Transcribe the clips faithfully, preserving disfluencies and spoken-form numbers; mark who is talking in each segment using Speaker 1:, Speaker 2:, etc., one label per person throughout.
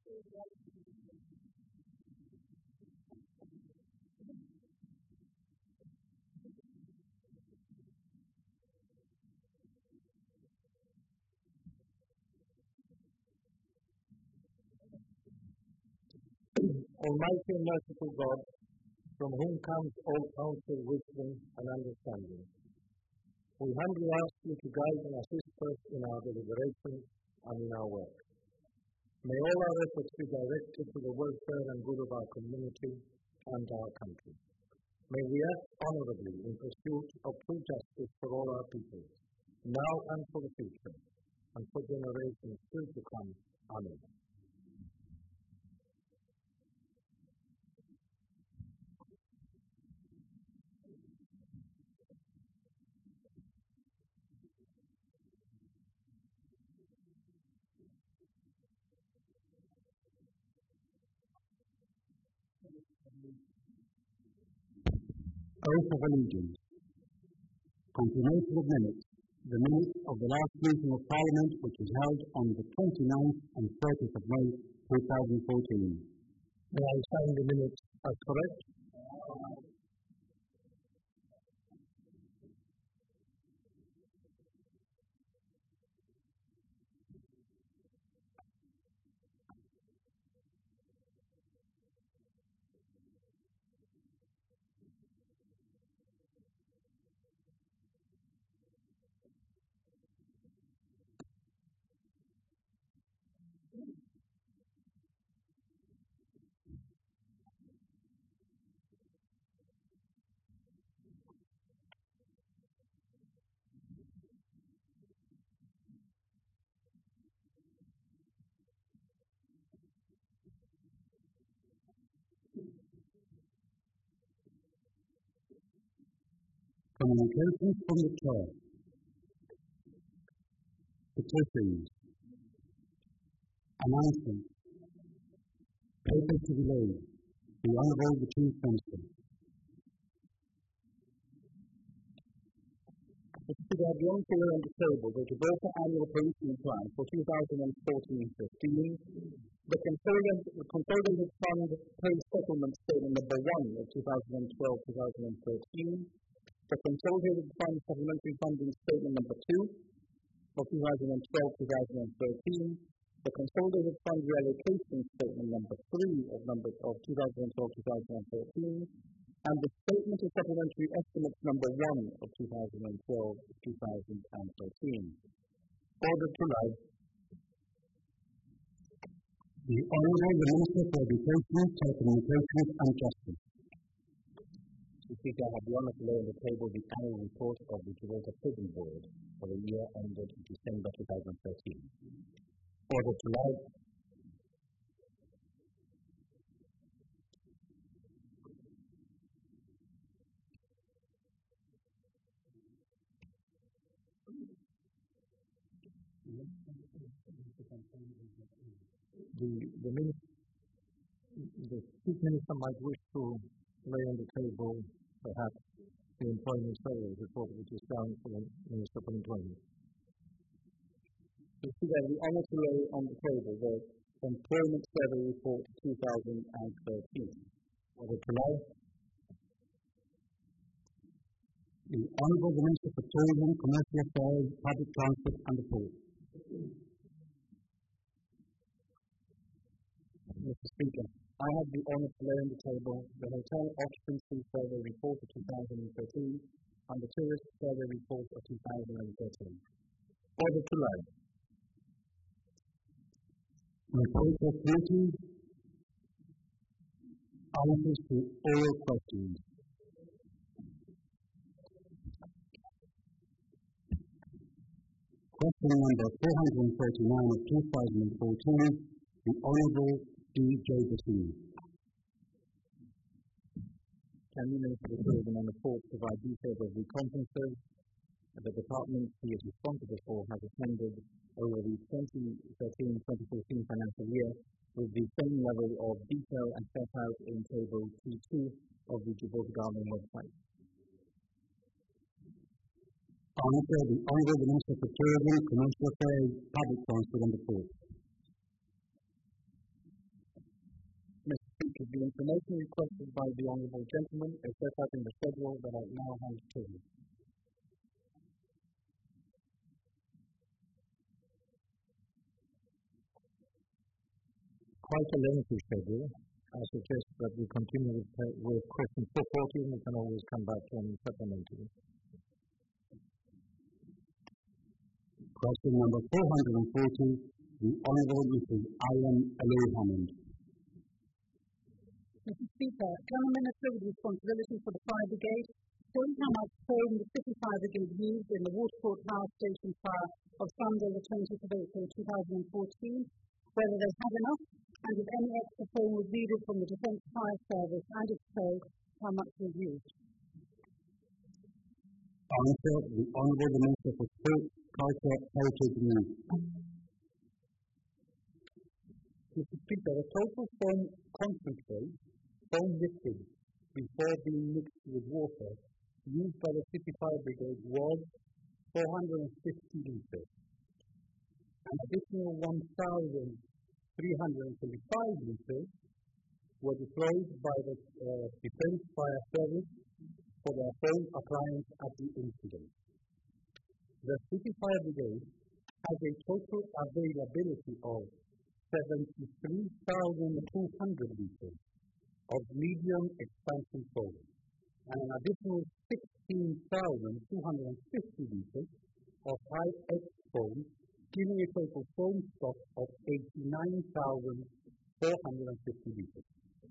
Speaker 1: Almighty and merciful God, from whom comes all counsel, wisdom, and understanding, we humbly ask you to guide and assist us in our deliberations and in our work. May all our efforts be directed to the welfare and good of our community and our country. May we act honorably in pursuit of true justice for all our people, now and for the future, and for generations still to come. Amen.
Speaker 2: Oath of Allegiance. Confirmation of minutes. The minutes of the last meeting of Parliament, which was held on the twenty-ninth and thirtieth of May, two thousand fourteen.
Speaker 1: May I sign the minutes as correct?
Speaker 2: Communications from the Chair. Petitions. Announcements. Papers to be laid. The Honourable the Chief Minister.
Speaker 3: Mister Speaker, the honourable on the table the Gibraltar Annual Policing Plan for two thousand fourteen fifteen, the Consolidated Fund Pay Settlement Statement Number one of two thousand twelve to twenty thirteen, the Consolidated Fund Supplementary Funding Statement Number two of two thousand twelve to twenty thirteen, the Consolidated Fund Reallocation Statement Number three of, number, of two thousand twelve to twenty thirteen, and the Statement of Supplementary Estimates Number one of two thousand twelve to twenty thirteen.
Speaker 2: Order to life. The Honourable the Minister for Education, Telecommunications and Justice.
Speaker 4: Mister Speaker, I have the honour to lay on the table the annual report of the Gibraltar Prison Board for the year ended December two thousand thirteen.
Speaker 2: Order to life.
Speaker 1: The, the, minister, the Chief Minister might wish to lay on the table, perhaps, the Employment Survey report, which is down for the Minister for Employment.
Speaker 3: Mister Speaker, the honour to lay on the table the Employment Survey Report two thousand thirteen.
Speaker 2: Order to life. The Honourable the Minister for Tourism, Commercial Affairs, Public Transport and the Port.
Speaker 3: Mister Speaker, I have the honour to lay on the table the Hotel Occupancy Survey Report of two thousand thirteen and the Tourist Survey Report of two thousand thirteen.
Speaker 2: Order to life. Report of committee. Answers to all questions. Question number four hundred thirty-nine of two thousand fourteen, the Honourable D J Bassini.
Speaker 4: Can the Minister for Tourism and the Port provide details of the conferences the department he is responsible for has attended over the twenty thirteen twenty fourteen financial year with the same level of detail and set out in Table T two of the Gibraltar Government website?
Speaker 2: Answer: the Honourable Minister for Tourism, Commercial Affairs, Public Transport and the Port.
Speaker 3: The information requested by the Honourable Gentleman is set out in the schedule that I now hand to him.
Speaker 1: Quite a lengthy schedule. I suggest that we continue with, uh, with question four forty, and we can always come back to them supplementary.
Speaker 2: Question number four hundred forty, the Honourable Missus Ian Aloy Hammond.
Speaker 5: Mister Speaker, can the Minister with responsibility for the Fire Brigade tell how much foam the City Fire Brigade used in the Waterford Power Station fire of Sunday the twentieth of April two thousand fourteen, whether they had enough, and if any extra foam was needed from the Defence Fire Service, and if so, how much was used?
Speaker 2: Answer, the Honourable Minister for Sport, Culture, Heritage and Youth.
Speaker 3: Mister Speaker, the total foam concentrate, foam liquid, before being mixed with water, used by the City Fire Brigade was four hundred fifty litres. An additional one thousand three hundred thirty-five litres were deployed by the uh, Defence Fire Service for their foam appliance at the incident. The City Fire Brigade has a total availability of seventy-three thousand two hundred litres of medium expansion foam and an additional sixteen thousand two hundred fifty litres of high-X foam, giving a total foam stock of eighty-nine thousand four hundred fifty litres.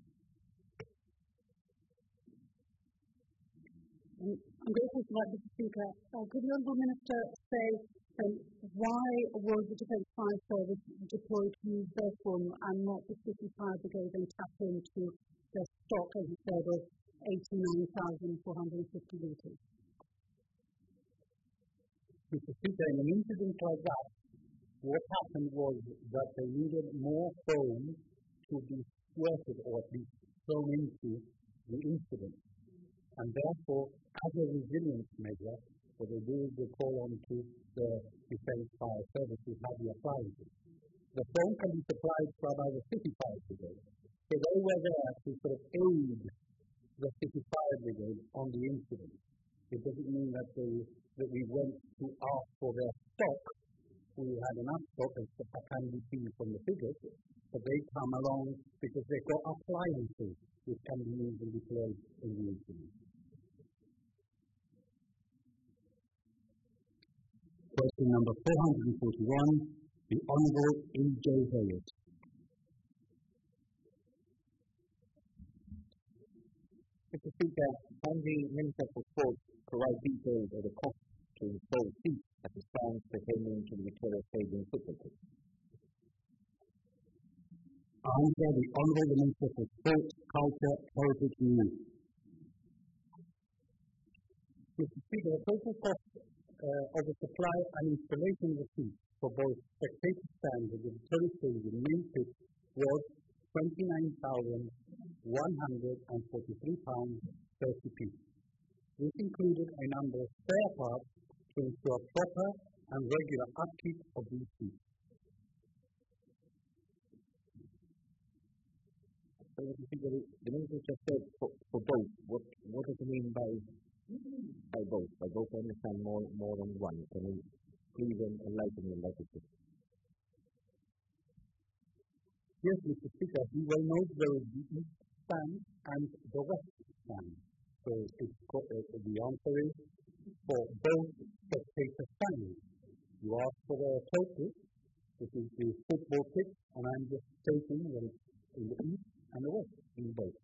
Speaker 5: I'm grateful for that, Mister Speaker. Uh, could the Honourable Minister say um, why was the Defence Fire Service deployed to use their foam and not the City Fire Brigade and tap into their stock, as you said, of eighty-nine thousand four hundred fifty litres?
Speaker 3: Mister Speaker, in an incident like that, what happened was that they needed more foam to be squirted or at least thrown into the incident. And therefore, as a resilience measure, what they do is they call on to the Defence Fire Service to have the appliances. The foam can be supplied by the City Fire Brigade. So they were there to sort of aid the City Fire Brigade on the incident. It doesn't mean that, they, that we went to ask for their stock. We had enough stock, as can be seen from the figures, but they come along because they've got appliances which can be used and deployed in the incident.
Speaker 2: Question number four hundred forty-one, the Honourable E J Hayat.
Speaker 4: Mister Speaker, can the Minister for Sport provide details of the cost to install seats at the stands pertaining to the Victoria Stadium football pitch?
Speaker 2: Answer, the Honourable Minister for Sport, Culture, Heritage and Youth.
Speaker 3: Mister Speaker, the total cost uh, of the supply and installation of the seats for both spectator stands and the Victoria Stadium main pitch was twenty-nine thousand one hundred forty-three pounds thirty p. This included a number of spare parts to ensure proper and regular upkeep of these seats.
Speaker 4: So, Mister Speaker, the Minister just said for, for both. What, what does it mean by by both? By both, I understand more, more than one. Can you please enlighten me about it?
Speaker 3: Yes, Mister Speaker, you well know there is the east stand and the west stand. So it's, uh, the answer is for both spectator stands. You ask for the total, which is the football pitch, and I'm just stating that it's in the east and the west, in both.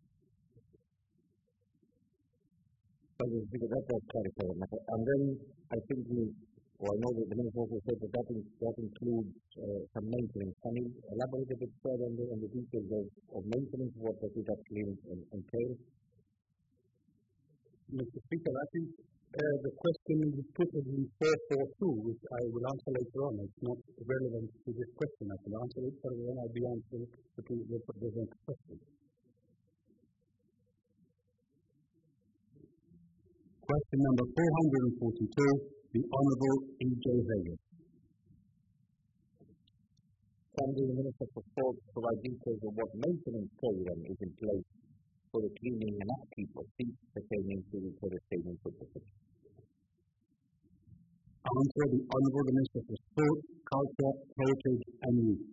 Speaker 4: So, Mister Speaker, that does clarify the matter. And then I think we, or I know that the Minister also said that that, in, that includes uh, some maintenance. Can you elaborate a bit further on the, on the details of, of maintenance? What does it actually entail?
Speaker 3: Mister Speaker, I think uh, the question is put in four forty-two, which I will answer later on. It's not relevant to this question. I can answer it, but then I'll be answering the, the, the next question.
Speaker 2: Question number four hundred forty-two, the Honourable E J Hayat.
Speaker 4: Can the Minister for Sport provide details of what maintenance program is in place
Speaker 6: for the cleaning and upkeep of seats pertaining to the stadium football pitch?
Speaker 2: Answer: the Honourable Minister for Sport, Culture, Heritage and Youth.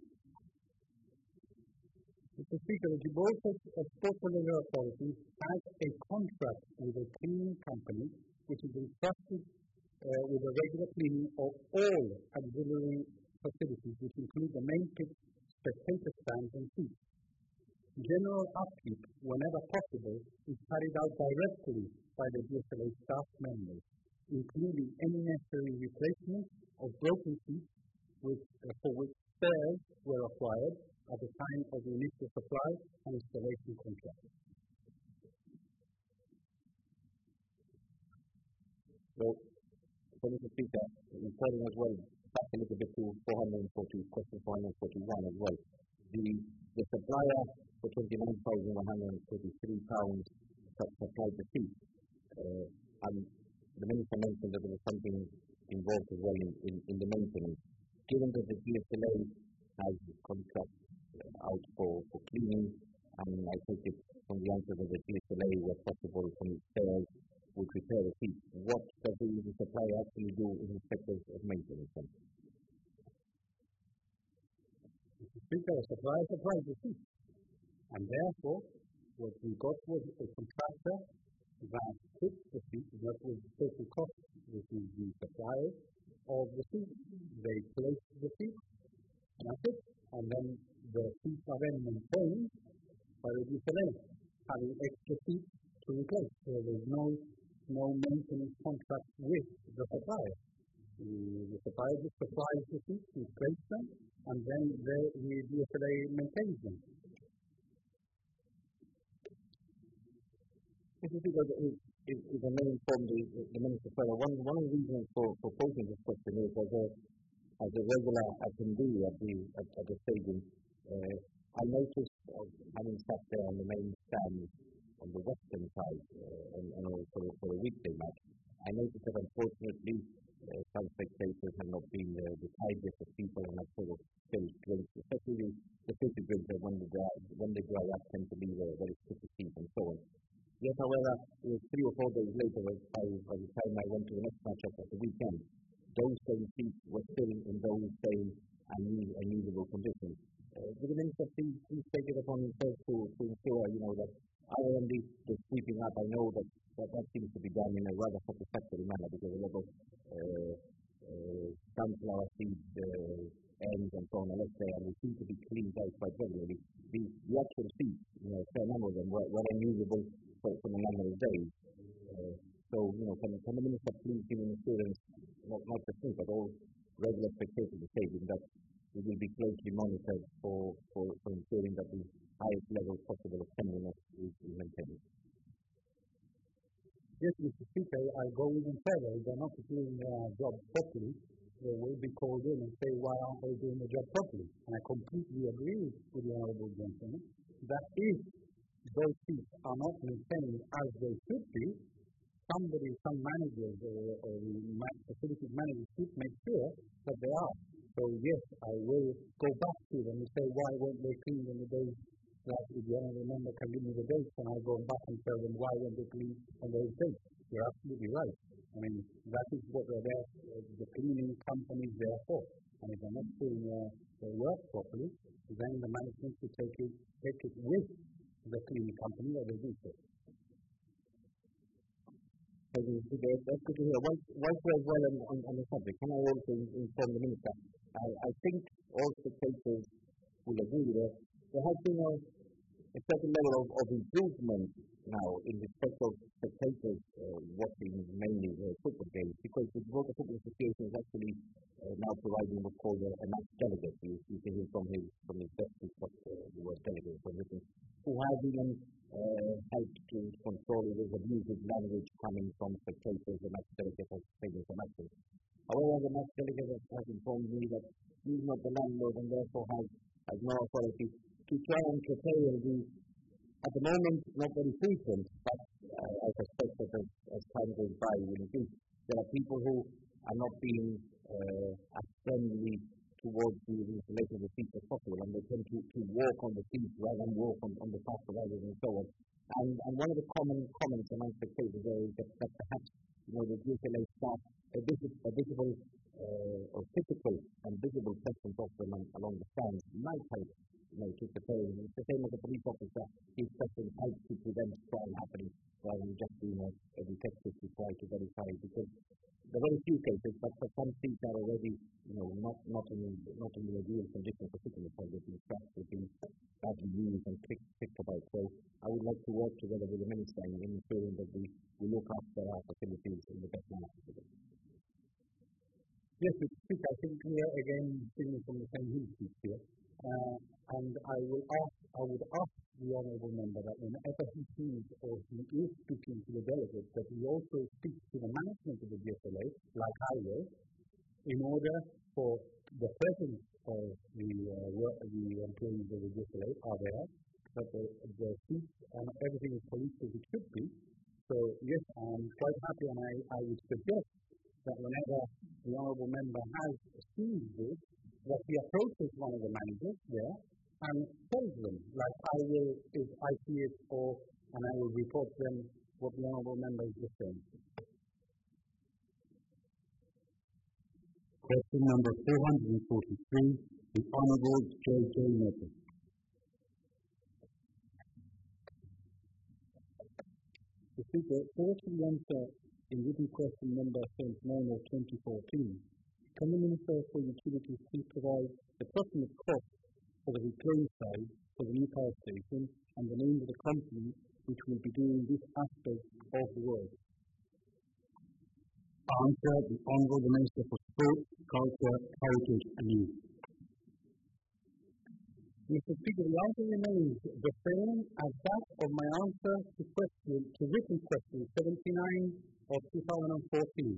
Speaker 3: Mister Speaker, the Gibraltar Sports and Leisure Authority has a contract with a cleaning company which is entrusted uh, with the regular cleaning of all auxiliary facilities, which include the main pitch, spectator stands and seats. General upkeep, whenever possible, is carried out directly by the D S L A staff members, including any necessary replacement of broken seats which, uh, for which spares were acquired at the time of the initial supply and installation contract.
Speaker 6: So, so Mister Speaker, referring as well back a little bit to four hundred forty, question four hundred forty-one as well. The, the supplier for twenty-nine thousand one hundred thirty-three pounds supplied the seat. Uh, and the Minister mentioned that there was something involved as well in, in, in the maintenance. Given that the D S L A has contracts out for, for cleaning, and I take it from the answer that the D S L A, where possible from its spares, would repair the seat. What does the, the supplier actually do in respect of, of maintenance?
Speaker 3: Mister Speaker, the supplier supplies the seat. And therefore, what we got was a contractor that fixed the seat, that was the total cost, which is the supplier of the seat. They placed the seat, and that's it. And then the seats are then maintained by the D S L A, having extra seats to replace. So there's no, no maintenance contract with the supplier. The, the supplier just supplies the seats, replaces them, and then the, the D S L A maintains them.
Speaker 6: Mister Speaker, if, if, if I may inform the, the Minister further, one, one of the reasons for, for posing this question is as a, as a regular attendee at the, at, at the stadium, uh, I noticed, uh, having sat there on the main stand on the western side, uh, and, and also for a weekday match, I noticed that unfortunately uh, some spectators have not been uh, the tidiest of people and have sort of spilled drinks, especially the fizzy drinks that when they dry, when they dry up tend to be uh, very sticky seats and so on. Yet, however, it was three or four days later, by, by the time I went to the next match at the weekend, those same seats were still in those same unusable conditions. Uh, will the Minister please, please take it upon himself to, to ensure, you know, that other than the, the sweeping up, I know that, that that seems to be done in a rather satisfactory manner because a lot of uh, uh, sunflower seeds, uh, ends and so on are left there, and they seem to be cleaned out quite regularly. The, the actual seats, you know, a fair number of them were, were unusable for, for a number of days. Uh, so, you know, can, can the Minister please give an assurance, not, not just me, but all regular spectators of the stadium, that it will be closely monitored for, for, for ensuring that the highest level possible of cleanliness is, is maintained?
Speaker 3: Yes, Mister Speaker, I go even further. If they're not doing their job properly, they will be called in and say, why aren't they doing the job properly? And I completely agree with the Honourable Gentleman that if those seats are not maintained as they should be, somebody, some managers or, or the facilities managers should make sure that they are. So yes, I will go back to them and say, why weren't they cleaned in the days that, if you don't remember, can give me the dates, and I'll go back and tell them why weren't they cleaned on those dates. You're absolutely right. I mean, that is what they're there, the cleaning companies there for. And if they're not doing uh, their work properly, then the management should take it, take it with the cleaning company that they do so.
Speaker 6: That's good to hear. Once, once we're well on, on, on the subject, can I also inform the Minister? I, I think all spectators will agree that there has been a, a certain level of, of improvement now in respect of spectators uh, watching mainly uh, football games, because the Gibraltar Football Association is actually uh, now providing what's called a, a match delegate. You, you can hear from his, from his desk what uh, the word delegate from written, who has even uh, helped to control the abusive language coming from spectators. The match delegate has taken some action. However, the match delegate has, has informed me that he's not the landlord and therefore has, has no authority to try and curtail the, at the moment, not very frequent, but uh, I suspect that as, as time goes by, will increase. There are people who are not being uh, as friendly towards the installation of the seats as possible, and they tend to, to walk on the seats rather than walk on, on the path providers and so on. And, and one of the common comments amongst the cases there is that, that perhaps you know, the G S L A staff a, vis- a visible uh, or physical and visible presence of them along the stands might help you know, keep the pain. It's the same as a police officer, his presence helps to prevent crime happening rather than just being a, a detective to try to verify. Because there are very few cases, but for some seats are already, you know, not not in not in the ideal condition, particularly for the tracks have been badly used and picked, picked about. So I would like to work together with the minister in ensuring that we, we look after our facilities in the best manner possible.
Speaker 2: Yes, Mister Speaker, I think we are again singing from the same hymn sheet here. Uh, and I will ask, I would ask the honourable member that whenever he sees or he is speaking to the delegates, that he also speaks to the management of the G S L A, like I will, in order for the presence of the, uh, work, the employees of the G S L A are there, that the, the seats and everything is policed as it should be. So yes, I'm quite happy, and I, I would suggest that whenever the honourable member has seen this, that he approaches one of the managers there and tells them, like I will, if I see it, or and I will report them what the honourable member is just saying.
Speaker 7: Question number four hundred forty-three, the Honourable J J Mehta.
Speaker 2: The Speaker, for to the answer in written question number seventy-nine of twenty fourteen, can the Minister for Utilities please provide the approximate cost for the reclaim side for the new power station and the name of the company which will be doing this aspect of the work?
Speaker 7: Answer, the Honourable Minister for Sport, Culture, Heritage and Youth.
Speaker 2: Mister Speaker, the answer remains the same as that of my answer to question to written question seventy-nine of two thousand fourteen.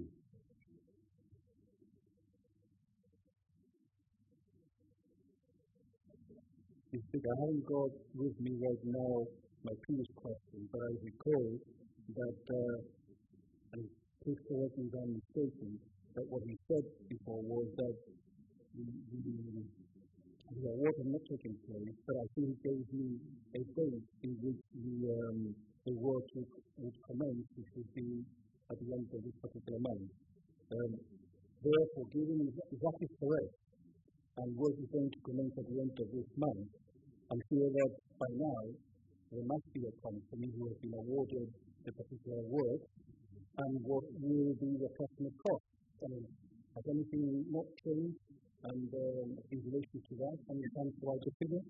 Speaker 2: Mister Speaker, I haven't got with me right now my previous question, but I recall that, uh, and please correct me if I'm mistaken, that what he said before was that the, the, the award had not taken place, but I think he gave me a date in which the, um, the work would, would commence, which would be at the end of this particular month. Um, therefore, given that is correct, and work is going to commence at the end of this month, I'm sure that by now there must be a company who has been awarded the particular work and what will be the customer cost. And has anything not changed and um, in relation to that, and you can provide a figure?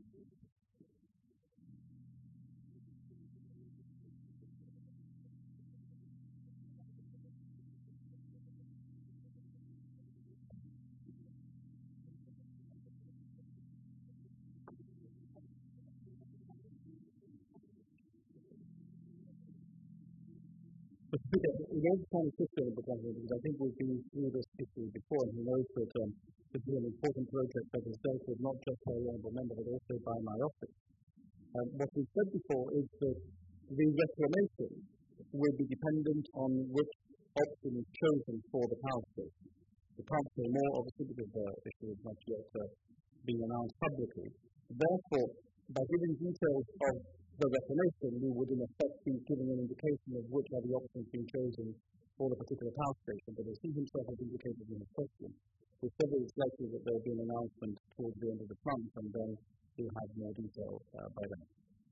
Speaker 2: It is kind of difficult because I think we've been through this issue before, and he knows that um, this is an important project that is dealt with not just by the honourable member but also by my office. Um, what we said before is that the reclamation will be dependent on which option is chosen for the power station. We can't say more, obviously, because the issue is not yet uh, being announced publicly. Therefore, by giving details of the reclamation, we would in effect be giving an indication of which are the options being chosen for the particular power station. But as he himself has indicated in his question, we said that it's likely that there will be an announcement towards the end of the month, and then we'll have more detail uh, by then.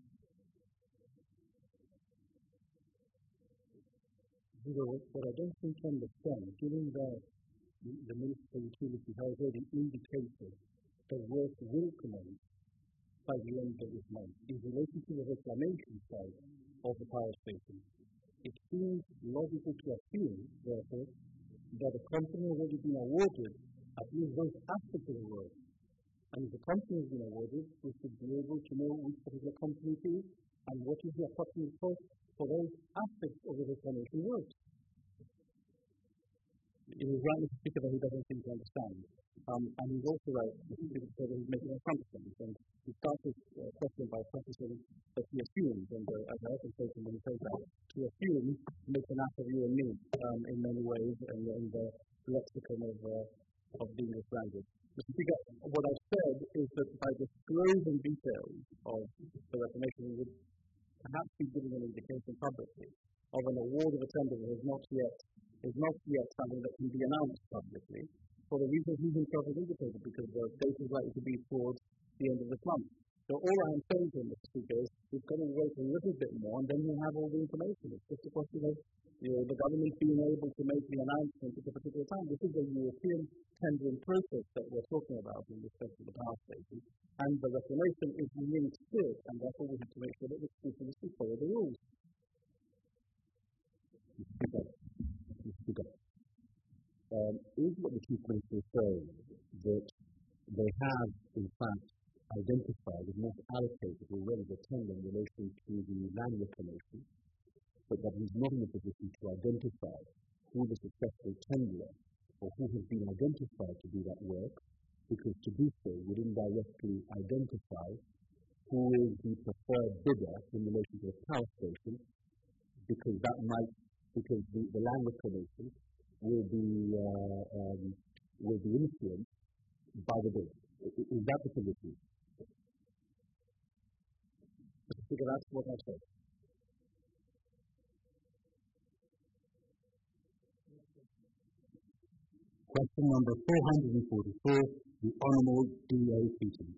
Speaker 2: What I don't seem to understand, given that the Minister for Utilities has already indicated that work will commence by the end of this month, in relation to the reclamation side of the power station, it seems logical to assume, therefore, that the company has already been awarded at least those aspects of the work. And if the company has been awarded, we should be able to know which particular company it is and what is the approximate cost for those aspects of the reclamation work. It is right, Mister Speaker, that he doesn't seem to understand. Um, and he's also right, Mister Speaker, that he's making assumptions. And he starts his uh, question by practicing that he assumes, and uh, as I often say when he says that, to assume makes an ass of you and me um, in many ways, and in the lexicon of, uh, of the English language. Mister Speaker, what I've said is that by disclosing details of the reclamation, we would
Speaker 3: perhaps be giving an indication publicly of an award of a tender that is not yet is not yet something that can be announced publicly, for the reasons he himself has indicated, because the date is likely to be towards the end of this month. So all I am saying to him, Mister Speaker, is we've got to wait a little bit more, and then we'll have all the information. It's just a question of you know, the government being able to make the announcement at a particular time. This is a European tendering process that we're talking about in respect to the power station, and the reclamation is linked to it, and therefore we have to make sure that the scrutiny follow the rules.
Speaker 6: Mister Speaker, um, is what the Chief Minister is saying that they have, in fact, identified and not allocated already the tender in relation to the land reclamation, but that he's not in a position to identify who the successful tenderer or who has been identified to do that work, because to do so would indirectly identify who is the preferred bidder in relation to the power station, because that might, because the, the land reclamation will be uh, um, will be influenced by the bid. Is that the position?
Speaker 3: Mister Speaker, that's what I said.
Speaker 2: Question number four hundred forty-four, the Honourable D A Peterson.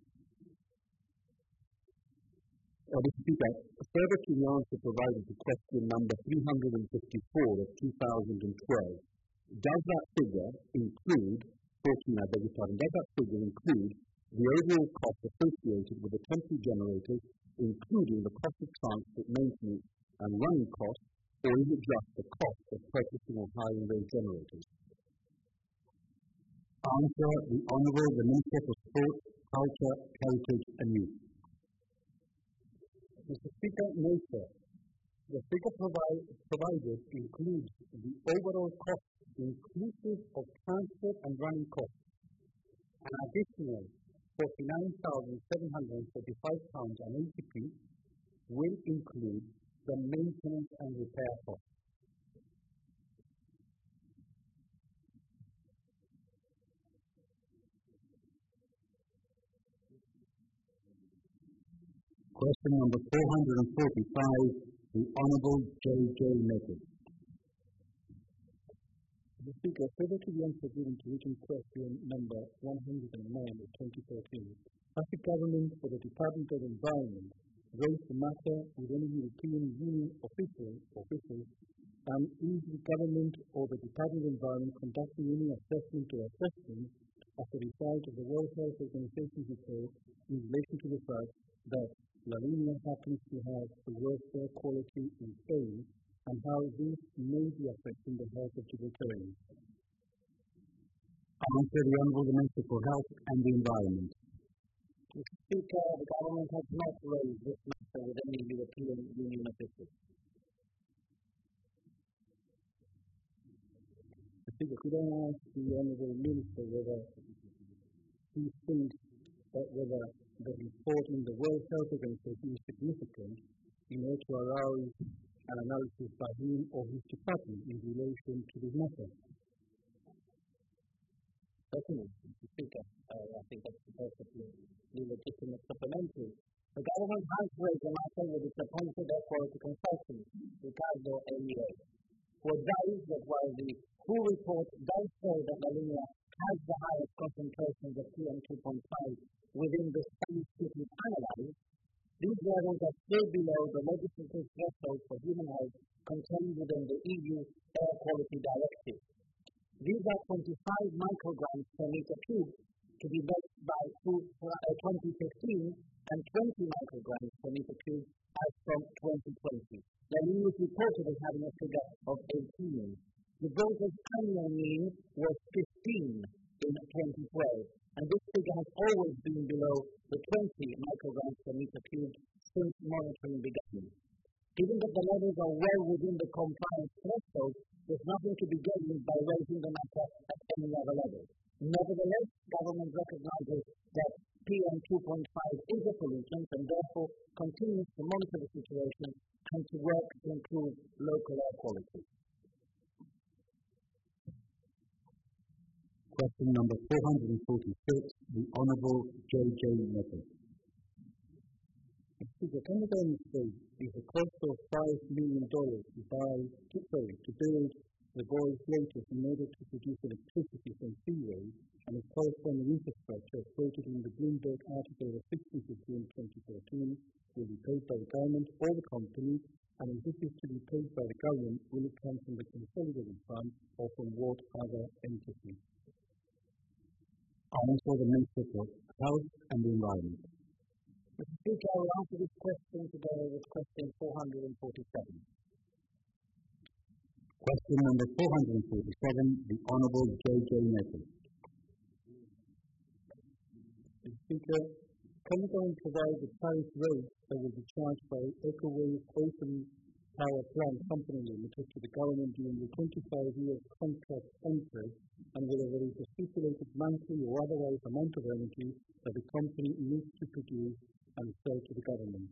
Speaker 6: Uh, Mister Speaker, further to the answer provided to question number three hundred fifty-four of two thousand twelve, does that figure include, fourteen I beg your pardon, does that figure include the overall cost associated with the temporary generators, including the cost of transport, maintenance and running costs, or is it just the cost of purchasing or hiring those generators?
Speaker 2: Answer, the Honourable the Minister for Sport, Culture, Heritage and Youth.
Speaker 3: Mister Speaker, no sir. The figure provide, provided includes the overall cost inclusive of transport and running costs. An additional forty-nine thousand seven hundred forty-five pounds and eighty p will include the maintenance and repair costs.
Speaker 2: Question number four hundred forty-five, the Honourable J J Maker.
Speaker 3: Mister Speaker, further to the answer given to written question number one hundred nine of twenty thirteen, has the government for the Department of Environment raised the matter with any European Union official, officials, and is the government or the Department of Environment conducting any assessment or assessment as a result of the World Health Organization's report in relation to the fact that La Niña happens to have the worst air quality in Spain, and how this may be affecting the health of Gibraltarians?
Speaker 2: Answer, the Honourable the Minister for Health and the Environment.
Speaker 3: Mister Speaker, the government has not raised this matter with any European Union officials. Mister Speaker, could I ask the Honourable Minister whether he thinks that whether the report in the World Health Organization is significant in order to arouse an analysis by him or his department in relation to this matter? Certainly, Mister Speaker. Uh, I think that's perfectly legitimate supplementary. The government has raised the matter with its appointed air quality consultant, Ricardo Elie, who advised that while the W H O report does say that La Niña has the highest concentrations of P M two point five within the Spanish cities analyzed, these levels are still below the legislative threshold for human health contained within the E U Air Quality Directive. These are twenty-five micrograms per meter cube to be met by twenty fifteen and twenty micrograms per meter cube as from twenty twenty. La Niña is reported as having a figure of eighteen. Gibraltar's annual mean was fifteen in twenty twelve, and this figure has always been below the twenty micrograms per meter cube since monitoring began. Given that the levels are well within the compliance threshold, there's nothing to be gained by raising the matter at any other level. Nevertheless, government recognizes that P M two point five is a pollutant and therefore continues to monitor the situation and to work to improve local air quality.
Speaker 2: Question number four hundred forty-six, the Honourable J J Maker.
Speaker 3: Speaker, can you demonstrate is the cost of five million dollars to buy, to, sorry, to build the boys' latest in order to produce electricity from seaways and its corresponding infrastructure as quoted in the Bloomberg article of sixteenth of June twenty fourteen will be paid by the government or the company, and if this is to be paid by the government, will it come from the consolidated fund or from what other entity?
Speaker 2: I answer the Minister for Health and the Environment.
Speaker 6: Mister Speaker, I will answer this question together with question four hundred forty-seven.
Speaker 2: Question number four hundred forty-seven, the Honourable J J Nettle.
Speaker 3: Mister Speaker, can you go and provide the tariff rates that will be charged by Ecowave Open Power Plant Company Limited to the government during the twenty-five year contract entry, and whether there is a stipulated monthly or otherwise amount of energy that the company needs to produce and sell to the government?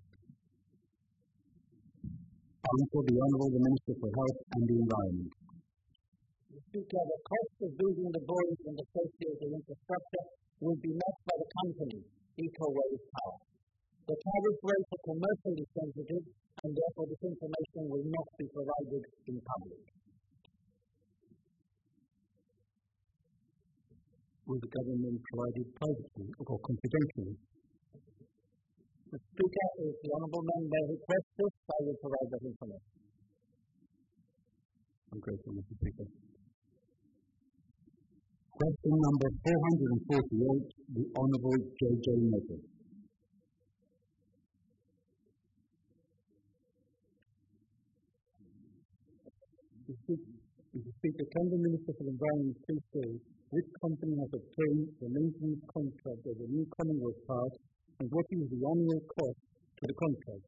Speaker 2: Answer the Honourable the Minister for Health and the Environment.
Speaker 6: Mister Speaker, the cost of building the buoys and associated infrastructure will be met by the company, Ecowave Power. The tariff rates are commercially sensitive, and therefore this information will not be provided in public.
Speaker 3: Will the government provide it privately or confidentially?
Speaker 6: Mister Speaker, if the Honourable Member requests this, I will provide that information.
Speaker 3: I'm grateful, Mister Speaker.
Speaker 2: Question number four hundred forty-eight, the Honourable J J Nettle.
Speaker 3: Mister Speaker, can the Minister for the Environment please say which company has obtained the maintenance contract of the new Commonwealth Park, and what is the annual cost to the contract?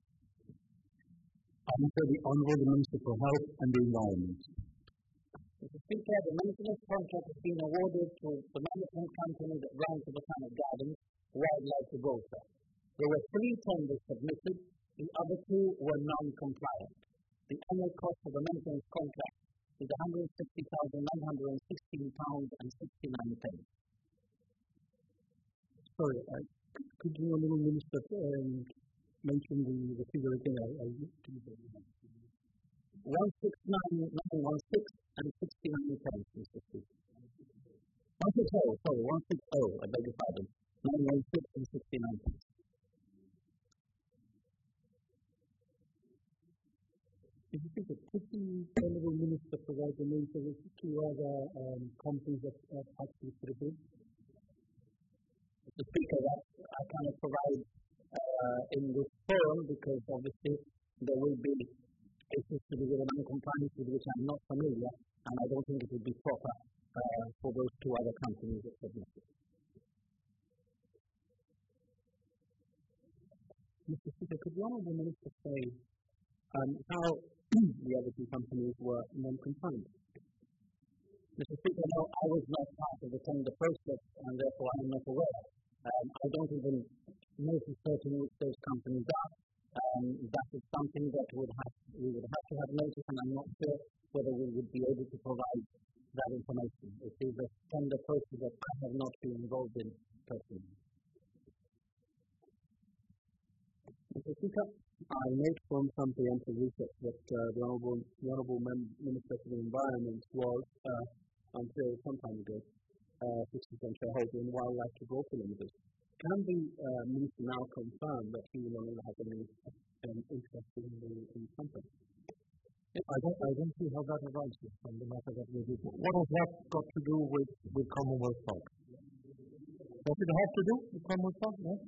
Speaker 2: Answer the Honourable the Minister for Health and the Environment.
Speaker 6: Mister Speaker, the maintenance contract has been awarded to the management company that runs the Botanic Gardens, Wildlife Gibraltar. There were three tenders submitted, the other two were non-compliant. The annual cost of the maintenance contract is one hundred sixty thousand nine hundred sixteen pounds and sixty-nine pence.
Speaker 3: Sorry, uh, could you, Honourable Minister, um, mention the, the figure again? I, I
Speaker 6: one six nine nine one six and sixty-nine pence, Mister Speaker. one six zero, sorry, one six zero, I beg your pardon. nine one six and sixty-nine pence.
Speaker 3: Mister Speaker, could the Honourable Minister provide the names of the two other um, companies that have actually put a bid?
Speaker 6: Mister Speaker, that I cannot provide uh, in this forum because obviously there will be issues to do with non-compliance with which I'm not familiar, and I don't think it would be proper uh, for those two other companies that submitted.
Speaker 3: Mister Speaker, could the Honourable Minister say um, how the other two companies were non-compliant?
Speaker 6: Mister Speaker, no, I was not part of the tender process, and therefore I am not aware. Um, I don't even know for certain which those companies are. Um, that is something that would have, we would have to have notice, and I'm not sure whether we would be able to provide that information. It is a tender process that I have not been involved in personally.
Speaker 3: Mister Speaker, I note from some preemptive research that uh, the Honourable, the Honourable Mem- Minister for the Environment was, uh, until some time ago, uh, fifty percent shareholder in Wildlife Gibraltar Limited. Can the uh, Minister now confirm that he no longer has any um, interest in the, in the company?
Speaker 1: I don't, I don't see how that arises from the matter that we did. What has that got to do with, with Commonwealth Park? Does it have to do with Commonwealth Park? No?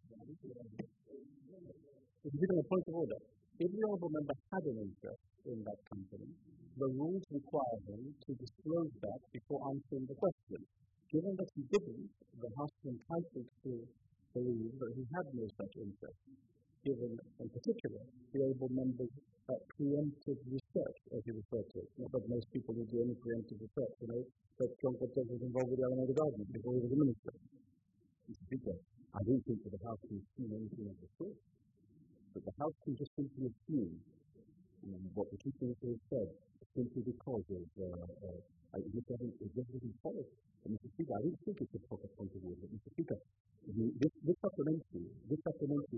Speaker 3: It's a bit of a point of order. If the Honourable Member had an interest in that company, the rules require him to disclose that before answering the question. Given that he didn't, the House is entitled to believe that he had no such interest. Given, in particular, the Honourable Member's uh, preemptive research, as he referred to it. Not that most people would do any preemptive research, you know, but John Cortez was involved with the Alameda Garden before he was a minister. Mister Speaker, I don't think that the House can assume anything of the sort. But the House can just simply assume um, what the Chief Minister has said, simply because of uh, uh, it just doesn't, it just doesn't follow. And Mister Speaker, I don't think it's a proper point of order. Mister Speaker, the, this, this supplementary, this supplementary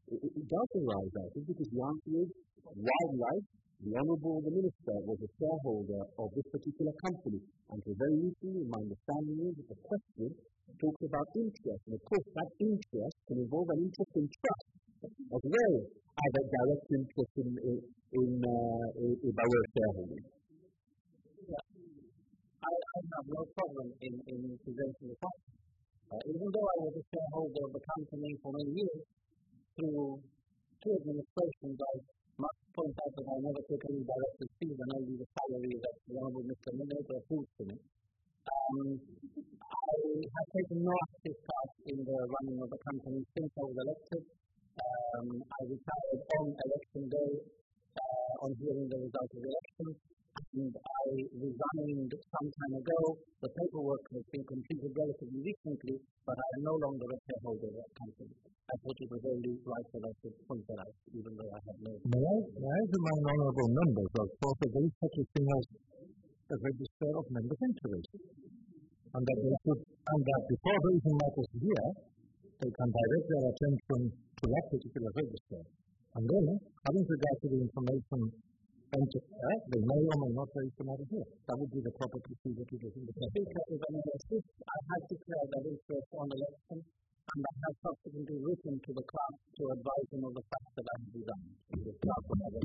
Speaker 6: it, it does arise, I think, because the answer is wildlife. The Honourable the Minister was a shareholder of this particular company, and for very recently, my understanding is that the question talks about interest, and of course that interest can involve an interest in trust as well as a direct interest in, in, in, uh, in, in by way of shareholding.
Speaker 3: Yeah. I, I have no problem in, in presenting the fact. Uh, even though I was a shareholder of the company for many years, through two administrations, I must point out that I never took any director's fees and only the salary that the Honourable Mister Minato approved to me. Um, I have taken no active part in the running of the company since I was elected. Um, I retired on election day, uh, on hearing the result of the election, and I resigned some time ago. The paperwork has been completed relatively recently, but I am no longer a shareholder of that company. I thought it was only right that I should point that out, even though I have no...
Speaker 1: May I, may I remind honourable members of course that there is such a thing as a register of members' interest, and that they should, and that before raising matters here, they can direct their attention to that particular register. And then, having regard to the information entered there, they may or may not raise the matter here. That would be the proper procedure to do in the case.
Speaker 3: Speaker, if I may assist, I have declared that interest on election, and I have subsequently written to the clerk to advise him of the fact that I have resigned. The clerk will have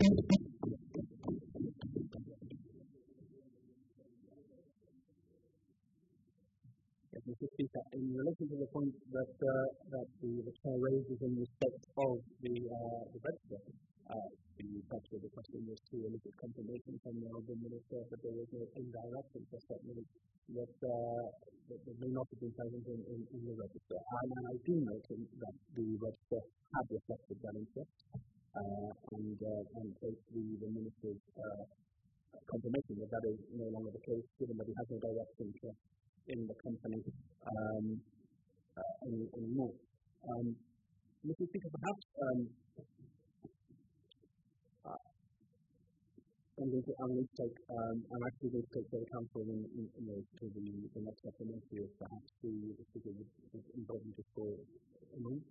Speaker 3: Yes, Mister Speaker, in relation to the point that uh, that the, the chair raises in respect of the uh, the register, uh, the fact of the question was to elicit confirmation from the Honourable Minister that there was no indirect interest that, may, that, uh, that, that may not have been present in, in, in the register. And I do note that the register had reflected that interest, uh, and uh, and take the, the Minister's uh, confirmation that that is no longer the case, given that he has no direct interest in the company um, uh, any, anymore. Um, Mister Speaker, perhaps um, uh, I'm going to, I'm going to take, um, I'm actually going to take the council in, in, in the, to the, the next supplementary, if perhaps the, the Speaker would invite me just for a moment.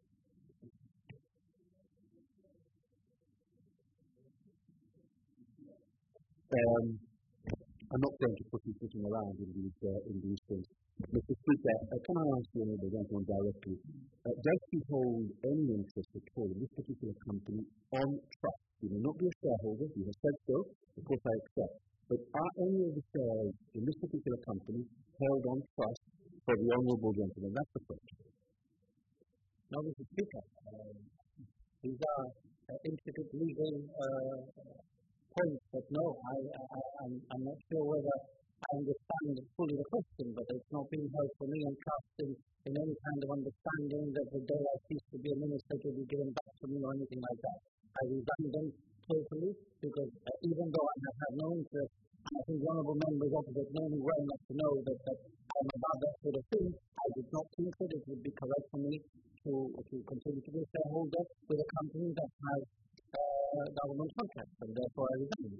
Speaker 3: Um, I'm not going to put you sitting around in these, uh, in these things. Mister Speaker, uh, can I ask you, the gentleman directly, uh, does he hold any interest at all in this particular company on trust? He may not be a shareholder, he has said so, of course I accept, but are any of the shares in this particular company held on trust for the honourable gentleman? That's the question. No, Mister Speaker, uh, these are uh, intricate legal uh, points, but no, I, I, I'm, I'm not sure whether I understand fully the question, but it's not being held for me and trust in, in any kind of understanding that the day I cease to be a minister will be given back to me or anything like that. I resign them totally because uh, even though I have had no interest, I think the honourable members opposite know me well enough to know that, that I'm about that sort of thing. I did not think that it would be correct for me to, to continue to be a shareholder with a company that has Uh, government contracts, and therefore I resign.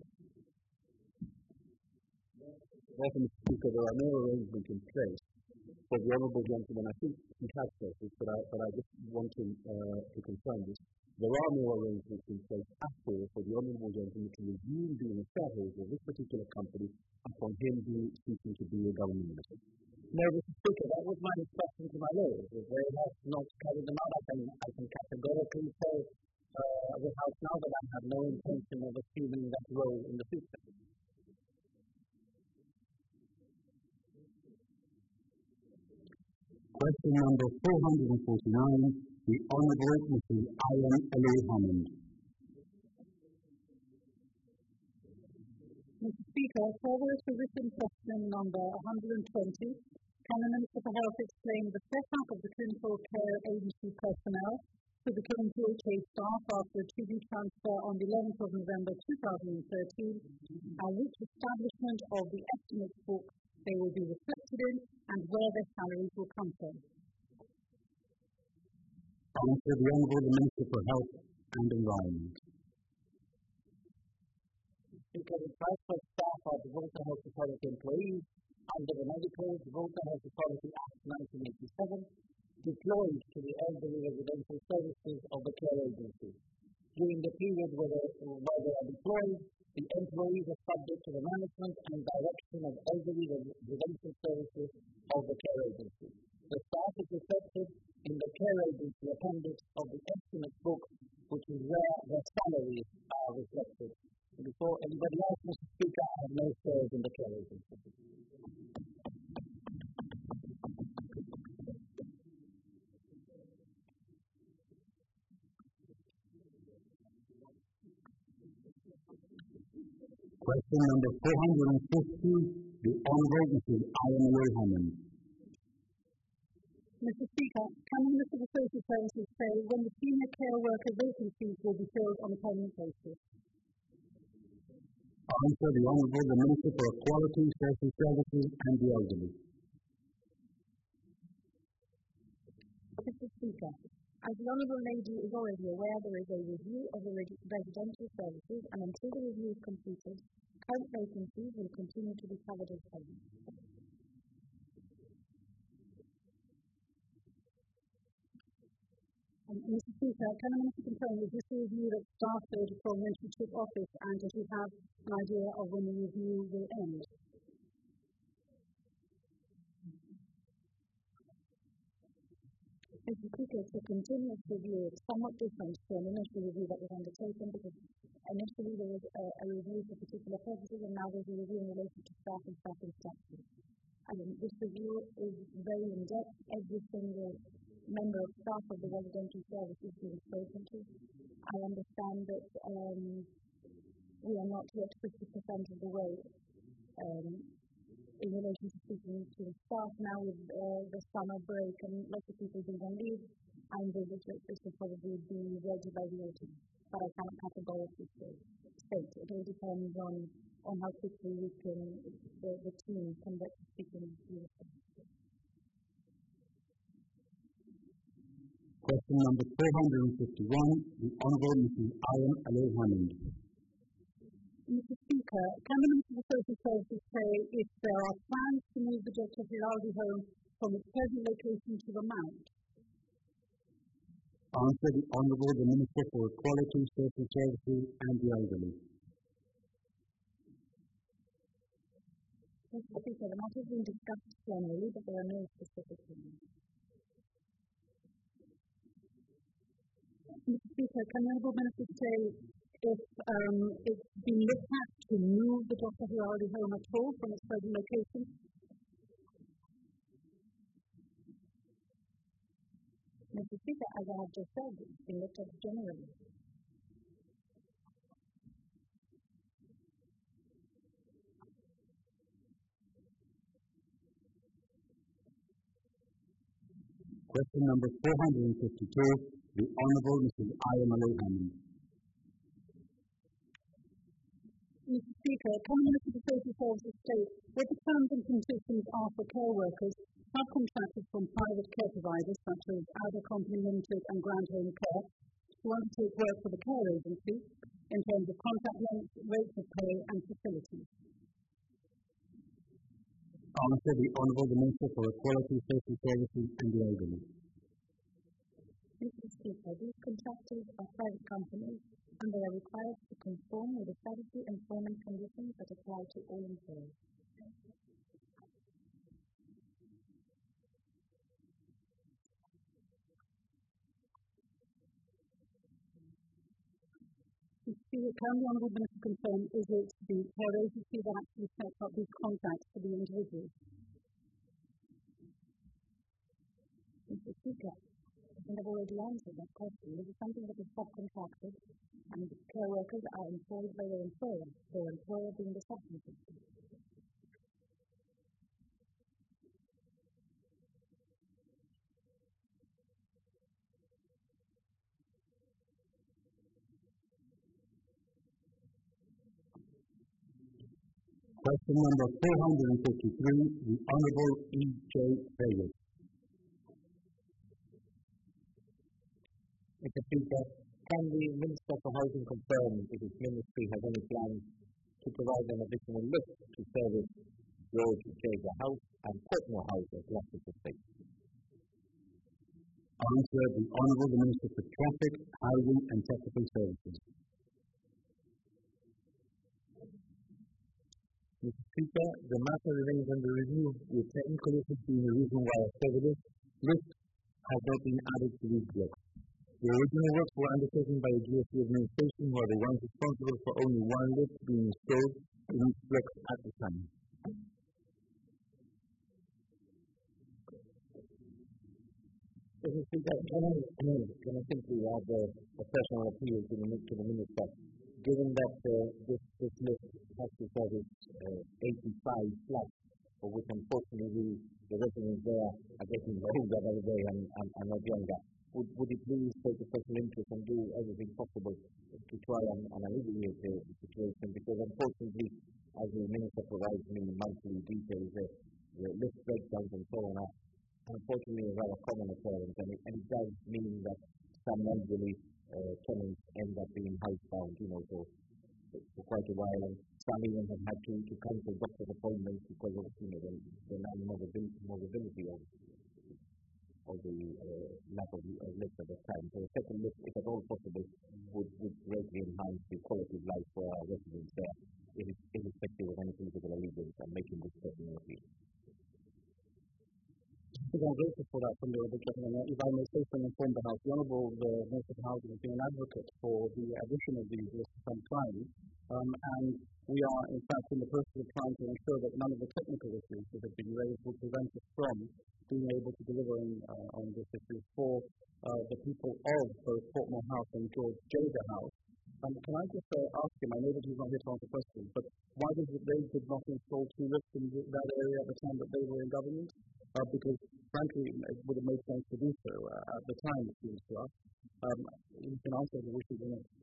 Speaker 6: Well, Mister Speaker, there are no arrangements in place for the honourable gentleman. I think he has said this, but I, but I just want to, uh, to confirm this. There are no arrangements in place at all for the honourable gentleman to resume being a shareholder of this particular company upon him being seeking to be a government minister.
Speaker 3: No, Mister Speaker, that was my instruction to my lawyers. If they have not carried them out, I can, I can categorically say Uh, without now that I have no intention of assuming that role in the future.
Speaker 2: Question number four hundred forty-nine, the Honourable Missus Alan Ellie Hammond.
Speaker 5: Mister Speaker, forward to written question number one hundred twenty. Can the Minister for Health explain the setup of the clinical care agency personnel to the K P H A staff after a two-B transfer on the eleventh of November two thousand thirteen, and which establishment of the estimates book they will be reflected in, and where their salaries will come from?
Speaker 2: Answer the Honourable Minister for Health and Environment.
Speaker 3: Speaker, the transfer staff of the Gibraltar Health Authority employees under the Medical Gibraltar Health Authority Act nineteen eighty-seven, deployed to the elderly residential services of the care agency. During the period where they, where they are deployed, the employees are subject to the management and direction of elderly residential services of the care agency. The staff is reflected in the care agency appendix of the estimate book, which is where their salaries are reflected. Before anybody else, Mister Speaker, I have no shares in the care agency.
Speaker 2: Question number four hundred fifty, the Honourable Missus Ian Hammond.
Speaker 5: Mister Speaker, can the Minister for Social Services say when the senior care worker vacancies will be filled on a permanent basis?
Speaker 2: Answer, the Honourable the Minister for Equality, Social Services and the Elderly.
Speaker 5: Mister Speaker, as the Honourable Lady is already aware, there is a review of the residential services, and until the review is completed, current vacancies will continue to be covered as permanent. Um, Mister Speaker, can the Minister confirm is this a review that started from when she took office, and does she have an idea of when the review will end? Mister Speaker, it's a continuous review. It's somewhat different to an initial review that was undertaken, because initially there was a, a review for particular purposes, and now there's a review in relation to staff and staff instructions. Um, this review is very in-depth. Every single member of staff of the residential service is being spoken to. I understand that um, we are not yet fifty percent of the way um, in relation to speaking to the staff now with uh, the summer break and lots of people being on leave. I'm able to this will probably be ready by the autumn, but I cannot categorically state. It all depends on, on how quickly we can, the, the team conduct the speaking to the staff.
Speaker 2: Question number four hundred fifty-one, the Honourable Missus Ian Hammond.
Speaker 5: Mister Speaker, can the Minister for Social Services say if there are plans to move the Doctor Hiraldi home from its present location to the Mount?
Speaker 2: Answer, the Honourable the Minister for Equality, Social Services and the Elderly.
Speaker 5: Mister Speaker, the matter has been discussed plenarily, but there are no specific plans. Mister Speaker, can the Honourable Minister say if um, it's been looked at to move the Doctor Hiraldi home at all from its present location? Mister Speaker, as I have just said, it's been looked at generally.
Speaker 2: Question number four hundred fifty-two, the Honourable Missus Ian Hammond.
Speaker 5: Mister Speaker, can the Minister for Social Services state what the terms and conditions are for care workers subcontracted from private care providers such as Ada Company Limited and Grand Home Care who undertake work for the care agency in terms of contract length, rates of pay and facilities?
Speaker 2: Answer, the Honourable the Minister for Equality, Social Services and the Elderly.
Speaker 5: Mister Speaker, these contractors are private companies and they are required to conform with the statutory employment conditions that apply to all employees. Can the Honourable Minister confirm is it the care agency that actually sets up these contracts for the individuals? Mister Speaker, I think I've already answered that question. This is something that is subcontracted, and care workers are employed by their employer, their employer being the subcontractor.
Speaker 2: Question number four hundred fifty-three, the Honourable E J Davis.
Speaker 6: Mister Speaker, can the Minister for Housing confirm if his ministry has any plans to provide an additional lift to service George Jager House and Portmore House at Gloucester Estate?
Speaker 2: Answer, the Honourable the Minister for Traffic, Housing and Technical Services.
Speaker 6: Mister Speaker, the matter remains under review, with technical issues being the reason why a further list has not been added to these blocks. The original works were undertaken by the G S T administration, who are the ones responsible for only one lift being installed in each block at the time. Mister Speaker, can I, can I simply add a, a personal appeal to the, to the Minister? Given that uh, this, this list has to service uh, eighty-five flats, for which unfortunately the residents there are getting older every day and, and, and not younger, would, would you please take a special interest and do everything possible to try and, and alleviate the, the situation? Because unfortunately, as the Minister provides me monthly details, uh, the list breakdowns and so on are unfortunately a rather common occurrence, and it, and it does mean that some elderly uh, tenants end up being housebound, you know, for, for quite a while, and some even have had to, to cancel doctor's appointments because of, you know, the, the non-mobility of, of the uh, lack of uh, lift at the time. So a second lift, if at all possible, would, would greatly enhance the quality of life for our residents there, irrespective of any political allegiance, and making this person appeal.
Speaker 3: I'm grateful for that from the Honourable Gentleman. If I may say so and inform the House, the Honourable Minister for Housing has been an advocate for the addition of these lists for some time, um, and we are in fact in the process of trying to ensure that none of the technical issues that have been raised will prevent us from being able to deliver on, uh, on this issue for uh, the people of both Portmore House and George Jager House. Um, can I just uh, ask him, I know that he's not here to answer questions, but why did they did not install two lifts in that area at the time that they were in government? Uh, because, frankly, it would have made sense to do so uh, at the time, it seems to us. Um, you can answer the wishes in it.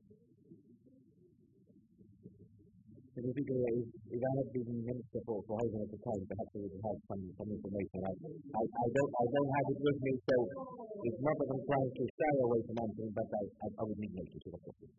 Speaker 6: I think uh, if, if I had been Minister for, for Housing at the time, perhaps I would have had some, some information. I, I, I, don't, I don't have it with me, so it's not that I'm trying to shy away from answering, but I, I, I would need notice of the question.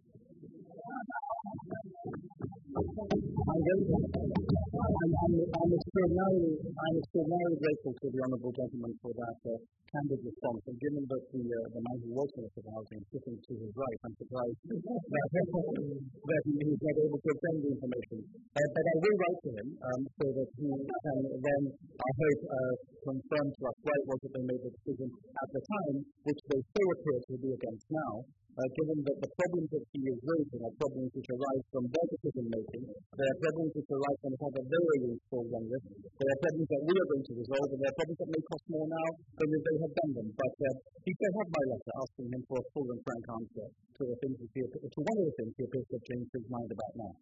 Speaker 3: I'm, very, I'm, I'm, I'm, extraordinarily, I'm extraordinarily grateful to the Honourable Gentleman for that uh, candid response, and given that the, uh, the man who was Minister for Housing is sitting to his right, I'm surprised that, that he is not able to obtain the information. Uh, but I will write to him um, so that he can then, I hope, uh, confirm to us why it was that they made the decision at the time, which they so appear to be against now. Uh, given that the problems that he is raising are problems which arise from their decision-making, they are problems which arise from the fact that they were installed on this, they are problems that we are going to resolve, and they are problems that may cost more now than if they had done them. But uh, he does have my letter asking him for a full and frank answer to the things that he, to one of the things he appears to have changed his mind about now.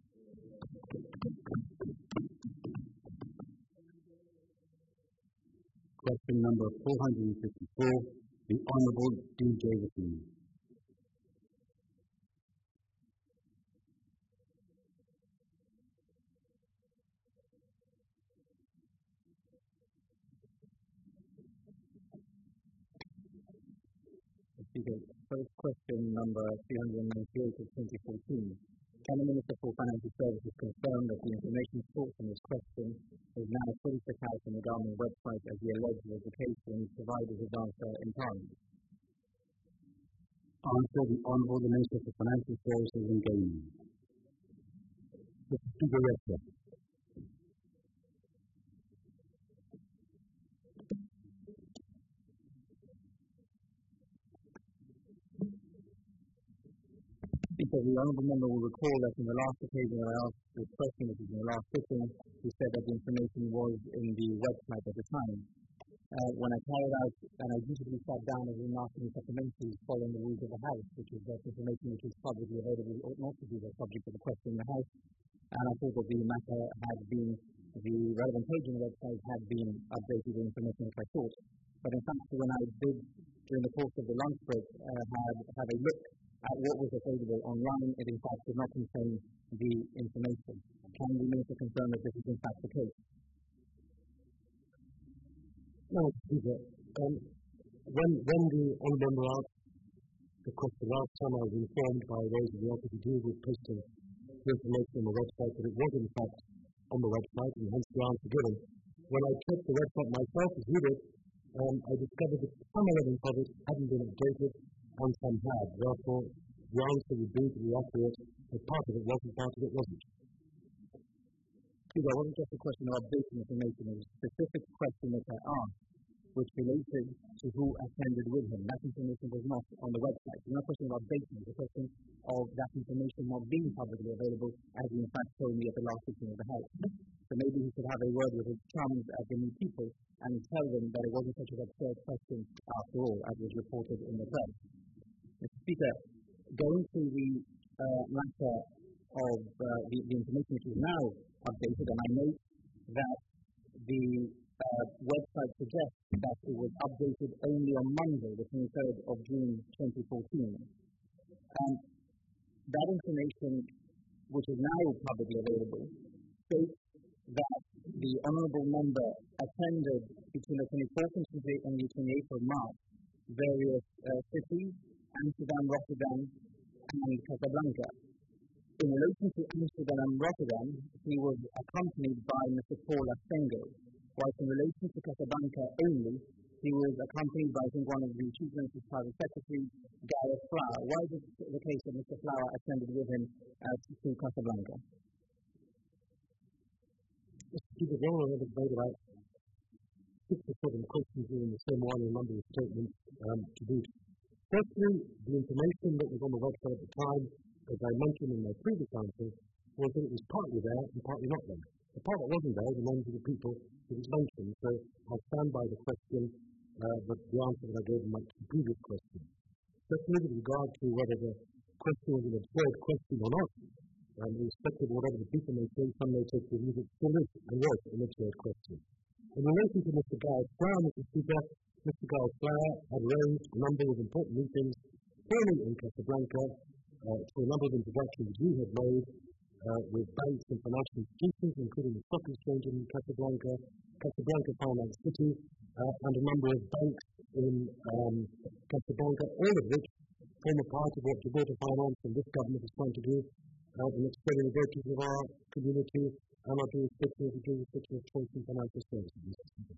Speaker 2: Question number four hundred fifty-four, the Honourable D J Wassini.
Speaker 4: First question number three hundred ninety-eight of twenty fourteen. Can the Minister for Financial Services confirm that the information sought from this question is now fully set out on the government website as the alleged was the case when he provided his answer in Parliament?
Speaker 2: Answer, the Honourable the Minister for Financial Services and Gaming. Mister Speaker, yes, sir.
Speaker 4: Because the Honourable Member will recall that in the last occasion I asked this question, which is in the last sitting, he said that the information was in the website at the time. Uh, when I carried out, and I usually sat down as an asking supplementaries following the rules of the House, which is that information which is publicly available ought not to be the subject of the question in the House, and I thought that the matter had been, the relevant page on the website had been updated with information which I thought. But in fact, when I did, during the course of the lunch break, uh, have, have a look at what was available online, it in fact did not contain the information. Can the Minister confirm that this is in fact the case?
Speaker 1: No, Speaker. Um, when, when the Honourable Member asked the question last time, I was informed by those of the office who deal with posting the information on the website that it was in fact on the website, and hence the answer given. When I checked the website myself, as you did,
Speaker 2: um, I discovered that some elements of it hadn't been updated and some had. Therefore, the answer would be to be accurate that part of it wasn't, part of it wasn't.
Speaker 4: See, that wasn't just a question of updating information, it was a specific question that I asked, which related to who attended with him. That information was not on the website. It's not a question of updating, it's a question of that information not being publicly available, as he in fact told me at the last sitting of the House. So maybe he should have a word with his chums at the new people and tell them that it wasn't such an absurd question after all, as was reported in the press. Mister Speaker, going through the uh, matter of uh, the, the information which is now updated, and I note that the uh, website suggests that it was updated only on Monday, the twenty-third of June twenty fourteen. And that information, which is now publicly available, states that the honourable member attended between the twenty-fourth and the twenty-eighth of March various uh, cities, Amsterdam, Rotterdam, and Casablanca. In relation to Amsterdam and Rotterdam, he was accompanied by Mister Paul Asengo, whilst in relation to Casablanca only, he was accompanied by, I think, one of the Chief Minister's private secretaries, Gareth Flower. Why is it the case that Mister Flower attended with him uh, to Casablanca?
Speaker 2: Mister Speaker, the Honourable Member made about six or seven questions in the same one, a number of statements um, to boot. Firstly, the information that was on the website at the time, as I mentioned in my previous answer, was that it was partly there and partly not there. The part that wasn't there, the names of the people that was mentioned, so I'll stand by the question, uh, but the answer that I gave in my previous question. Secondly, with regard to whether the question was an absurd question or not, um, irrespective of whatever the people may say, some may take the view that it still is and was an absurd question. In relation to Mister Gareth Flower, Mister Speaker, Mister Gareth Flower had arranged a number of important meetings for me in Casablanca, uh, to a number of introductions we had made uh, with banks and financial institutions, including the Stock Exchange in Casablanca, Casablanca Finance City, uh, and a number of banks in um, Casablanca, all of which form a part of what Gibraltar Finance and this government is trying to do uh, in extending the virtues of our community and our jurisdiction as a jurisdiction of choice in financial services.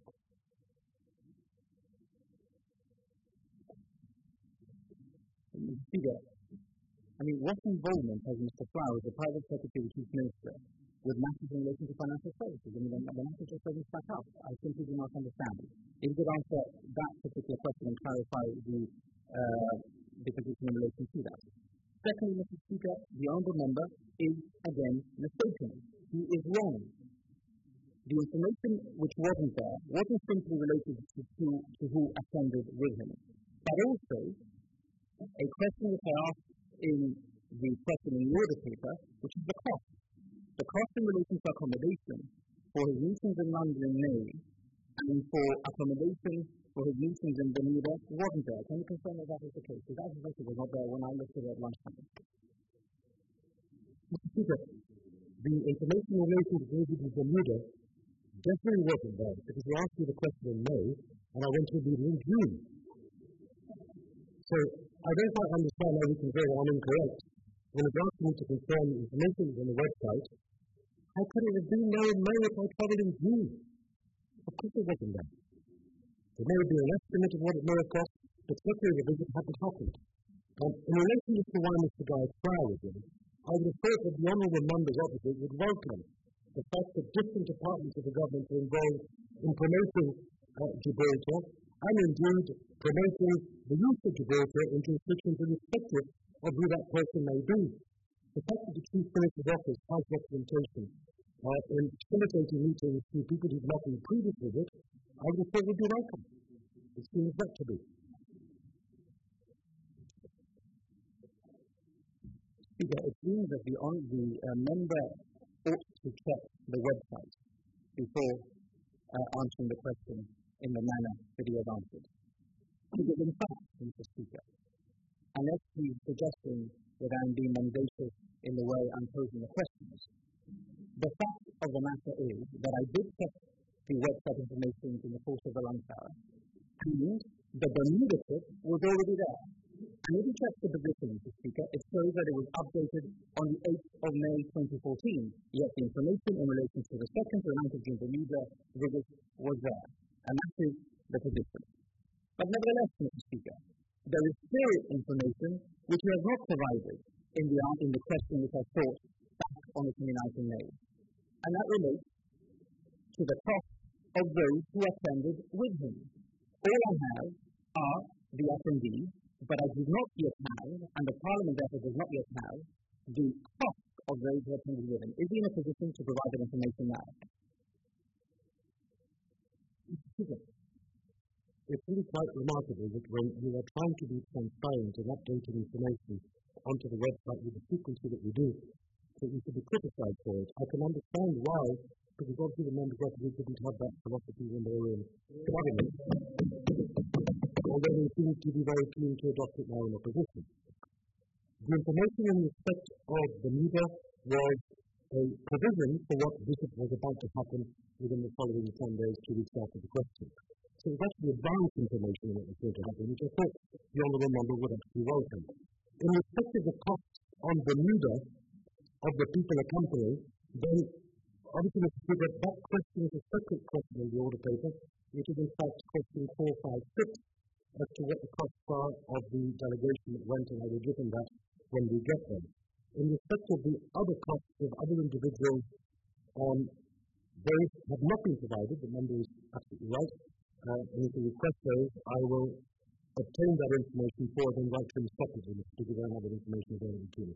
Speaker 4: Speaker, I mean, what involvement has Mister Flowers, the private secretary of the Chief Minister, with matters in relation to financial services? I mean, the, the matter just doesn't stack up. I simply do not understand. If you could answer that particular question and clarify the, uh, the position in relation to that. Secondly, Mister Speaker, the honourable member is, again, mistaken. He is wrong. The information which wasn't there wasn't simply related to, to, to who attended with him, but also a question which I asked in the question in the order paper, which is the cost. The cost in relation to accommodation for his meetings in London in May and for accommodation for his meetings in Bermuda wasn't there. Can you confirm that that is the case? Because that information was not there when I looked at it at lunchtime.
Speaker 2: Mister Speaker, the information relating to the Bermuda definitely wasn't there, because you asked me the question in May, and I went to a meeting in June. So, I don't quite understand how we can say that I'm incorrect when it's asking me to confirm the information on the website. How could it have been there in May if I travelled in June? Of course it wasn't there. There may have been an estimate of what it may have cost, but certainly the visit hadn't happened. Um, in relation to why Mister Gareth Flower was in, I would have thought that the honourable members opposite would welcome the fact that different departments of the government are involved in promoting uh, Gibraltar, and indeed promoting the use of Gibraltar in jurisdictions irrespective of who that person may be. The fact that the Chief Minister's office has representation uh, in facilitating meetings to people who've not been previous with it, I would have thought would be welcome. It seems not to be.
Speaker 4: Speaker, it seems that the, on, the uh, member ought to check the website before uh, answering the question in the manner that he has answered. Because in fact, Mister Speaker, unless he's suggesting that I'm being mendacious in the way I'm posing the questions, the fact of the matter is that I did check the website information in the course of the lunch hour, and the Bermuda trip was already there. And if you check the position, Mister Speaker, it shows that it was updated on the eighth of May twenty fourteen, yet the information in relation to the second to the ninth of June Bermuda visit was there. And that is
Speaker 3: the position. But nevertheless, Mister Speaker, there is still information which he has not provided in the, in the question which I thought back on the twenty-ninth of May. And that relates to the cost of those who attended with him. All I have are the attendees, but I do not yet have, and the Parliament therefore does not yet have, the cost of those who attended with him. Is he in a position to provide that information now?
Speaker 2: It's really quite remarkable that when you are trying to be transparent and updating information onto the website with the frequency that we do, that you should be criticised for it. I can understand why, because obviously the members of the didn't have that philosophy when they were in government, although they seem to be very keen to adopt it now in opposition. The information in respect of the media was a provision for what Bishop was about to happen within the following ten days, two weeks after the question. So it was actually advanced information on what was going to happen, which I thought the honourable member would actually welcome. In respect of the costs on the media of the people accompanying, then obviously Mister Speaker, that question is a separate question in the order paper, which is in fact question four five six, as to what the costs are of the delegation that went, and I will give them that when we get there. In respect of the other costs of other individuals, um, those have not been provided. The member is absolutely right. Uh, and if you request those, I will obtain that information for them right from the separately, Mister Speaker, and have that information available to me.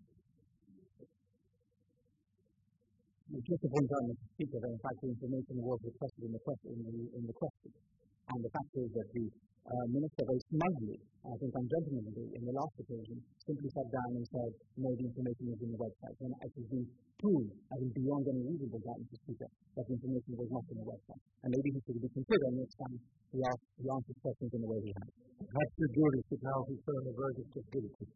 Speaker 3: Just to point out, Mister Speaker, that in fact the information was requested in the question. In the, in the question. And the fact is that the uh, Minister very smugly, I think ungentlemanly, in the last occasion, simply sat down and said, no, the information is in the website. And it has been proved, I think beyond any reasonable doubt, Mister Speaker, that the information was not in the website. And maybe he should be considered next time he, asks, he answers questions in the way he has.
Speaker 1: Perhaps the jury should now return a verdict of guilty.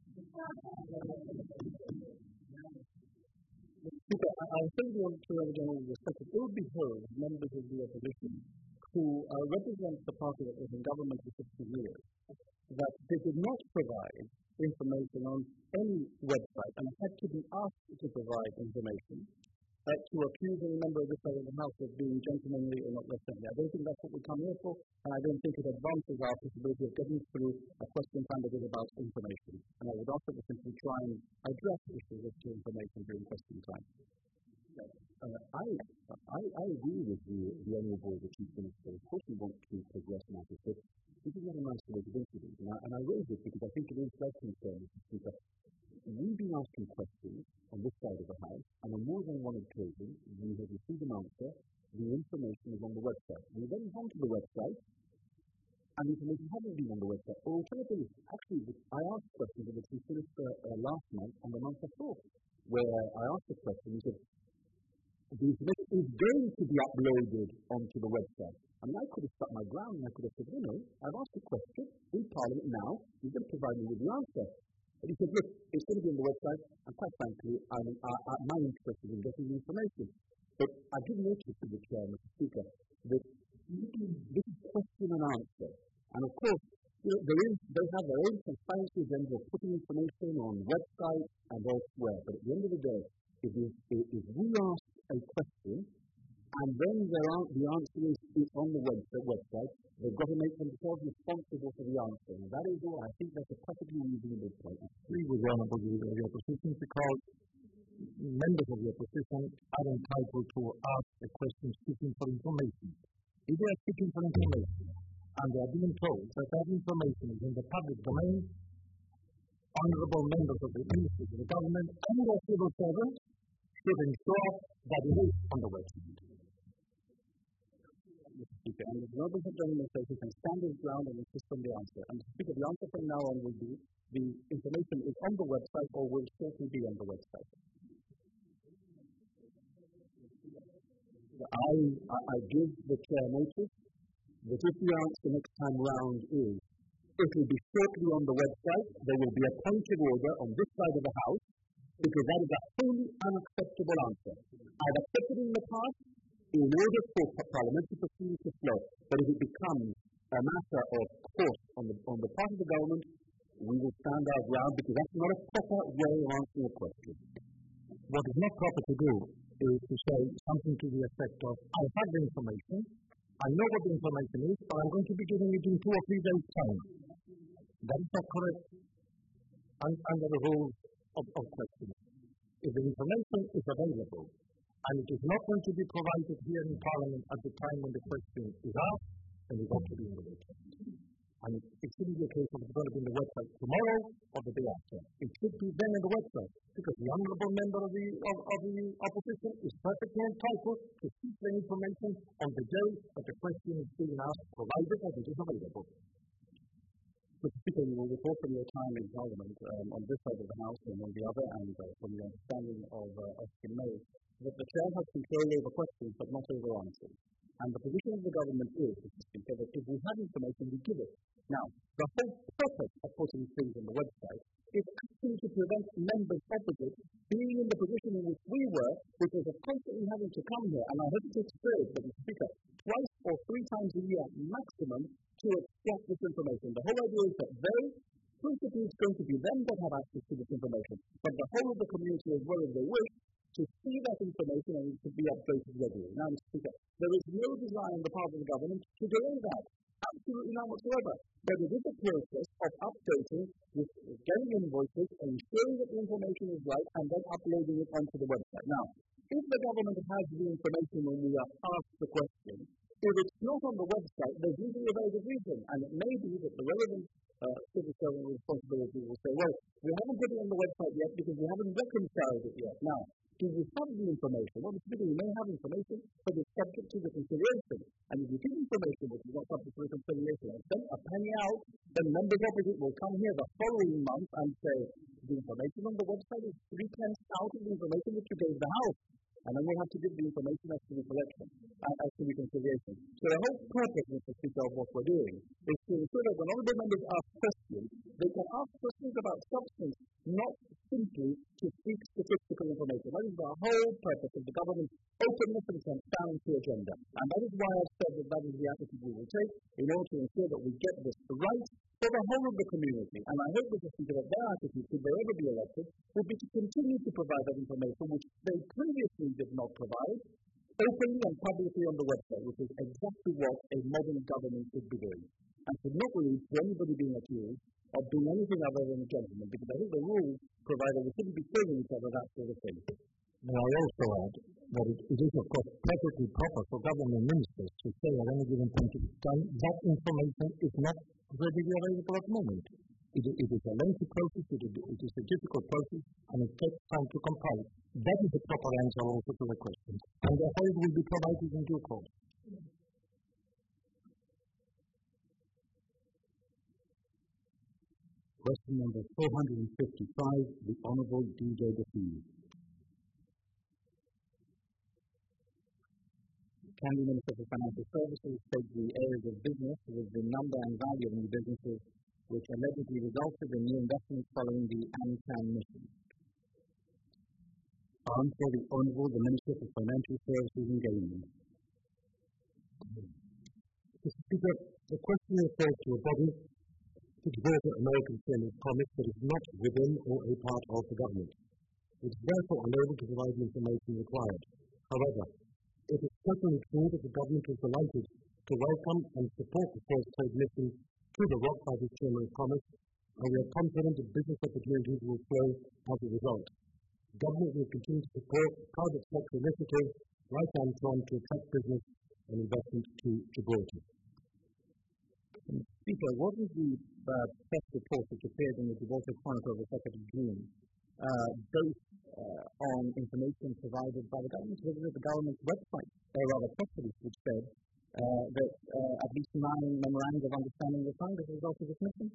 Speaker 3: Speaker, I, I think the Auditor General respect it will be heard members of the opposition who uh, represent the party that was in government for sixty years, that they did not provide information on any website and had to be asked to provide information uh, to accuse any member of this side of the House of being gentlemanly or not less friendly. I don't think that's what we come here for, and I don't think it advances our possibility of getting through a question time that is about information. And I would ask that we simply try and address issues of information during question time.
Speaker 6: Uh, I, I, I agree with the, the Honourable the Chief Minister. Of course we want to progress matters, but this is not a nice way of incident. And I, and I raise it because I think it is does concern Mister Speaker. We've been asking questions on this side of the House, and on more than one occasion we have received an answer. The information is on the website. We then gone to the website, and the information hasn't been on the website. Or alternatively, actually, I asked questions of the Chief Minister uh, last month and the month before, where I asked the question, he said, the information is going to be uploaded onto the website. I mean, I could have stuck my ground and I could have said, you know, I've asked a question in Parliament now, you're going to provide me with the answer. But he said, look, it's going to be on the website, and quite frankly, I'm, I, I, my interest is in getting the information. But I did notice to the Chair, Mister Speaker, that this is question and answer. And of course, you know, there is, they have their own transparency agenda of putting information on websites and elsewhere. But at the end of the day, if, if, if we ask a question, and then there are, the answer is, is on the web, the website, they've got to make themselves responsible for the answer. And that is all. I think that's a perfectly reasonable point. I agree with the Honourable Leader of the Opposition, because members of the Opposition are entitled to ask a question seeking for information. If they are seeking for information, and they are being told that that information is in the public domain, honourable members of the ministry of the government and their civil servants should ensure that it is on the website.
Speaker 3: Mister Speaker, and the Honourable Gentleman says he can stand his ground and insist on the answer. And Mister Speaker, the answer from now on will be the information is on the website or will certainly be on the website. I, I, I give the Chair notice that if the answer next time round is it will be shortly on the website, there will be a point of order on this side of the House, because that is a wholly unacceptable answer. I've accepted it in the past in order for parliamentary proceedings to flow, but if it becomes a matter of course on the, on the part of the government, we will stand our ground, because that's not a proper way of answering a question.
Speaker 2: What is not proper to do is to say something to the effect of, I have the information,
Speaker 1: I know what the information is, but I'm going to be giving it in two or three days' time. That is not correct un- under the rules of, of questions. If the information is available, and it is not going to be provided here in Parliament at the time when the question is asked, then it ought to be in the website. And it, it shouldn't be a case of it's going to be in the website tomorrow or the day after. It should be then in the website, because the honourable member of the, of, of the opposition is perfectly entitled to seek the information on the day that the question is being asked, provided that it is available.
Speaker 3: Mister Speaker, you will report from your time in Parliament um, on this side of the House and on the other, and uh, from the understanding of uh, Austin May, that the Chair has control over questions but not over answers. And the position of the government is, Mister Speaker, that if we have information, we give it. Now, the whole purpose of putting things on the website is actually to prevent members opposite being in the position in which we were, which was of constantly having to come here, and I hesitate to say it, but Mister Speaker, twice or three times a year maximum to extract this information. The whole idea is that they, principally it's going to be them that have access to this information, but the whole of the community as well, if they wish, to see that information and to be updated regularly. Now, Mister Speaker, there is no desire on the part of the government to delay that. Absolutely none whatsoever. But it is a process of updating, with getting invoices, ensuring that the information is right, and then uploading it onto the website. Now, if the government has the information when we are asked the question, if it's not on the website, there's usually a very good reason, and it may be that the relevant uh, civil servant responsibility will say, well, we haven't put it on the website yet because we haven't reconciled it yet. Now, do you have the information? Well, Mister Speaker, you may have information, but it's subject to reconciliation. And if you give information which is not subject to reconciliation, and send a penny out, then members opposite will come here the following month and say, the information on the website is three pence out of the information which you gave the House. And then we'll have to give the information as to the collection, uh, as to reconciliation. So the whole purpose, Mister Speaker, of what we're doing is to ensure that when honourable members ask questions, they can ask questions about substance, not simply to seek statistical information. That is the whole purpose of the government's openness and transparency agenda. And that is why I've said that that is the attitude we will take in order to ensure that we get this right for the whole of the community. And I hope, Mister Speaker, that their attitude, should they ever be elected, will be to continue to provide that information which they previously did not provide, openly and publicly on the website, which is exactly what a modern government should be doing. And should not lead to anybody being accused of doing anything other than a gentleman, because I think the rules provide that we shouldn't be telling each other that sort of thing.
Speaker 1: May I also add that it, it is, of course, perfectly proper for government ministers to say at any given point in time that information is not readily available at the moment. It, it is a lengthy process, it, it is a difficult process, and it takes time to compile. That is the proper answer also to the question. And therefore it will be provided in due course.
Speaker 2: Question number four hundred fifty-five, the Honourable D J Defeat.
Speaker 3: Can the Minister for Financial Services take the areas of business with the number and value of new businesses which allegedly resulted in new investments following the AmCham mission?
Speaker 2: Answer the Honourable the Minister for Financial Services and Gaming.
Speaker 1: Mister Speaker, the question refers to a body which brought an American firm of promise that is not within or a part of the government. It is therefore unable to provide the information required. However, it is certainly true that the government was delighted to welcome and support the first trade mission to the Rock by the Chamber of Commerce, and we are confident that business opportunities will flow as a result. Government will continue to support private sector initiatives like AmCham to attract business and investment to Gibraltar.
Speaker 3: Speaker, what is the uh, press report which appeared in the Gibraltar Chronicle of the second of June, uh, based uh, on information provided by the government, whether the government's website, or rather press release, which said uh, that uh, at least nine memorandums of understanding were signed as a result of this mission?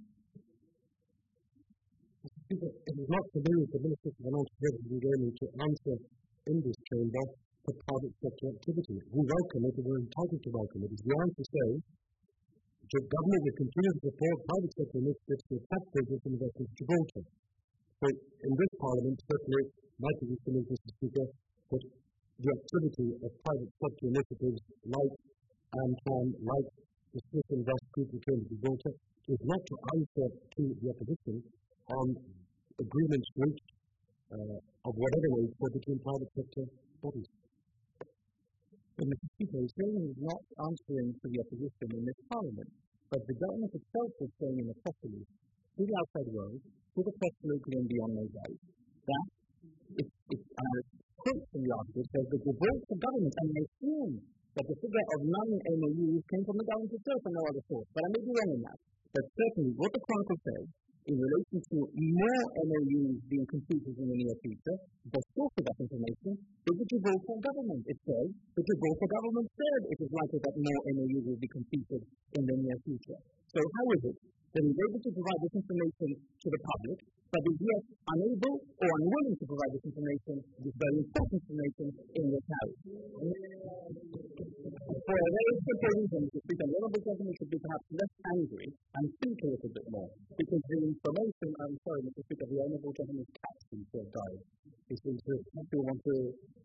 Speaker 1: Mister Speaker, it is not for me as the Minister for Financial Services and Gaming to answer in this chamber for private sector activity. We welcome it and we're entitled to welcome it. As the answer says, the government will continue to support private sector initiatives to attract business and investment to Gibraltar. So, in this Parliament, certainly, my position is, Mister Speaker, that the activity of private sector initiatives like AmCham, like the Swiss Invest Group who came to Gibraltar, is not to answer to the opposition on agreements reached uh, of whatever nature between private sector bodies.
Speaker 4: But Mister Speaker, Australia is not answering to the opposition in this Parliament, but the government itself is saying in a press release to the outside world, to the press locally and beyond, no doubt, that it's, it's uh, quote from the article says that the voice of government, and they assume that the figure of non-M O Us came from the government itself and no other source. But I may be wrong in that. But certainly what the Chronicle says in relation to more M O Us being completed in the near future, the source of that information is the Gibraltar government. It says the Gibraltar government said it is likely that more M O Us will be completed in the near future. So how is it that he's able to provide this information to the public, but is yet unable or unwilling to provide this information, this very important information, in this House? For a very simple reason, Mister Speaker, the Honourable Gentleman should be perhaps less angry and think a little bit more, because the information, I'm sorry, Mister Speaker, the Honourable Gentleman's cat seems to have died. He seems to want to,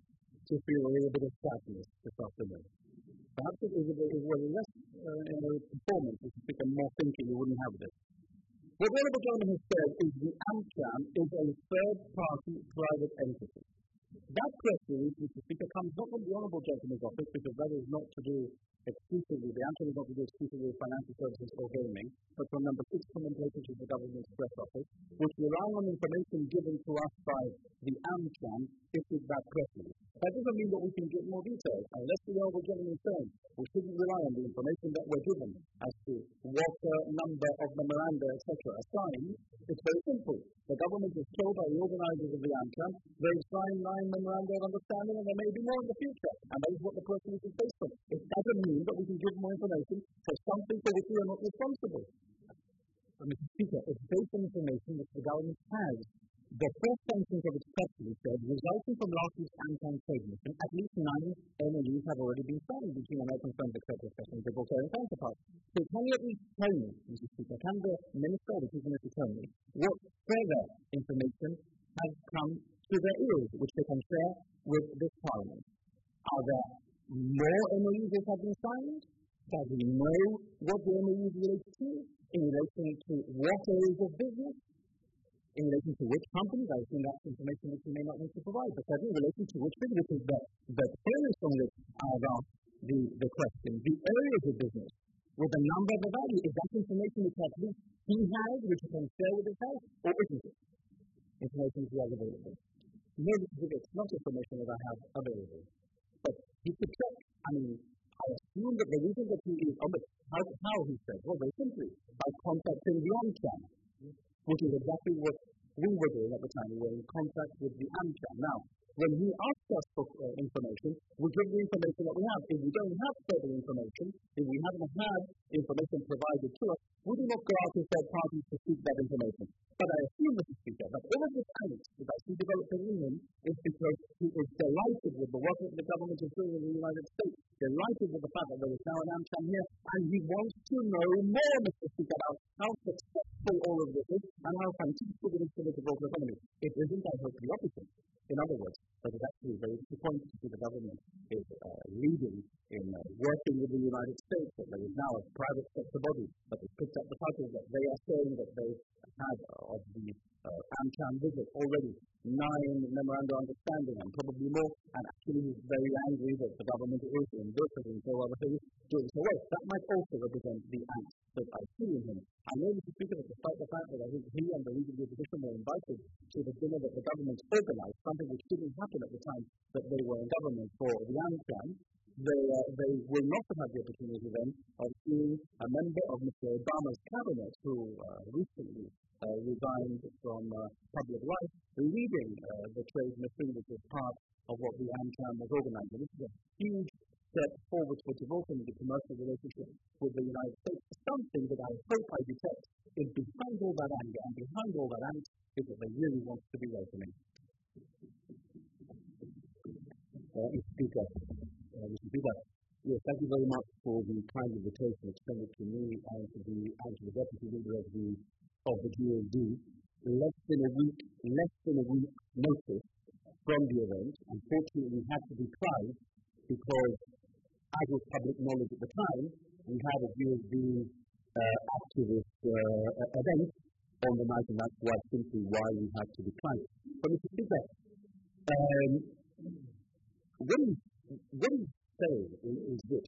Speaker 4: to feel a little bit of sadness this afternoon. Perhaps it was a, it was a less uh, in a performance, Mister Speaker, more thinking, you wouldn't have this. What the Honourable Gentleman has said is the AmCham is a third-party private entity. That press release, Mister Speaker, comes not from the Honourable Gentleman's office, because that is not to do exclusively, the AmCham is not to do exclusively with financial services or gaming, but from number six commentators of the government's press office, which relying on information given to us by the AmCham, issued that press release. That doesn't mean that we can get more details, unless the Honourable Gentleman is saying we shouldn't rely on the information that we're given as to what uh, number of memoranda, et cetera, are signed. It's very simple. The government is told by the organisers of the AmCham they've signed nine memoranda of understanding and there may be more in the future, and that is what the press release is based on. It doesn't mean that we can give more information for something for which we are not responsible. But Mister Speaker, it's based on information that the government has. The first sentence of its press release said, resulting from last week's AmCham trade mission, at least nine M O Us have already been signed between American firms, et cetera, et cetera, and Gibraltarian counterparts. So can you at least tell me, Mister Speaker, can the Minister or the Chief Minister tell me what further information has come to their ears, which they can share with this Parliament? Are there more M O Us that have been signed? Does he know what the M O Us relate to? In relation to what areas of business? In relation to which companies? I assume that's information which you may not need to provide, but in relation to which business is the, the areas on which I have asked the, the question, the areas of business, with the number of the value, is that information which at least he has, which he can share with his house, or isn't it? Information which he has available. No, it's not information that I have available. But he could check. I mean, I assume that the reason that he is on the, how, how he said, well, very simply, by contacting the AmCham, which is exactly what we were doing at the time. We were in contact with the AmCham. Now, when he asks us for uh, information, we give the information that we have. If we don't have further information, if we haven't had information provided to us, we do not go out to third parties to seek that information. But I assume, Mister Speaker, that all of this angst that I see developing in him is because he is delighted with the work that the government is doing in the United States, delighted with the fact that there is now an AmCham here, and he wants to know more, Mister Speaker, about how successful all of this is and how fantastic it is for the Gibraltar economy. It isn't, I hope, the opposite. In other words, but it's actually very disappointing to see the government is uh, leading in uh, working with the United States, that there is now a private sector body that has picked up the title that they are saying that they had uh, of the uh, AmCham visit already nine memoranda of understanding and probably more, and actually he's very angry that the government is in this and so other things doing so well. That might also represent the angst that I see in him. I know, Mister Speaker, that despite the fact that I think he and the League of the Opposition were invited to the dinner that the government organised, something which didn't happen at the time that they were in government for the AmCham, they, uh, they will not have had the opportunity then of seeing a member of Mister Obama's cabinet who uh, recently uh, resigned from uh, public life, leading uh, the trade mission, which is part of what the AmCham was organising. This is a huge step forward for developing the commercial relationship with the United States. Something that I hope I detect is behind all that anger and behind all that angst is that they really want to be welcoming. Uh, Mister Speaker, uh, Mister Speaker, yes, thank you very much for the kind invitation extended to me and to the and to the deputy leader of the of the G L D. Less than a week, less than a week notice from the event. Unfortunately, we had to decline because, as was public knowledge at the time, we had a G L D uh, activist uh, event on the night, and that's why simply why we had to decline. But Mister Speaker, um, what is what is
Speaker 3: say is, is this.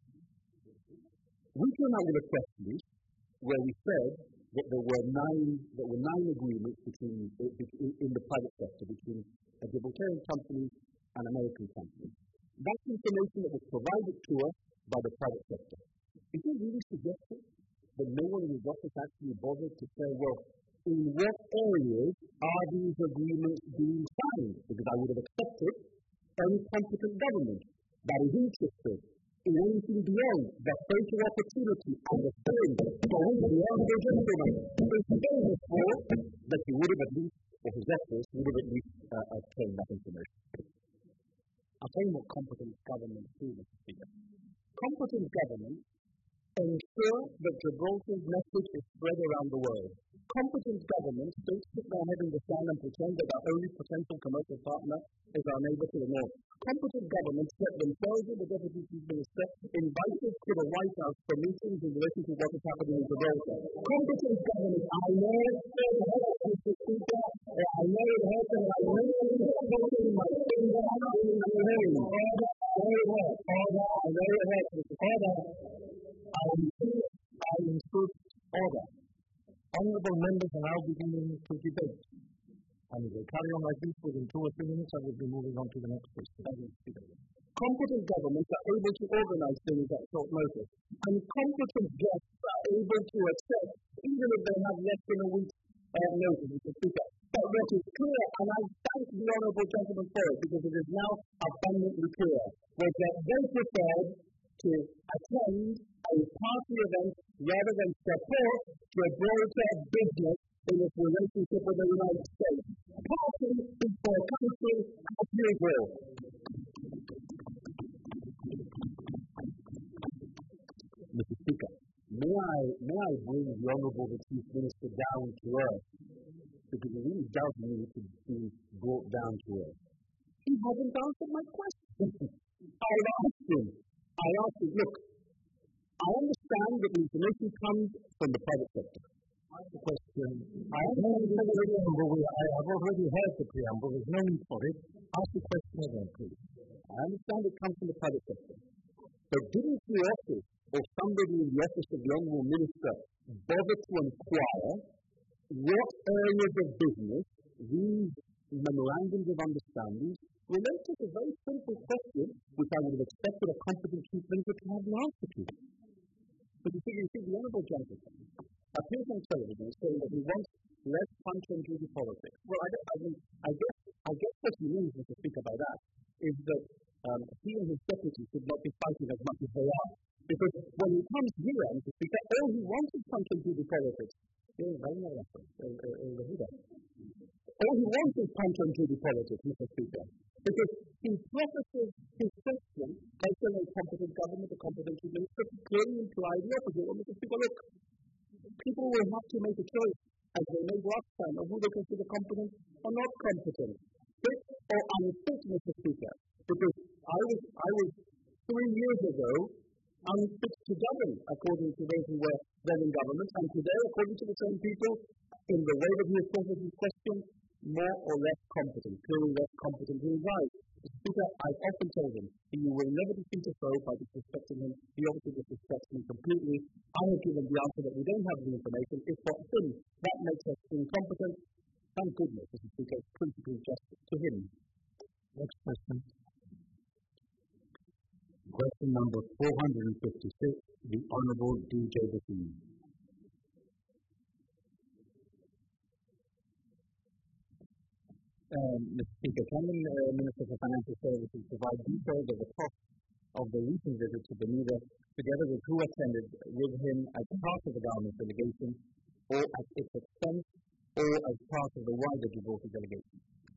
Speaker 3: We came out with a press release where we said that there were nine, there were nine agreements between, in, in the private sector between a Gibraltarian company and American companies. That's information that was provided to us by the private sector. Is it really suggesting that no one in the office actually bothered to say, well, in what areas are these agreements being signed? Because I would have expected any competent government that is interested in anything beyond the social opportunity and the spend for which the average gentleman is paying for, that you would have at least, or his efforts would have at least uh, obtained that information.
Speaker 4: I'll tell you what competent governments do, Mister Speaker.
Speaker 3: Competent governments ensure that Gibraltar's message is spread around the world. Competent governments don't stick their head in the sand and pretend that our only potential commercial partner is our neighbour to the north. Competent governments get themselves and the Deputy Chief Minister invited to the White House for meetings in relation to what is happening in Gibraltar. Competent governments, I know, Mister Speaker, I know it hurts and I know it hurts my finger in the rain. Order, order, order, I know it hurts, Mister Order. I insist, I insist, order.
Speaker 1: Honourable members are now beginning to debate. And if they carry on like this within two or three minutes, I will be moving on to the next question.
Speaker 3: Competent governments are able to organise things at short notice. And competent guests are able to accept, even if they have less than a week's uh, notice, Mister Speaker. But what is clear, and I thank the honourable gentleman for it, because it is now abundantly clear, was that they preferred to attend a party event rather than support Gibraltar business in its relationship with the United States. Party is for a country as usual. Mister Speaker, may I, may I bring the Honourable the Chief Minister down to earth? Because it really does need to be brought down to earth. He hasn't answered my question. I asked him, I asked him, look, I understand that the information comes from the private sector.
Speaker 1: Ask the question. I have already heard the preamble. I have already heard the preamble. There's no need for it. Ask the question again, please.
Speaker 3: I understand it comes from the private sector. But didn't the office or somebody in the office of the Honourable Minister bother to inquire what areas of business these memorandums of understanding relate to? A very simple question which I would have expected a competent chief minister to have the answer to. But you see, you see the Honourable Gentleman appears on television saying that he wants less punch and judy politics. Well, I, I, mean, I, guess, I guess what he means, Mister Speaker, by that is that um, he and his deputy should not be fighting as much as they are. Because when he comes here, Mister Speaker, all he wants is punch and judy politics. All he wants is punch and judy politics, Mister Speaker. Because he prefaces his question by saying a competent government, a competent minister, clearly imply the opposite. Well, Mister Speaker, look, people will have to make a choice, as they made last time, of who they consider competent or not competent. Fit or unfit, Mister Speaker. Because I was, I was three years ago unfit to govern, according to those who were then in government, and today, according to the same people, in the way that he has processed his question, more or less competent, clearly less competent in his eyes. Mister Speaker, I've often told him that you will never defeat a foe by disrespecting him. He obviously disrespects me completely. I have given the answer that we don't have the information. If for him that makes us incompetent, thank goodness, Mister Speaker, it's principally justice to him.
Speaker 1: Next question.
Speaker 2: Question number four hundred fifty-six, the Honourable D J Basini.
Speaker 4: Um, Mister Speaker, can the uh, Minister for Financial Services provide details of the cost of the recent visit to Bermuda, together with who attended with him as part of the government delegation, or at its expense, or as part of the wider Gibraltar delegation?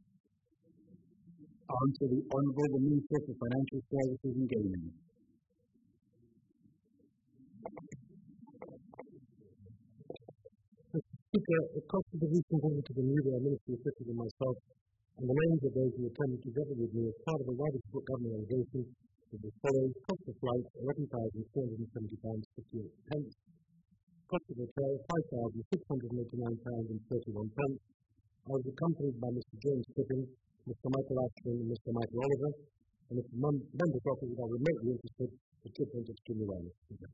Speaker 2: Answer the Honourable the Minister for Financial Services and Gaming.
Speaker 1: Mister Speaker, the cost of the recent visit to Bermuda, our Ministry of Fisheries and myself, and the names of those who attended together with me as part of a wider government delegation is as follows: cost of flight, eleven thousand four hundred seventy pounds fifty-eight pence. Cost of hotel, five thousand six hundred eighty-nine pounds thirty-one pence. I was accompanied by Mister James Pippin, Mister Michael Ashton and Mister Michael Oliver. And if the mem- members' officers are remotely interested, the difference is extremely well.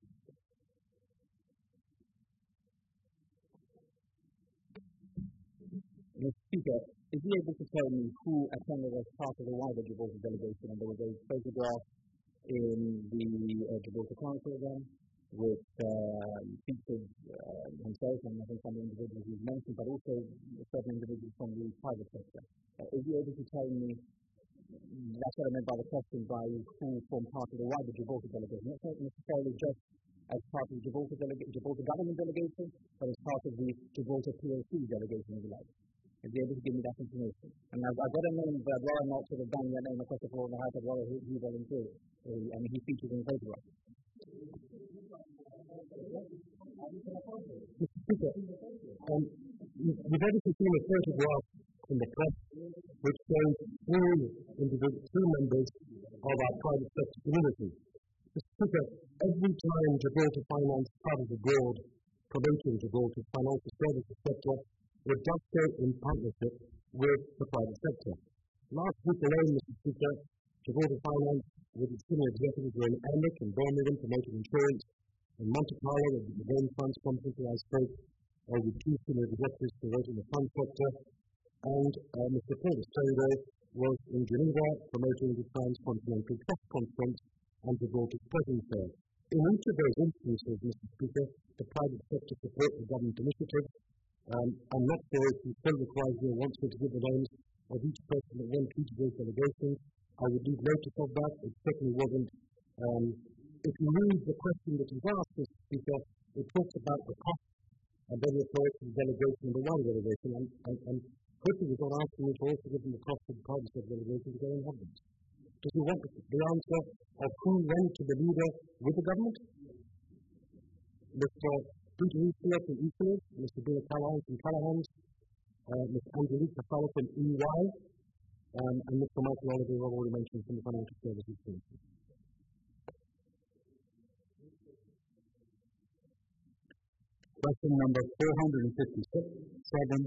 Speaker 4: Mister Speaker, is he able to tell me who attended as part of the wider Gibraltar delegation? And there was a photograph in the uh, Gibraltar Council then, which uh, featured uh, himself and I think some of the individuals he's mentioned, but also certain individuals from the private sector. Uh, is he able to tell me, that's what I meant by the question, by who formed part of the wider Gibraltar delegation, not necessarily just as part of the Gibraltar, delega- Gibraltar government delegation, but as part of the Gibraltar P L C delegation, if you like. Is he able to give me that information? And I've, I've got a name, but I'd rather not sort of bang that name across the floor in the house, I'd rather he, he volunteered. Uh, I mean, he features in the photograph.
Speaker 1: Mister Speaker, um, you've obviously seen a photograph in the press which shows three individual, three members of our private sector community. Mister Speaker, every time Gibraltar Finance travels abroad promoting Gibraltar's financial services sector, it does so in partnership with the private sector. Last week alone, Mister Speaker, Gibraltar Finance, with its senior executives, were in Alnwick and Birmingham promoting insurance. In Monte Carlo, at the Main Funds Conference, where I spoke uh, with two senior executives promoting the fund sector, and uh, Mister Paul Stango was in Geneva promoting the Transcontinental Trust Conference and Gibraltar's presence there. In each of those instances, Mister Speaker, the private sector support the government initiative. Um, I'm not sure if he still requires me or wants me to give the names of each person that went to each of those delegations. I would leave notice of that. It certainly wasn't. Um, if you read the question that he's asked, Mister Speaker, it talks about the cost and then refers to the delegation and the wider delegation. And, and, and hopefully he's not asking me to also give them the cost of the private sector delegation to go and have them. Does he want the answer of who went to the leader with the government? Mister Peter Eastler from Eastler, Mister Bill Callahan from Callahan's, uh, Miss Angelica Fowler from E Y, um, and Mister Michael Oliver, who I've already mentioned, from the Financial Services Committee.
Speaker 2: Question number four hundred fifty-six, seven.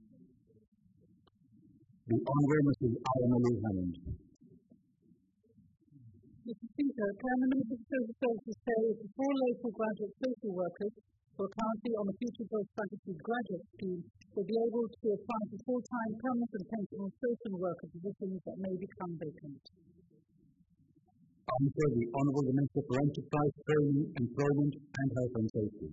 Speaker 2: The Honourable Missus Alma Lee Hammond.
Speaker 5: Mister Speaker, can the Minister for Social Services say if the four local graduate social workers who are currently on the Future Growth Strategy graduate scheme will be able to apply for full-time permanent and pensionable social worker positions that may become vacant?
Speaker 2: Answer: the Honourable Minister for Enterprise, Training, Employment and Health and Safety.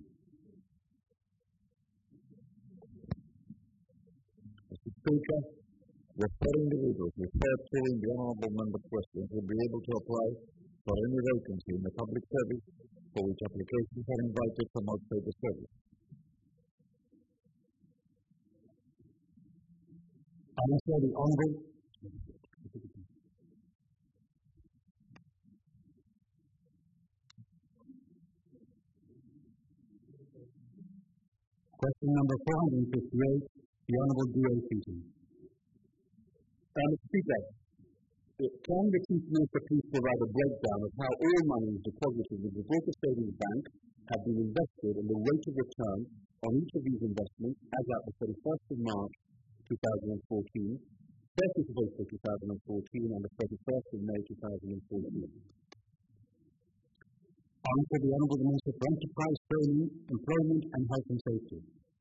Speaker 6: Mister Speaker, the four individuals referred to in the honourable member's questions will be able to apply for any vacancy in the public service for which applications are invited from outside the service.
Speaker 2: Answer: the Honourable. Question number four hundred fifty-eight, the Honourable D A Seaton.
Speaker 3: Uh, Mister Speaker, can the Chief Minister please provide a breakdown of how all monies deposited with the Gibraltar Savings Bank have been invested and the rate of return on each of these investments as at the thirty-first of March two thousand fourteen, thirtieth of April two thousand fourteen and the thirty-first of May two thousand fourteen?
Speaker 2: Answer: the Honourable Minister for Enterprise, Training, Employment and Health and Safety.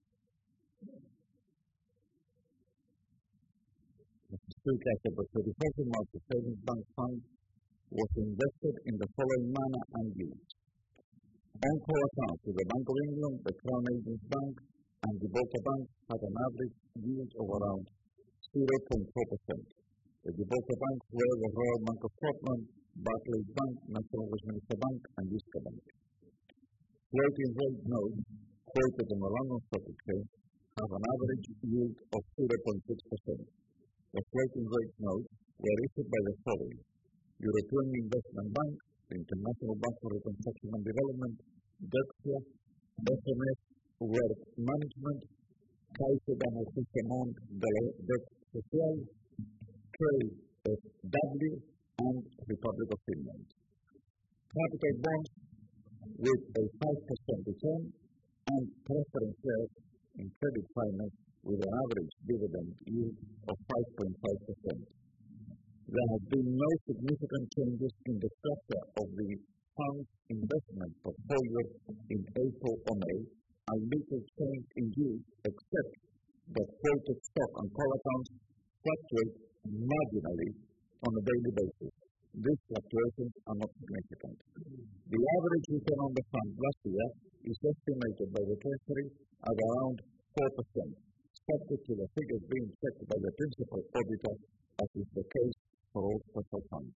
Speaker 6: Mister Speaker, as of the thirty-first of March, the Savings Bank Fund was invested in the following manner and use. On-call accounts with the Bank of England, the Crown Agents Bank and Gibraltar Bank had an average yield of around zero point four percent. The Gibraltar Banks were the Royal Bank of Scotland, Barclays Bank, National Westminster Bank and Vista Bank. Floating rate notes quoted on the London Stock Exchange have an average yield of zero point six percent. The floating rate notes were issued by the following: European Investment Bank, the International Bank for Reconstruction and Development, Dexia, S M S Wealth Management, Caixa de Amortizamiento de Social, Trade F W, and Republic of Finland. Capital bonds with a five percent return and preference shares in credit finance with an average dividend yield of five point five percent. The there have been no significant changes in the structure of the fund's investment portfolio in April or May, and little change in use except that quoted stock and call accounts fluctuate marginally on a daily basis. These fluctuations are not significant. The average return on the fund last year is estimated by the Treasury at around four percent, subject to the figures being checked by the principal auditor, as is the case for all special funds.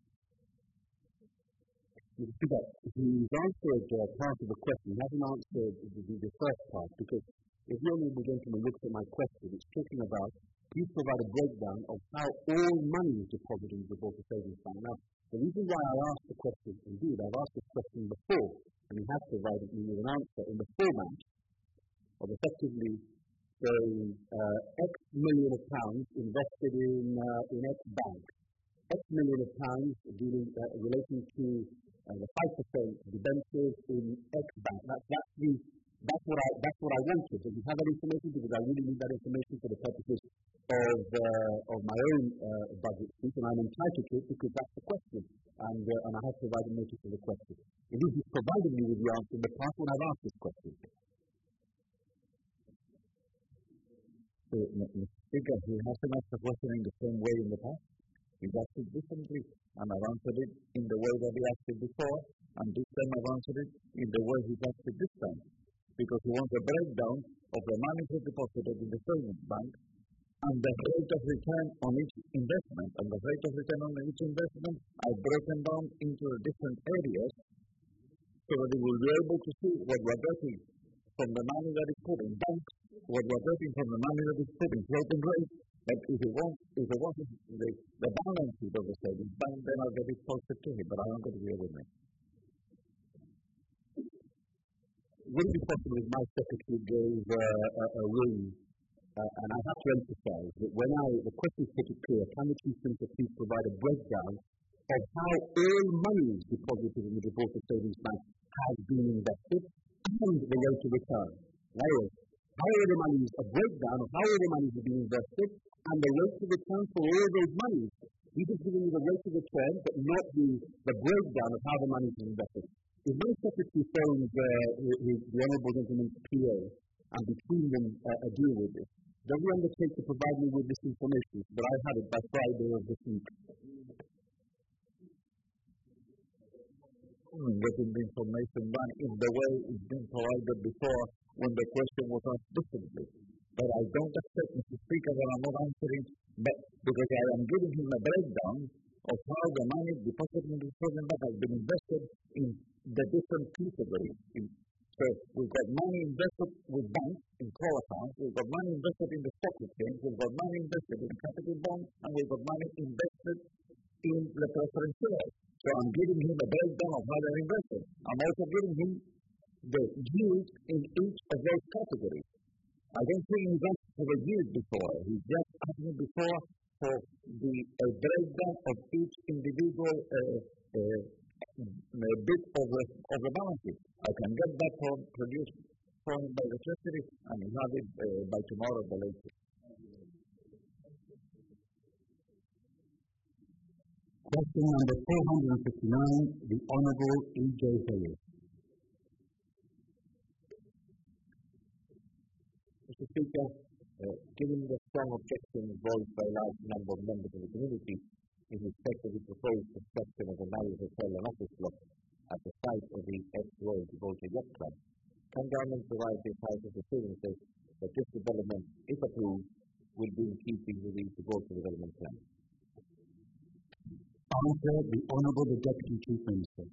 Speaker 2: Peter, he's answered uh, part of the question. He hasn't answered the, the, the first part, because if the honourable gentleman looks at my question, it's talking about, please provide a breakdown of how all money is deposited in the Gibraltar Savings Bank. Now, the reason why I asked the question, indeed, I've asked this question before, and he has provided me with an answer in the format of effectively saying uh, X million of pounds invested in uh, in X bank, X million of pounds dealing, uh, relating to uh, the five percent debentures in X bank. That's, that's, the, that's, what I, that's what I wanted. Does he have that information? Because I really need that information for the purposes of, uh, of my own uh, budget speech, and I'm entitled to it because that's the question, and, uh, and I have provided notice of the question. Indeed, he's provided me with the answer in the past when I've asked this question.
Speaker 6: So, Mister Speaker, he hasn't asked the question in the same way in the past. He's asked it differently, and I've answered it in the way that he asked it before, and this time I've answered it in the way he's asked it this time. Because he wants a breakdown of the money he deposited in the savings bank and the rate of return on each investment. And the rate of return on each investment are broken down into the different areas so that we will be able to see what we're getting from the money that is put in banks, what we're getting from the money that is put in floating rates. But if he wants, if he wants the, the balance sheet of the savings bank, then I'll get it posted to him, but I don't get it here with me.
Speaker 2: Would it be possible if my secretary gave uh, a, a ring, uh, and I have to emphasize that when I, the question is pretty clear, can the Chief Minister please provide a breakdown of how all money deposited in the Gibraltar Savings Bank has been invested and the rate of return? That is, how all the money is a breakdown of how all the money is being invested and the rate of return for all those monies. He's just giving you the rate of return, but not the, the breakdown of how the money is invested. If my secretary phones uh, the Honourable Gentleman's P A and between them uh, a deal with this, does he undertake to provide me with this information that I have it by Friday of this week?
Speaker 6: Hmm, getting the information done in the way it's been provided before when the question was asked differently. But I don't accept, Mister Speaker, that I'm not answering, but because I am giving him a breakdown of how the money deposited in the savings bank has been invested in the different categories. So we've got money invested with banks in call accounts, we've got money invested in the stock exchange, we've got money invested in capital bonds, and we've got money invested in the preference shares. So I'm giving him a breakdown of how they're invested. I'm also giving him the yield in each of those categories. I don't think he's asked for the yield before. He's just asked me before for the a breakdown of each individual uh, uh, bit of the, of the balance sheet. I can get that from, produced from by the Treasury, and he'll have it uh, by tomorrow the latest.
Speaker 2: Question number four hundred fifty-nine, the Honourable E J Hayes.
Speaker 6: Mister Speaker, uh, given the strong objections voiced by a large number of members of the community in respect of the proposed construction of a marriage hotel and office block at the site of the ex-Royal Gibraltar Yacht Club, can government provide the House of Assurances that this development, if approved, will be in keeping with the Gibraltar Development Plan?
Speaker 2: Answer, the Honourable the Deputy Chief Minister.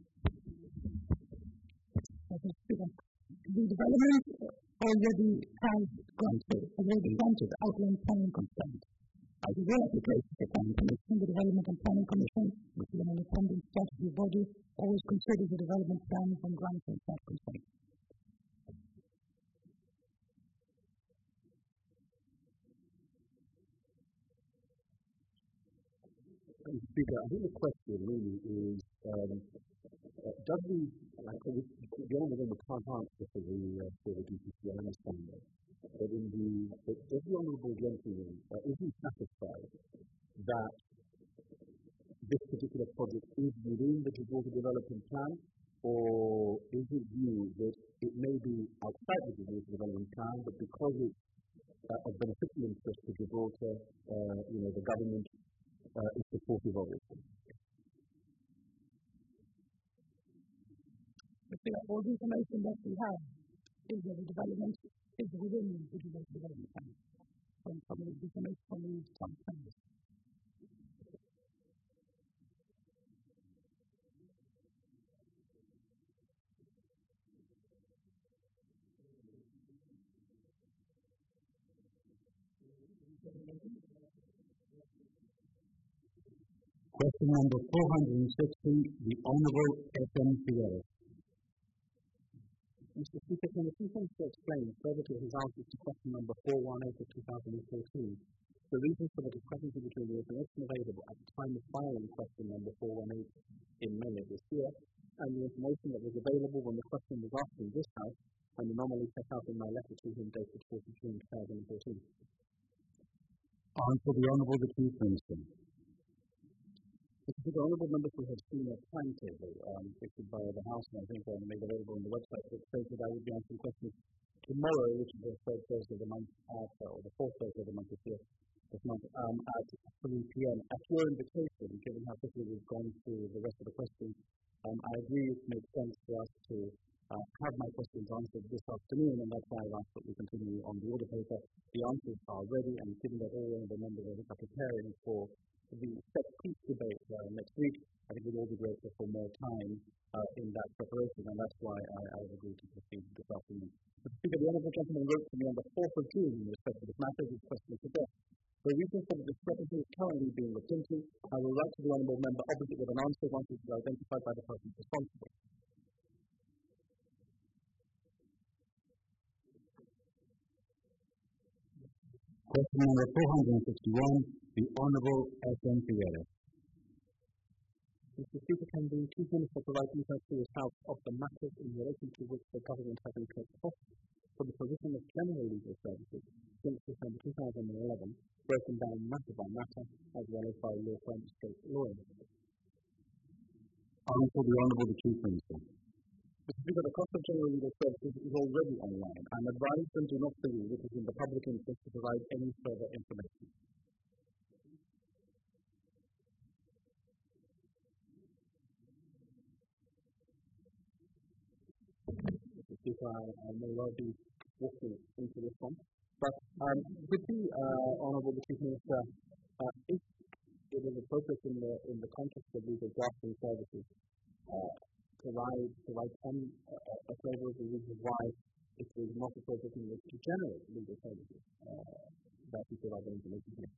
Speaker 5: The development already has granted, already granted outline planning consent. As a real application to the Planning Commission, the Development and Planning Commission, which is an independent statutory body, always considers the development plan when granting that consent.
Speaker 2: Speaker, I think the question really is, um, uh, does the, like, the, the Honourable can't answer for the, uh, for the D P C, I understand that, but in the, but does the Honourable Gentleman, uh, is he satisfied that
Speaker 6: particular project is within the Gibraltar Development Plan, or is it viewed that it may be outside the Gibraltar Development Plan, but because it's uh, of beneficial interest to Gibraltar, uh, you know, the government uh, is supportive of it?
Speaker 5: I think all the information that we have is that the development is within the Gibraltar Development Plan. From some of the information from the some plans.
Speaker 2: Question number four hundred sixty, the Honourable F M Figueres.
Speaker 3: Mister Speaker, can the Chief Minister explain further to his answers to question number four one eight of two thousand fourteen the reasons for the discrepancy between the information available at the time of filing question number four one eight in May of this year and the information that was available when the question was asked in this House and anomaly set out in my letter to him dated fourteenth June twenty fourteen?
Speaker 2: Answer the Honourable the Chief Minister.
Speaker 3: The honourable members who have seen a timetable um, issued by the House, and I think uh, made available on the website, that states that I will be answering questions tomorrow, which is the third Thursday of the month, after, or the fourth Thursday of the month this year, this month, um, at three p m At your invitation, given how quickly we've gone through the rest of the questions, um, I agree it makes sense for us to uh, have my questions answered this afternoon, and that's why I've asked that we continue on the order paper. The answers are ready, and given that all the members are preparing for the set piece debate uh, next week, I think we'll all be grateful for more time uh, in that preparation, and that's why I, I have agreed to proceed this afternoon. Mister Speaker, the Honourable Gentleman wrote to me on the fourth of June in respect to this matter, his question is today. The reason for the discrepancy is currently being looked into. I will write to the Honourable Member opposite with an answer once it is identified by the person responsible.
Speaker 2: Question number four hundred sixty-one, the Honourable F M Figueres.
Speaker 3: Mister Speaker, can the Chief Minister provide details to his House of the matters in relation to which the government has incurred costs for the provision of general legal services since December two thousand eleven, broken down matter by matter, as well as by law firm state lawyers?
Speaker 2: Answer the Honourable the Chief Minister.
Speaker 3: Mister Speaker, the cost of general legal services is already online, and advise and do not believe it is in the public interest to provide any further information. Mister Speaker, I, I may well be walking into this one, but um, with the uh, Honourable the Chief Minister, uh, if it is appropriate in the in the context of legal drafting services, uh, provide provide some uh, a flavour of the reasons why it is not appropriate in to generate legal services uh, that we provide the information to.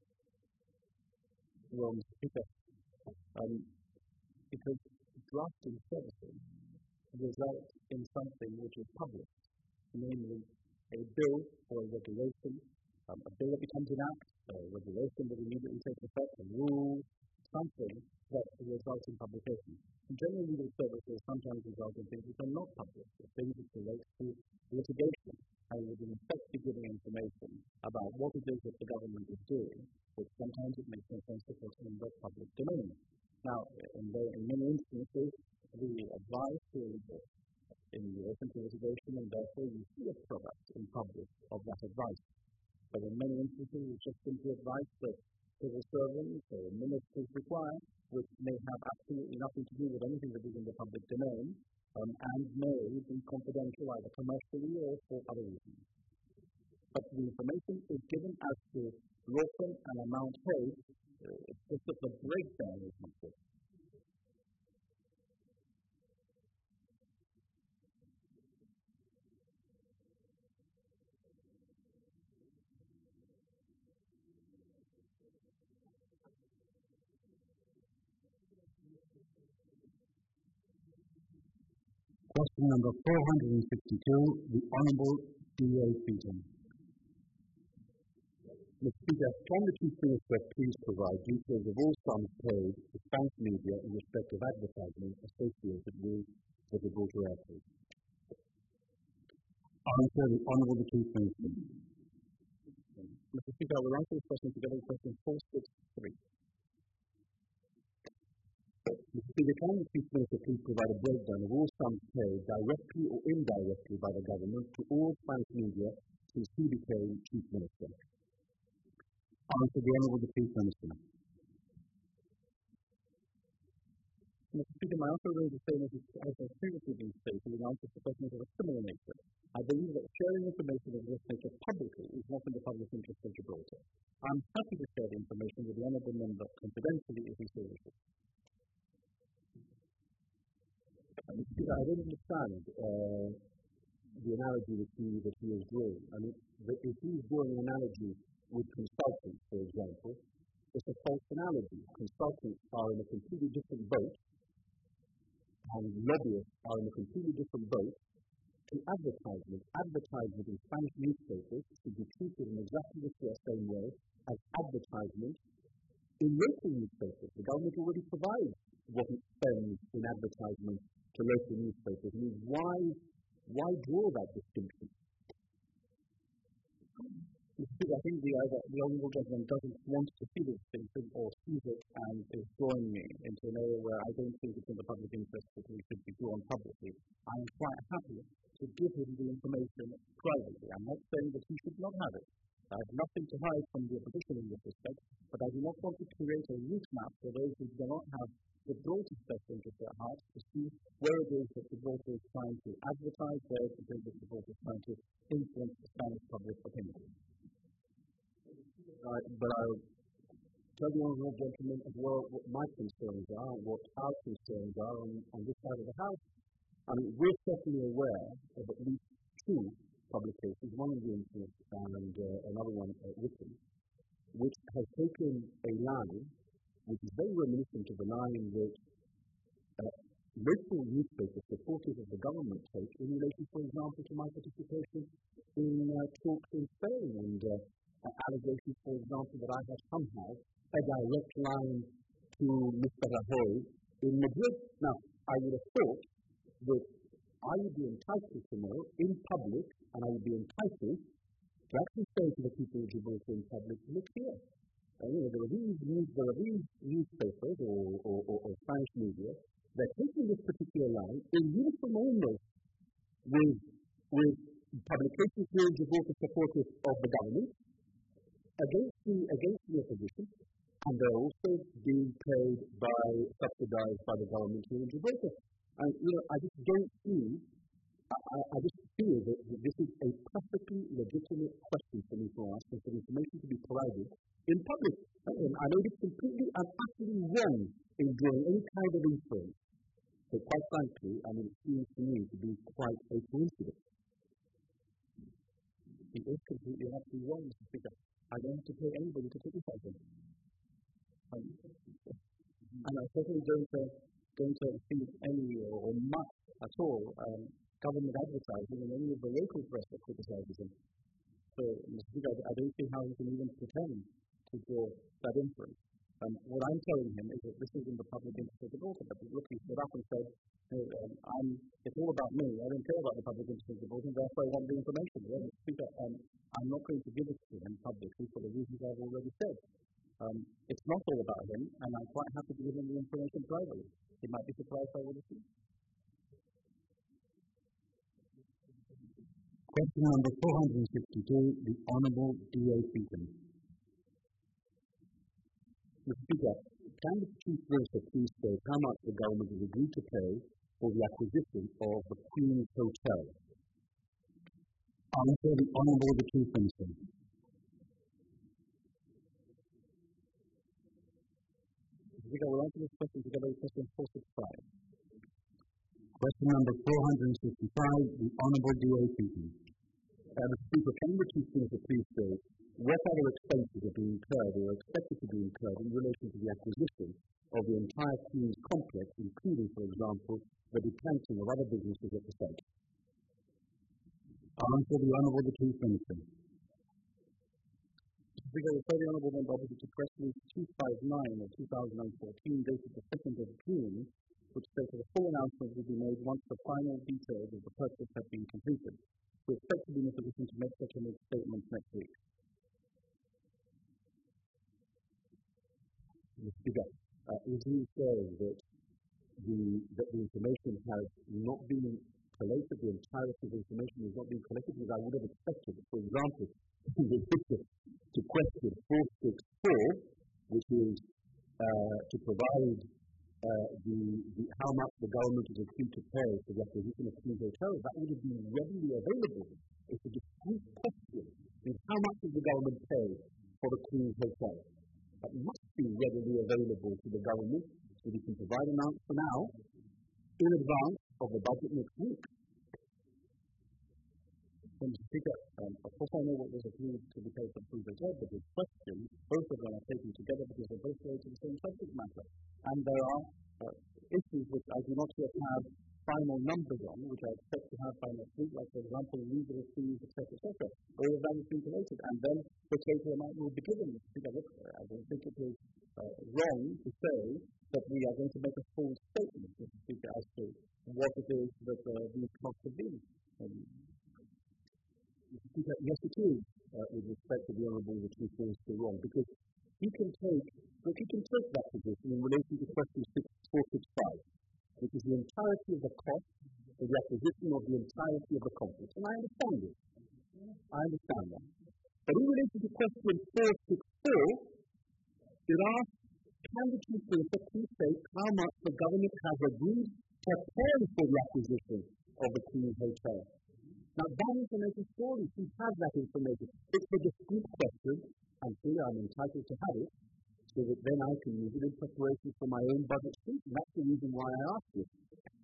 Speaker 3: Well, Mister Speaker, um, because drafting services result in something which is published, namely a bill or a regulation, um, a bill that becomes an act, a regulation that immediately takes effect, a rule, something that results in publication. And general legal services sometimes result in things which are not published, or things which relate to litigation, and would in effect be giving information about what it is that the government is doing, which sometimes it makes no sense to put in the public domain. Now, in, the, in many instances, the advice is in relation to litigation, and therefore you see a product in public of that advice. But in many instances, it's just simply advice that civil servants or ministers require, which may have absolutely nothing to do with anything that is in the public domain, um, and may be confidential either commercially or for other reasons. But the information is given as to law firm and amount paid. Uh, it's just that the breakdown is not good.
Speaker 2: Question number four hundred sixty-two, the Honourable D A Peter.
Speaker 6: Mister Speaker, can the Chief Minister please provide details of all sums paid to Spank Media in respect of advertising associated with the Gibraltar Airport?
Speaker 2: Answer the Honourable the Chief Minister.
Speaker 3: Mister Speaker, I will answer this question together with question four sixty-three.
Speaker 2: can the Chief Minister please provide a breakdown of all sums paid, directly or indirectly, by the government to all Spanish media since he became Chief Minister? Answer: the Honourable the Chief Minister.
Speaker 3: Mister Speaker, my answer remains the same as as has previously been stated in answer to questions of a similar nature. I believe that sharing information of this nature publicly is not in the public interest of Gibraltar. I am happy to share the information with the Honourable Member confidentially if he so wishes.
Speaker 2: Mister Speaker, I don't understand uh, the analogy that he, that he is drawing. I mean, the, if he is drawing an analogy with consultants, for example, it's a false analogy. Consultants are in a completely different boat, and lobbyists are in a completely different boat to advertisement. Advertisement in Spanish newspapers should be treated in exactly the same way as advertisement in local newspapers. The government already provides what it spends in advertisement to local newspapers. I mean, why, why draw that distinction?
Speaker 3: I think the, uh, the Honourable Gentleman doesn't want to see the distinction or sees it and is drawing me into an area where I don't think it's in the public interest that we should be drawn publicly. I am quite happy to give him the information privately. I'm not saying that he should not have it. I have nothing to hide from the opposition in this respect, but I do not want to create a route map for those who do not have the broadest best interest at heart to see where it is that Gibraltar is trying to advertise, where it is that Gibraltar is trying to influence the Spanish public opinion.
Speaker 2: Uh, but I'll tell the Honourable Gentleman as well what my concerns are, what our concerns are on, on this side of the House. I mean, we're certainly aware of at least two publications, one in the Influence and uh, another one at Wickham, which has taken a line which is very reminiscent of the line that uh, local newspapers, supporters of the government, take in relation, for example, to my participation in uh, talks in Spain and uh, Uh, allegations, for example, that I have somehow a direct line to Mister Rajoy in Madrid. Now, I would have thought that I would be entitled to know in public, and I would be entitled to actually say to the people of Gibraltar in public, look here, uh, you know, there are these, news, there are these newspapers or, or, or, or Spanish media that are taking this particular line in uniform almost with, with publications here in Gibraltar supporters of the government, against the, against the opposition, and they're also being paid by, subsidized by the government here in Gibraltar. And, you know, I just don't see, I, I, I just feel that, that this is a perfectly legitimate question for me to ask and for the information to be provided in public. And I know it's completely and utterly wrong in drawing any kind of inference, but quite frankly, I mean, it seems to me to be quite a coincidence.
Speaker 3: It is completely and utterly wrong, Mister Speaker. I don't have to pay anybody to criticize him. Um, and I certainly don't, uh, don't uh, see any or, or much at all um, government advertising in any of the local press that criticizes him. So, Mister Speaker, I don't see how he can even pretend to draw that inference. Um, what I'm telling him is that this is in the public interest of the Gibraltar. But look, he stood up and said, hey, um, I'm, it's all about me. I don't care about the public interest of the Gibraltar, and therefore I want the information. Well, Mister Speaker, um, I'm not going to give it to him publicly for the reasons I've already said. Um, it's not all about him, and I'm quite happy to give him the information privately. He might be surprised by what he sees.
Speaker 2: Question number four hundred sixty-two, the Honourable D A Beacon. Mister Speaker, can the Chief Minister please state how much the government has agreed to pay for the acquisition of the Queen's Hotel? Answer: the Honourable the Chief Minister.
Speaker 3: Mister Speaker, we'll answer this question together with question four sixty-five.
Speaker 2: Question number four hundred sixty-five, the Honourable D A Beacon. Uh, Mister Speaker, can the Chief Minister please state what other expenses are being incurred or are expected to be incurred in relation to the acquisition of the entire Queen's complex, including, for example, the decanting of other businesses at the site? Answer: the Honourable the Chief Minister.
Speaker 3: Mister Speaker, I refer the Honourable Member to Press Release two fifty-nine of two thousand fourteen, dated the second of June, which states that a full announcement will be made once the final details of the purchase have been completed. We expect to be in a position to make such a statement next week.
Speaker 2: Mister Speaker, uh, is he saying that
Speaker 6: the, that the information has not been collated, the entirety of the information is not being collected as I would have expected. For example, to question four six four, which is uh, to provide uh, the, the how much the government is agreed to pay for the acquisition of Queen's Hotel, that would have been readily available. It's a discrete question. Is how much does the government pay for the Queen's Hotel? That must be readily available to the government, so we can provide an answer now in advance of the budget next week. Mister Speaker, um, of course I know what was agreed to be paid for Queen's Hotel, but the questions, both of them are taken together because they're both related to the same subject matter. And there are uh, issues which I do not yet have final numbers on, which I expect to have by next week, like, for example, legal fees, et cetera, et cetera. All of that is being collated, and then the total amount will be given. I don't think it is uh, wrong to say that we are going to make a full statement, Mister Speaker, as to what it is that uh, these costs have been. Um, Mister Speaker, yes, it is, uh, with respect to the Honourable the Chief Minister, wrong, because he can take, look, he can take that position in relation to question four sixty-five. Which is the entirety of the cost of the acquisition of the entirety of the complex. And I understand it. I understand that. But in relation to question four sixty-four, it asks, can the Chief Minister please state how much the government has agreed to pay for the acquisition of the Queen's Hotel? Now, that information, surely, she has that information. It's a discrete question, and clearly I'm entitled to have it, so that then I can use it in preparation for my own budget speech. And that's the reason why I asked you.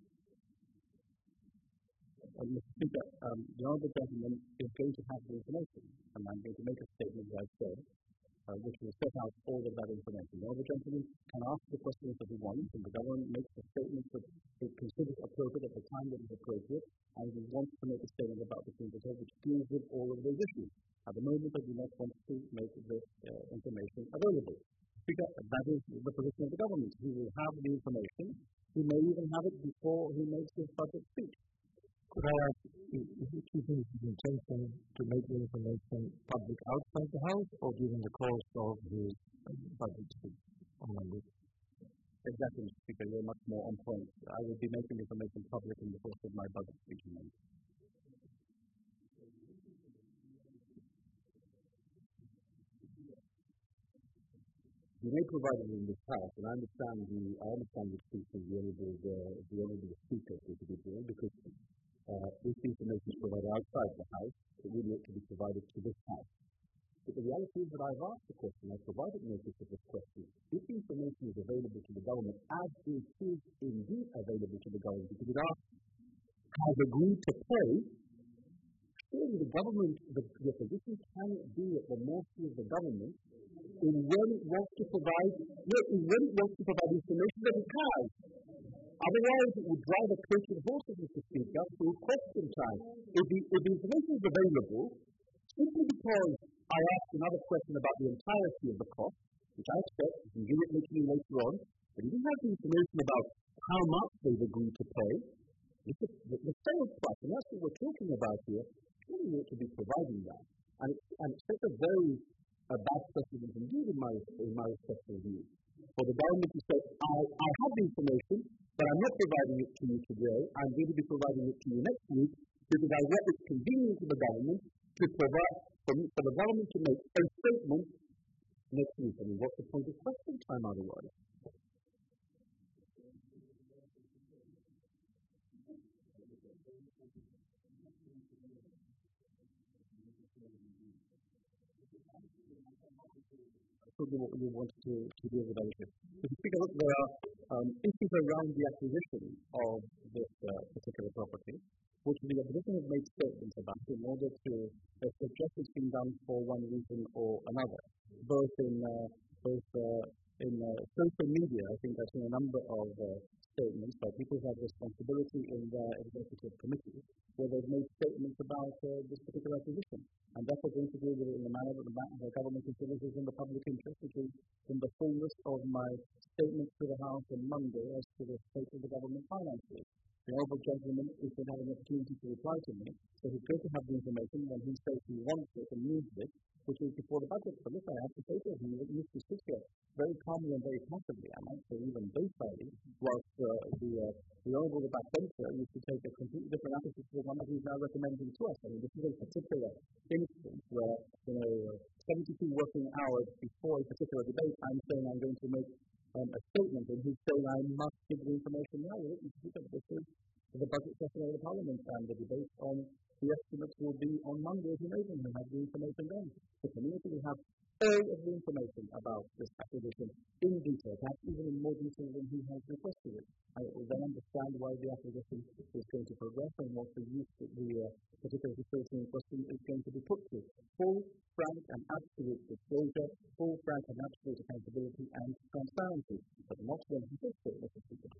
Speaker 6: Uh, Mister Speaker, um, the Honourable Gentleman is going to have the information, and I'm going to make a statement, as I said, uh, which will set out all of that information. The Honourable Gentleman can ask the questions that he wants, and the government makes the statement that it considers appropriate at the time that is appropriate, and he wants to make a statement about the Queen's Hotel, which deals with all of those issues. At the moment, I do not want to make this uh, information available. Speaker, that is the position of the government. He will have the information. He may even have it before he makes his budget speech.
Speaker 1: Could I ask, is it Chief Minister's intention to make the information public outside the House or during the course of his budget speech on Monday?
Speaker 3: Exactly, Mister Speaker. You're much more on point. I will be making the information public in the course of my budget speech on Monday.
Speaker 6: You may provide it in this House, and I understand the I understand the speech of the honourable the, the honourable speaker to be doing, because uh, if the information is provided outside the House, it really ought to be provided to this House. But the reality is that I've asked the question, I've provided notice of this question. If the information is available to the government, as it is indeed available to the government, because it asks, has agreed to pay, surely the government, the, the opposition cannot be at the mercy of the government in when it wants to provide, no, in when it wants to provide information that it has. Otherwise, it would drive a coach of horses, Mister Speaker, through question time. If the, if the information is available, simply because I asked another question about the entirety of the cost, which I expect you can give it to me later on, but if you have the information about how much they've agreed to pay, the, the, the sales price, and that's what we're talking about here, surely we ought to be providing that. And it's, and it's such a very a bad precedent indeed in my, in my respectful view. For the government to say, I, I have the information, but I'm not providing it to you today, I'm going to be providing it to you next week, because I want it convenient to the government to provide, for, for the government to make a statement next week. I mean, what's the point of question time otherwise? What you want to, to deal with that issue. If you think of it, there are um, issues around the acquisition of this uh, particular property, which the opposition has made statements about in order to uh, suggest it's been done for one reason or another. Both in uh, both uh, in uh, social media, I think I've seen a number of uh, statements by people who have responsibility in their executive committee, where they've made statements about uh, this particular acquisition. And therefore going to deal with it in a manner that the, the government considers is in the public interest, which is in the fullness of my statement to the House on Monday as to the state of the government finances. The honourable gentleman is going to have an opportunity to reply to me, so he's going to have the information when he says he wants it and needs it,
Speaker 3: which was before the budget. But look, I have to say to him, he used to sit here very calmly and very passively, I might say even docilely, whilst uh, the, uh, the Honourable Backbencher used to take a completely different attitude to the one that he's now recommending to us. I mean, this is a particular instance where, you know, seventy-two working hours before a particular debate, I'm saying I'm going to make um, a statement, and he's saying I must give the information now. Well, this is the budget session of the Parliament, and the debate on the estimates will be on Monday, as you know, and we'll have the information then. The community will have all of the information about this acquisition in detail, perhaps even in more detail than he has requested it. I will then understand why the acquisition is going to progress and what the use of the uh, particular facility in question is going to be put to. Full, frank and absolute disclosure, full, frank and absolute accountability and transparency, but not when he says so, Mister Speaker.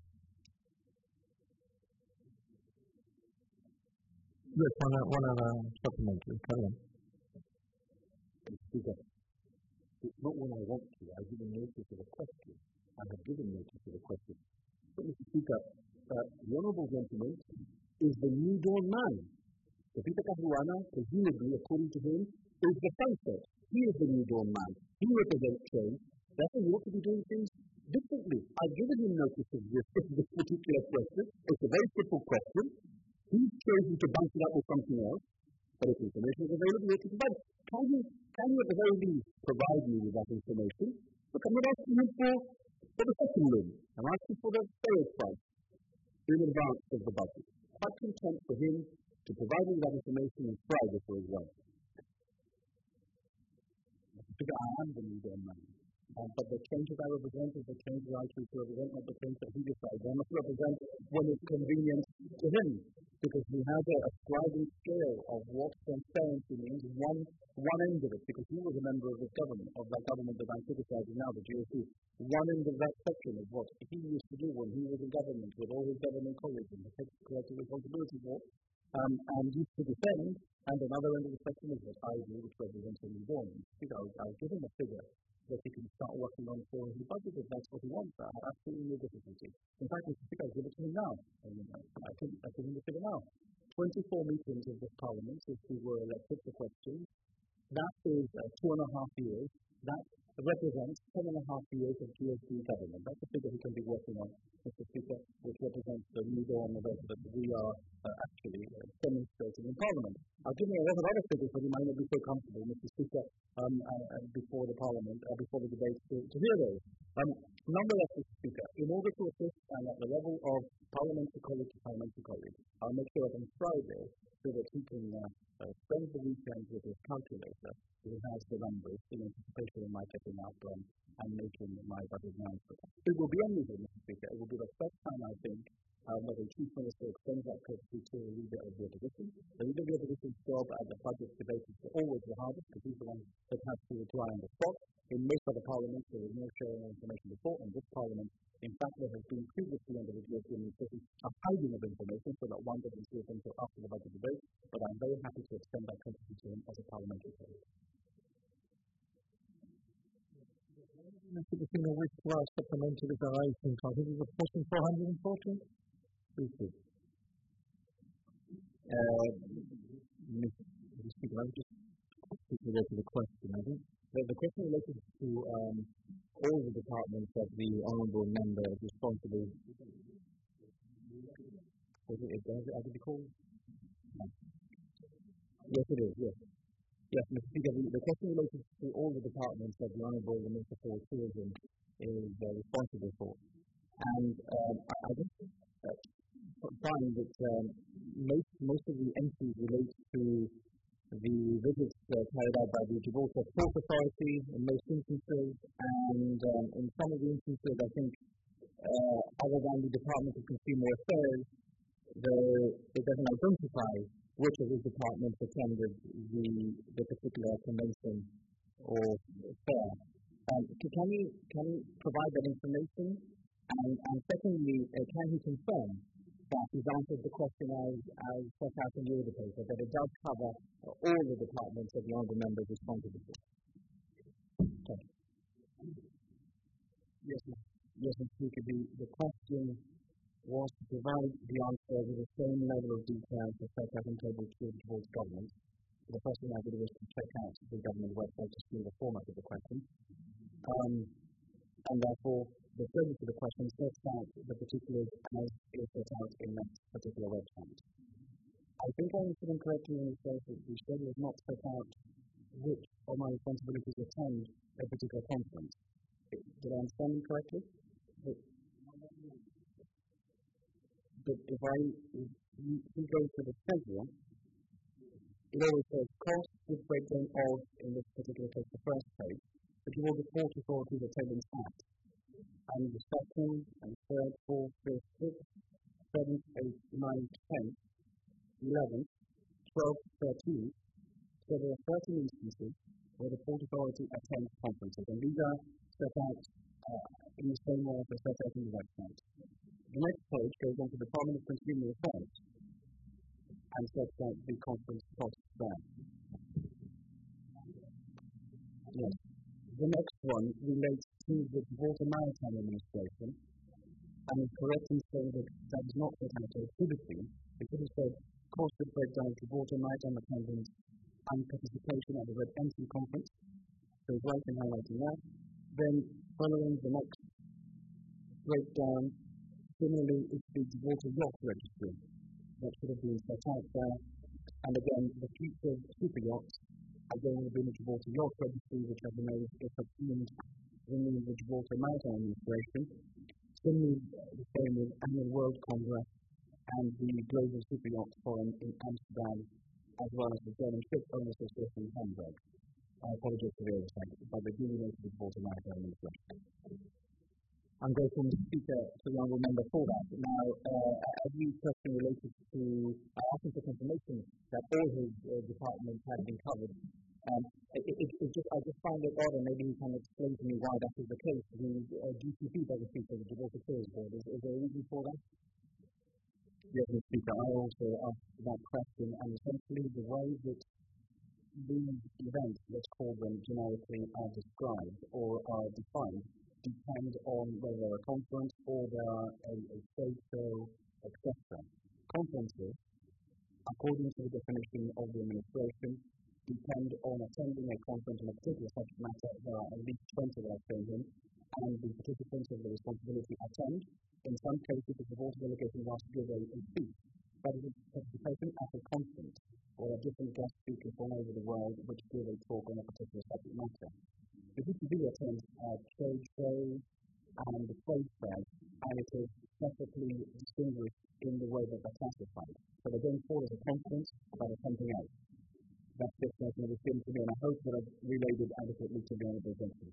Speaker 1: Yes, one, one other supplementary. Carry on.
Speaker 6: Speaker, it's not when I want to. I've given notice of a question. I have given notice of a question. But, Mister Speaker, uh, the Honourable Gentleman is the new dawn man. The Peter Caruana, presumably, according to him, is the sunset. He is the new dawn man. He represents change. Therefore, you ought to be doing things differently. I've given him notice of this, this particular question. It's a very simple question. He's chosen to bounce it up with something else. But if information is available, you have to provide it. Can you, can you at the very least provide me with that information? Look, I'm not asking you for, for the second room. I'm asking for the sales price in advance of the budget. Quite content for him to provide me with that information on Friday, for example. Because I am the new dawn man. Um, but the changes I represent is the changes I choose to represent, not the change that he decides. I must represent when it's convenient to him, because he has a, a sliding scale of what transparency means, one, one end of it, because he was a member of this government, of that government that I'm criticizing now, the G O P. One end of that spectrum is what he used to do when he was in government with all his government colleagues and he takes collective responsibility for, um, and used to defend, and another end of the spectrum is what I do, which represents a newborn. I'll, I'll give him a figure that he can start working on for his budget if that's what he wants. I have absolutely no difficulty. In fact, Mister Speaker, I'll give it to him now. I, mean, I, can, I can give him the figure now. twenty-four meetings of this Parliament since we were elected for questions. That is uh, two and a half years. That represents ten and a half years of G O P government. That's the figure he can be working on, Mister Speaker, which represents the new dawn of that we are uh, actually uh, demonstrating in Parliament. I'll give you a lot of other figures, but you might not be so comfortable, Mister Speaker, um, uh, before the Parliament, uh, before the debate to, to hear those. Um, nonetheless, Mister Speaker, in order to assist and at the level of parliamentary colleague to parliamentary colleague, I'll make sure that on Friday, so that he can uh, uh, spend the weekend with his calculator, he has the numbers in anticipation of my getting up um, and making my budget announcement. It will be unusual, Mister Speaker. It will be the first time, I think, um, that a Chief Minister extends that courtesy to a leader of the opposition. The leader of the opposition's job at the budget debate is always the hardest, because he's the one that has to reply on the spot. In most other parliaments, there is no sharing of information before. In this parliament, in fact, there has been previously under the G O P administration a hiding of information so that one doesn't see it until after the budget debate. But I'm very happy to extend that courtesy to him as a parliamentary colleague.
Speaker 1: Mister Speaker, which was supplementary declaration? I think it was question four hundred forty. Please do.
Speaker 6: Uh, Mister Speaker, I just quickly go to the question. I think the, the question related to um, all the departments that the honourable member is responsible. Is it, is it, has it been called? No. Yes, it is. Yes. Yes, Mister Speaker, the, the question related to all the departments that the Honourable Minister for Tourism is uh, responsible for. And um, I, I just uh, find that um, most, most of the entries relate to the visits uh, carried out by the Gibraltar Port Authority in most instances, and um, in some of the instances, I think, uh, other than the Department of Consumer Affairs, the, it doesn't identify which of his departments attended the, the particular convention or fair. Um, can he can he provide that information? And, and secondly, uh, can he confirm that he's answered the question as, as set out in the order paper, that it does cover uh, all the departments that the honourable member is responsible for? Okay. Yes, yes, Mister Speaker. The, the question was to provide the answer with the same level of detail as set out in Table two of the Board's government.
Speaker 4: the first thing I did was to check out the government website to see the format of the question. Um, and therefore, the further to the question sets out the particulars as is set out in that particular website. I think I understood him correctly when he says that the schedule has not set out which of my responsibilities attend a particular conference. Did I understand him correctly? But, but if I if you go to the schedule, it always says cost with breakdown of, in this particular case, the first page, but you all the port authorities attendance at. And the second and third, fourth, fifth, sixth, seventh, eighth, ninth, tenth, eleventh, twelfth, thirteenth. So there are thirteen instances where the port authority attends conferences, and these are set out uh, in the same way as they're set out in the website. The next page goes on to the Department of Consumer Affairs and sets out the conference costs there. Yes. The next one relates to the Gibraltar Maritime Administration, and is correct in saying that that is not set out as should have been. It should have said cost of breakdown Gibraltar Maritime attendance and participation at the Red Ensign Conference. So it's right in highlighting that. Then following the next breakdown, similarly it's the Gibraltar Yacht Registry that should have been set out there. And again, the future super yachts are going to be the Gibraltar Yacht Registry, which as you know is subsumed in the Gibraltar Maritime Administration. Similarly, the same with Annual World Congress and the Global Super Yacht Forum in Amsterdam, as well as the German Ship Owners Association in Hamburg. I apologize for the oversight, but they do relate to the Gibraltar Maritime Administration. I'm grateful, Mister Speaker, to the Honourable Member for that. Now, uh, a new question related to uh, asking for confirmation that all his uh, departments had been covered. Um, it, it, it just, I just find it odd, and maybe he can explain to me why that is the case. The uh, G C P doesn't speak to the Gibraltar Tours Board. Is, is there a reason for that? Yes, Mister Speaker, I also asked that question, and essentially the way that these events, let's call them generically, are described or are defined depend on whether they're a conference or they are a, a trade show, et cetera. Conferences, according to the definition of the administration, depend on attending a conference on a particular subject matter. There are at least twenty that I've chosen, and the participants of the responsibility attend. In some cases, the Gibraltar delegation was to give a, a speech, but it is participation at a conference or a different guest speakers from all over the world which give a talk on a particular subject matter. The G C B attends uh, trade shows and the trade fairs, and it is separately distinguished in the way that they're classified. So they don't fall as a conference, but as something else. That's the explanation of the thing to me, and I hope that I've relayed it adequately to the Honourable Gentleman.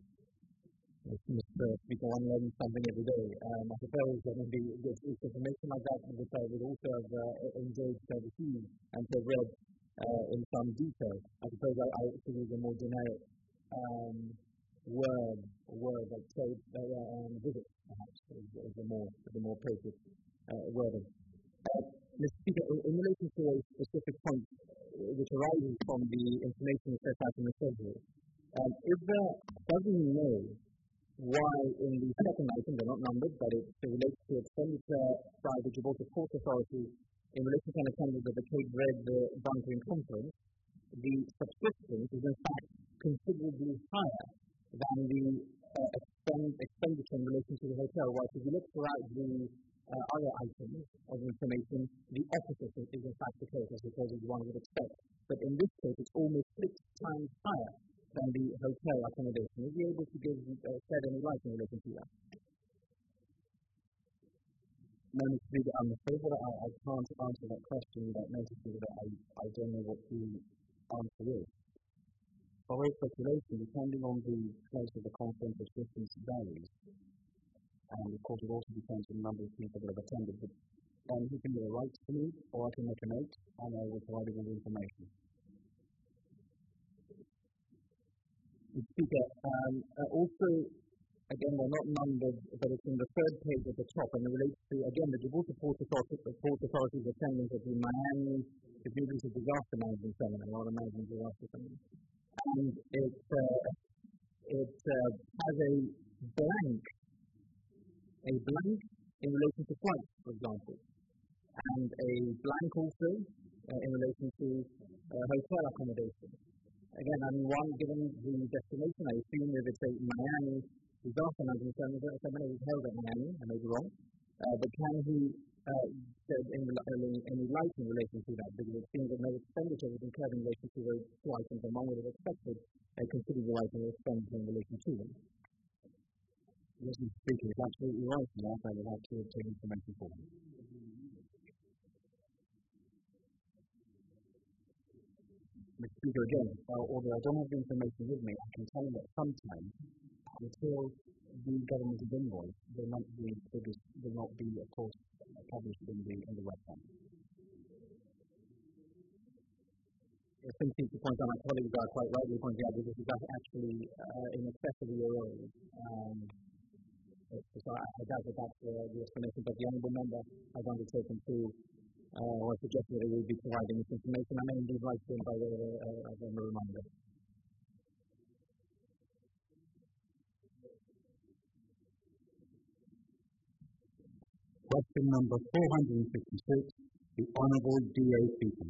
Speaker 4: Mister Speaker, one learns something every day. Um, I suppose that maybe it's, it's information like that which I would also have uh, enjoyed to have received and to have read uh, in some detail. I suppose I, I should use a more generic um, word, word like trade, uh, um, visit, perhaps, is, is a more, is a more appropriate uh, word. Uh, Mister Speaker, in, in relation to a specific point uh, which arises from the information set out in the schedule, um, is there, does he know why in the second item, they're not numbered, but it relates to expenditure by the Gibraltar Port Authority in relation to an attendance of the Cape Red uh, Bunkering Conference, the subsistence is in fact considerably higher than the uh, expend, expenditure in relation to the hotel. While if you look throughout the uh, other items of information, the opposite is in fact the case, I suppose as one would expect. But in this case, it's almost six times higher than the hotel accommodation. Is he able to give uh, shed any light in relation to that? No, Mister Speaker, I'm afraid that I, I can't answer that question without noticing that I, I don't know what the answer is. For all speculation, depending on the place of the conference, the distance varies. And of course, it also depends on the number of people that have attended. But um, he can either write to me, or I can make a note, and I will provide him with information. Mister Speaker, um, uh, also, again, they're not numbered, but it's in the third page at the top, and it relates to, again, the Gibraltar Port Authority, the Port Authority's attendance at the Miami Community Disaster Management Seminar, or the Management Disaster Seminar. And it, uh, it uh, has a blank, a blank in relation to flights, for example, and a blank also uh, in relation to uh, hotel accommodation. Again, I mean, one, given the destination, I assume if it's a Miami disaster management seminar, it was held at Miami, I may be wrong, uh, but can he uh, shed any, any light in relation to that? Because it seems that no expenditure was incurred in relation to those two items, and one would have expected a considerable item of expenditure in relation to them.
Speaker 2: Yes, Mister Speaker, it's absolutely right, and I would like to obtain information for him. Mister Speaker, again, uh, although I don't have the information with me, I can tell you that sometimes, until the government's invoice, the monthly figures will not be, of course, published in the, in the website.
Speaker 4: Simply to point out, my colleagues are quite rightly pointing out that this is actually uh, in excess of a year old. Um, so I, I doubt that that's uh, the explanation, but the honourable member has undertaken to uh, or suggested that he will be providing this information. I may indeed write to him by way of a, uh, of a reminder.
Speaker 2: Question number four hundred fifty-six, the Honourable D A Speaker.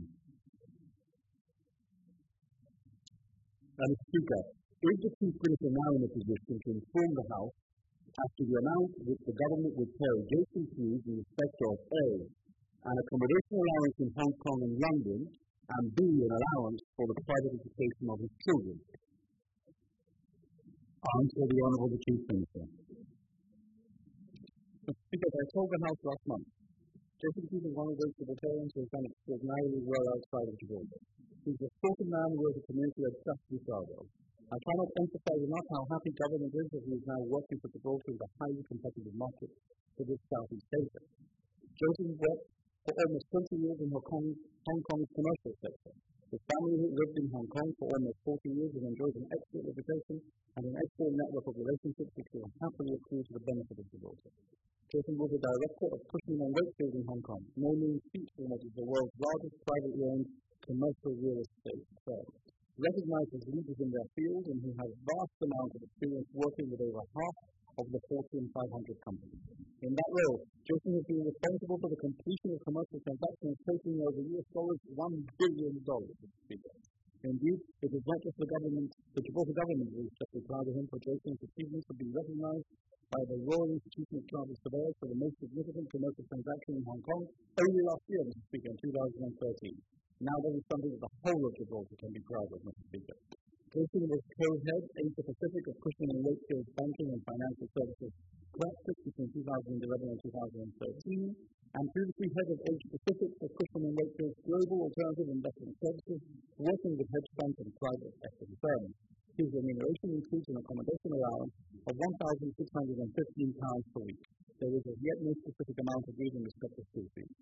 Speaker 3: Mister Speaker, is the Chief Minister now in a position to inform the House as to the amount which the government would pay Jason Hughes in respect of A, an accommodation allowance in Hong Kong and London, and B, an allowance for the private education of his children?
Speaker 2: Answer the Honourable the Chief Minister.
Speaker 3: Mister Speaker, I told the House last month, Jason Hughes is one of those Gibraltarians who has done extraordinarily well outside of Gibraltar. He's a sporting man who has a community of just to be proud of. I cannot emphasize enough how happy government is that he is now working for Gibraltar in the highly competitive market for this Southeast Asia. Joseph worked for almost twenty years in Hong Kong, Hong Kong's commercial sector. His family has lived in Hong Kong for almost forty years and enjoys an excellent reputation and an excellent network of relationships which will happily accrue to the benefit of Gibraltar. Jason was the director of Cushman and Wakefield in Hong Kong, no mean feat for what is the world's largest privately owned commercial real estate firm. Recognized as leaders in their field, and who has vast amounts of experience working with over half of the Fortune five hundred companies. In that role, Jason has been responsible for the completion of commercial transactions totaling over U S dollars one billion dollars. Indeed, it is not just the government, the Gibraltar government who is justly proud of him for Jason's achievements to be recognized by the Royal Institution of Chartered Surveyors for the most significant commercial transaction in Hong Kong only last year, Mister Speaker, in two thousand thirteen. Now that is something that the whole of Gibraltar can be proud of, Mister Speaker. Jason was co-head Asia Pacific of Cushman and Wakefield's banking and financial services practice between two thousand eleven and two thousand thirteen, and previously head of Asia Pacific for Cushman and Wakefield's global alternative investment services, working with hedge funds and private equity firms. His remuneration includes an accommodation allowance of one thousand six hundred fifteen pounds per week. There is as yet no specific amount agreed in respect of school fees.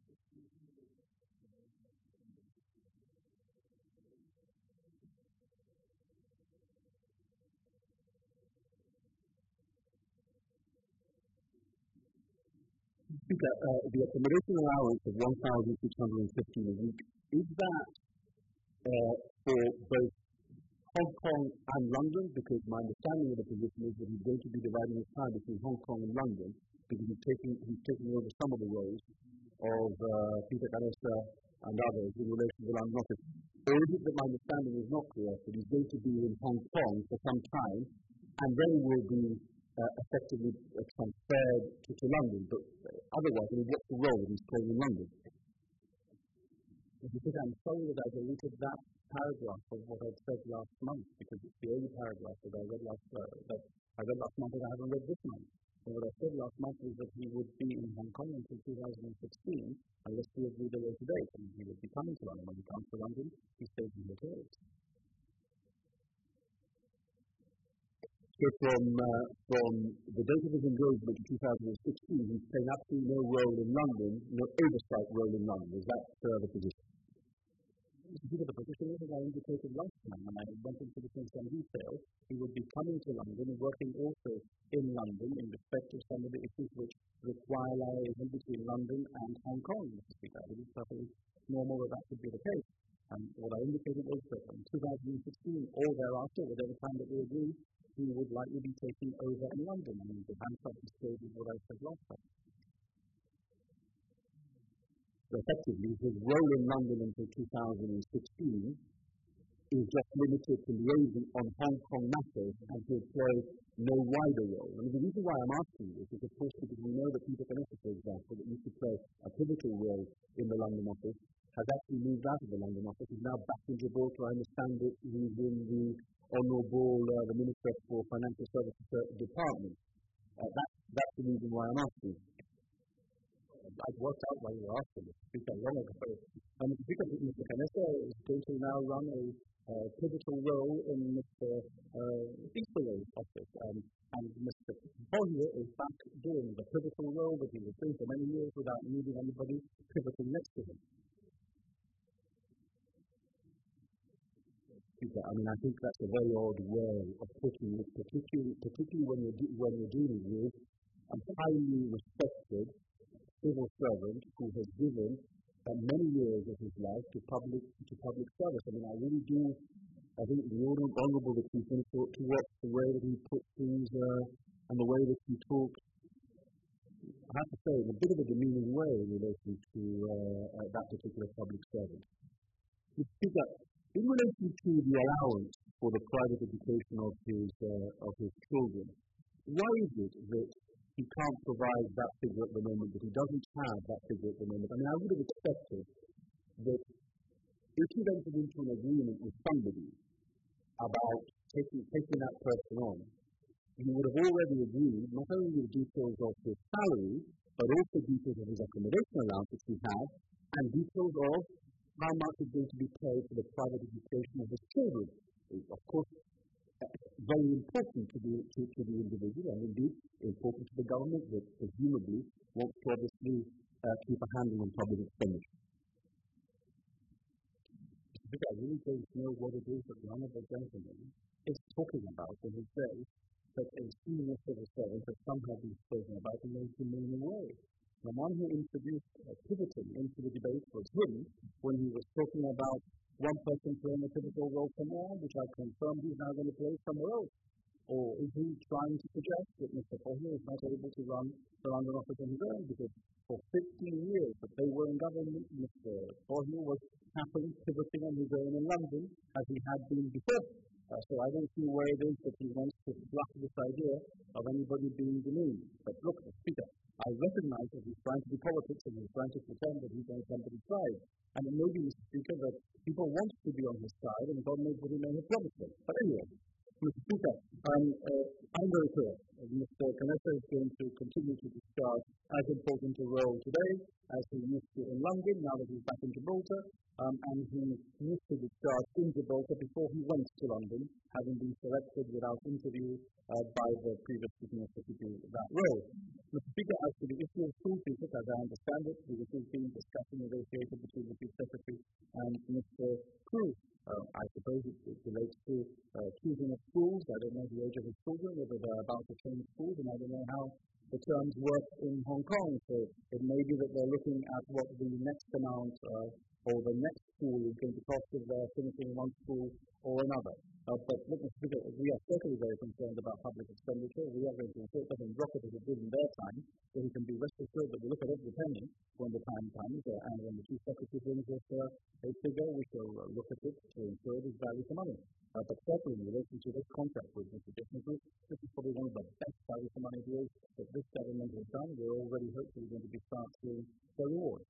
Speaker 3: Speaker, uh, the accommodation allowance of one thousand six hundred fifteen a week, is that uh, for both Hong Kong and London? Because my understanding of the position is that he's going to be dividing his time between Hong Kong and London, because he's taking, he's taking over some of the roles of uh, Peter Canessa and others in relation to the London office. Or is it that my understanding is not clear, that he's going to be in Hong Kong for some time, and then will be Uh, effectively uh, transferred to, to London, but uh, otherwise, I mean, what's the role that he's playing in London?
Speaker 4: Because I'm sorry that I deleted that paragraph of what I said last month, because it's the only paragraph that I read last, uh, that I read last month that I haven't read this month. And what I said last month was that he would be in Hong Kong until two thousand sixteen, unless we agree the later date, and he would be coming to London. When he comes to London, he stays in hotels.
Speaker 3: So from, uh, from the date of his engagement in two thousand sixteen, he's playing absolutely no role in London, no oversight role in London. Is that uh, the position?
Speaker 4: Because the position is, as I indicated last time, and I went into this in some detail, he would be coming to London and working also in London in respect to some of the issues which require liaison between London and Hong Kong. It is perfectly normal that that would be the case. And what I indicated was that in two thousand sixteen or thereafter, whatever time that we agreed, he would likely be taking over in London. I mean, the handcuff is still what I said last time.
Speaker 6: effectively, his role in London until two thousand sixteen is just limited to liaising on Hong Kong matters and to play no wider role. I mean, the reason why I'm asking this is, of course, because we know that Peter Kenneth, for example, that used to play a pivotal role in the London office, has actually moved out of the London office. He's now back in Gibraltar. I understand that he's in the Honourable, uh, the Minister for Financial Services Department. Uh, that, that's the reason why I'm asking. I've worked out why you were asking this. Speaker long ago. Um, Speaker Mister Canessa is going to now run a uh, pivotal role in Mister Uh, Easterlow's office, um, and Mister Bollier is back doing the pivotal role that he was doing for many years without needing anybody pivoting next to him. Speaker, I mean, I think that's a very odd way of putting it, particularly, particularly when you're de- when you're dealing with a highly respected civil servant who has given uh, many years of his life to public to public service. I mean, I really do. I think the honourable that he's been to, to watch the way that he puts things uh, and the way that he talks. I have to say, in a bit of a demeaning way in relation to uh, uh, that particular public servant. Speaker, in relation to the allowance for the private education of his uh, of his children, why is it that he can't provide that figure at the moment, that he doesn't have that figure at the moment? I mean, I would have expected that if he entered into an agreement with somebody about taking, taking that person on, he would have already agreed not only with details of his salary, but also details of his accommodation allowance which he had, and details of how much is going to be paid for the private education of his children. It's, of course, very important to the, to, to the individual, and indeed important to the government that presumably wants to obviously uh, keep a handle on public expenditure. I really don't know what it is that the Honourable Gentleman is talking about when he says that a senior civil servant has somehow been spoken about in a demeaning way. The one who introduced uh, pivoting into the debate was him when he was talking about one person playing a pivotal role somewhere, which I confirmed he's now going to play somewhere else. Or is he trying to suggest that Mister Bollier is not able to run the London office on his own? Because for fifteen years that they were in government, Mister Bollier was happily pivoting on his own in London, as he had been before. Uh, so I don't see where it is that he wants to fluff this idea of anybody being demeaned. But look, Speaker, I recognize that he's trying to do politics and he's trying to pretend that he's on somebody's side. And it may be, Mister Speaker, that people want to be on his side, and God knows what he may have promised them. But anyway, Mister Speaker, um, uh, I'm very clear. Uh, Mister Canessa is going to continue to discharge as important a role today as he used to in London, now that he's back in Gibraltar, um, and he used to discharge in Gibraltar before he went to London, having been selected without interview uh, by the previous Chief Minister to do that role. Mister Speaker, as to the issue of school fees, as I understand it, the issue is being discussed and negotiated between the Chief Secretary and Mister Cruz. Uh, I suppose it, it relates to uh, choosing of schools. I don't know the age of his children, whether they're about to change schools, and I don't know how the terms work in Hong Kong. So it may be that they're looking at what the next amount uh, or the next school is going to cost if they're finishing one school or another. Uh, but look, Mister Speaker, we are certainly very concerned about public expenditure. We are going to ensure it doesn't drop it as it did in their time, so we can be rest assured that we look at every penny when the time comes, uh, and when the Chief Secretary brings us uh, a figure, we shall uh, look at it to ensure it is value for money. Uh, but certainly in relation to this contract with Mister Business Group, this is probably one of the best value for money deals that this government has done. We're already hopefully going to be start seeing the reward.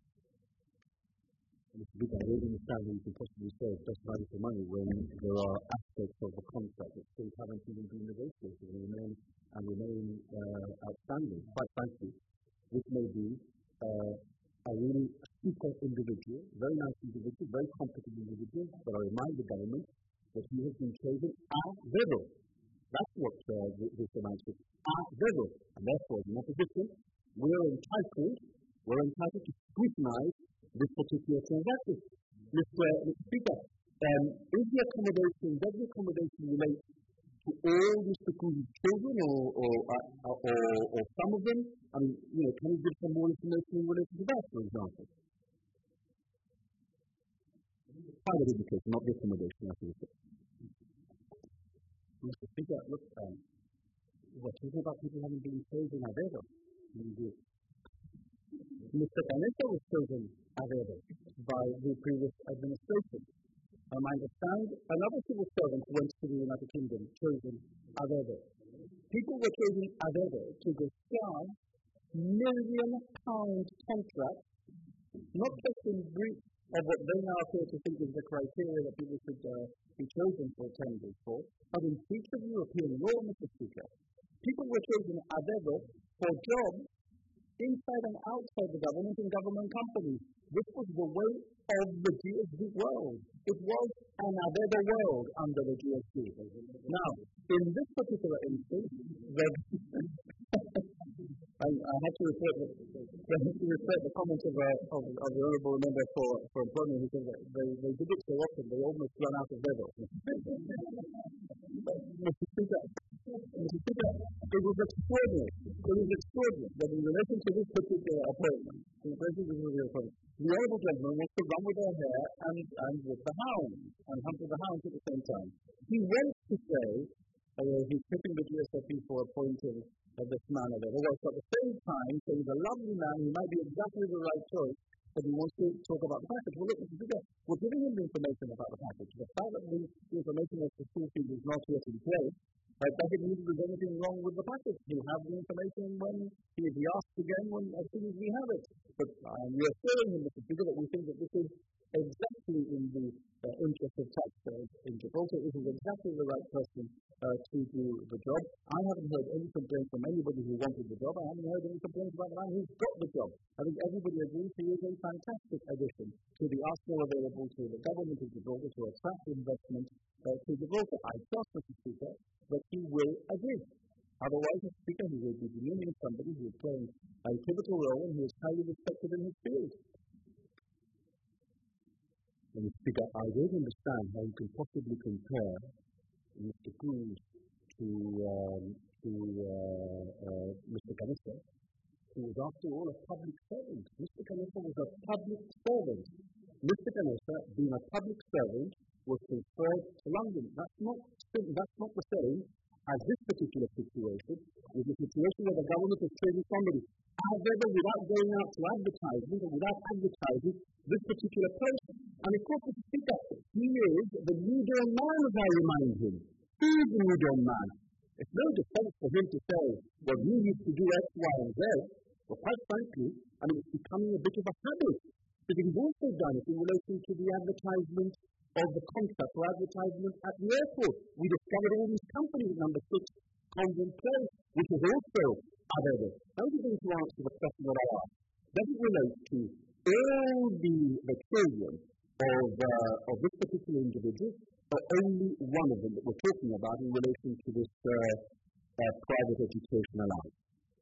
Speaker 6: Mister Speaker, I don't understand how you can possibly say it's best value for money when there are aspects of the contract that still haven't even been negotiated and remain, and remain uh, outstanding, quite frankly, which may be uh, a really super individual, very nice individual, very competent individual, but I remind the government that he has been chosen as zero. That's what uh, this amounts to, as zero. And therefore, in opposition, we're entitled, we're entitled to scrutinize this particular transaction. Mister Mister Speaker, um, is the accommodation, does the accommodation relate to all Mister Cruz's children or, or, uh, or, or some of them? I mean, you know, can you give some more information in relation to that, for example? Private education, not the accommodation, I think. Mister Speaker, look, um, we're talking about people having been chosen as ever.
Speaker 3: Mister Kanesa was chosen as ever by the previous administration. Um, I understand another civil servant went to the United Kingdom, chosen as ever. People were chosen as ever to discuss million pound contracts, not just in breach of what they now appear to think is the criteria that people should uh, be chosen for tenders for, but in breach of European law, Mister Speaker. People were chosen as ever for jobs inside and outside the government and government companies. This was the way of the G S D world. It was an Abeba world under the G S D. Now, in this particular instance, the I, I had to refer the, I had to refer the comment of, uh, of, of the honourable member for, for employment, who said that they, they did it so often they almost run out of level. Mister Speaker, Mister Speaker, it was extraordinary. It was extraordinary that in relation to this particular appointment, in relation to this particular appointment, the honourable gentleman wants to run with their hair and, and with the hounds, and hunt with the hounds at the same time. He wants to say uh, he's picking the G S F P for appointing uh, this man over there. Well, at the same time, so he's a lovely man, he might be exactly the right choice, but he wants to talk about the package. Well, look, Mister Speaker, we're giving him the information about the package. The fact that the, the information as to school fees is not yet in place, Uh, doesn't mean there's anything wrong with the package. He'll have the information when he, he asks again when, as soon as we have it. But uh, we are assuring him, Mister Speaker, that we think that this is exactly in the uh, interest of taxpayers in Gibraltar. This is exactly the right person uh, to do the job. I haven't heard any complaints from anybody who wanted the job. I haven't heard any complaints about the man who's got the job. I think everybody agrees he is a fantastic addition to the arsenal available to the government of Gibraltar to attract investment uh, to Gibraltar. I trust, Mister Speaker, that he will agree. Otherwise, Mister Speaker, he will be demeaning somebody who is playing a pivotal role and who is highly respected in his field.
Speaker 2: Mister Speaker, I don't understand how you can possibly compare Mister Coons to, um, to uh, uh, Mister Kanesa, who was after all a public servant. Mister Kanesa was a public servant. Mister Kanesa, being a public servant, was transferred to London. That's not, that's not the same as this particular situation, with the situation where the government is trading somebody. However, without going out to advertising or without advertising this particular post, and of course, Mister Speaker, he is the New Dawn man, as I remind him. He is the New Dawn man. It's no defense for him to say, well, you used to do X, Y, and Z. Well, quite frankly, I mean, it's becoming a bit of a habit. But he's also done it in relation to the advertisement of the contract for advertisement at the airport. We discovered all these companies, number six, Convent Place, which is also available. Now we're going to answer the question that I asked. Does it relate to all the, the children of, uh, of this particular individual, or only one of them that we're talking about in relation to this uh, uh, private education allowance?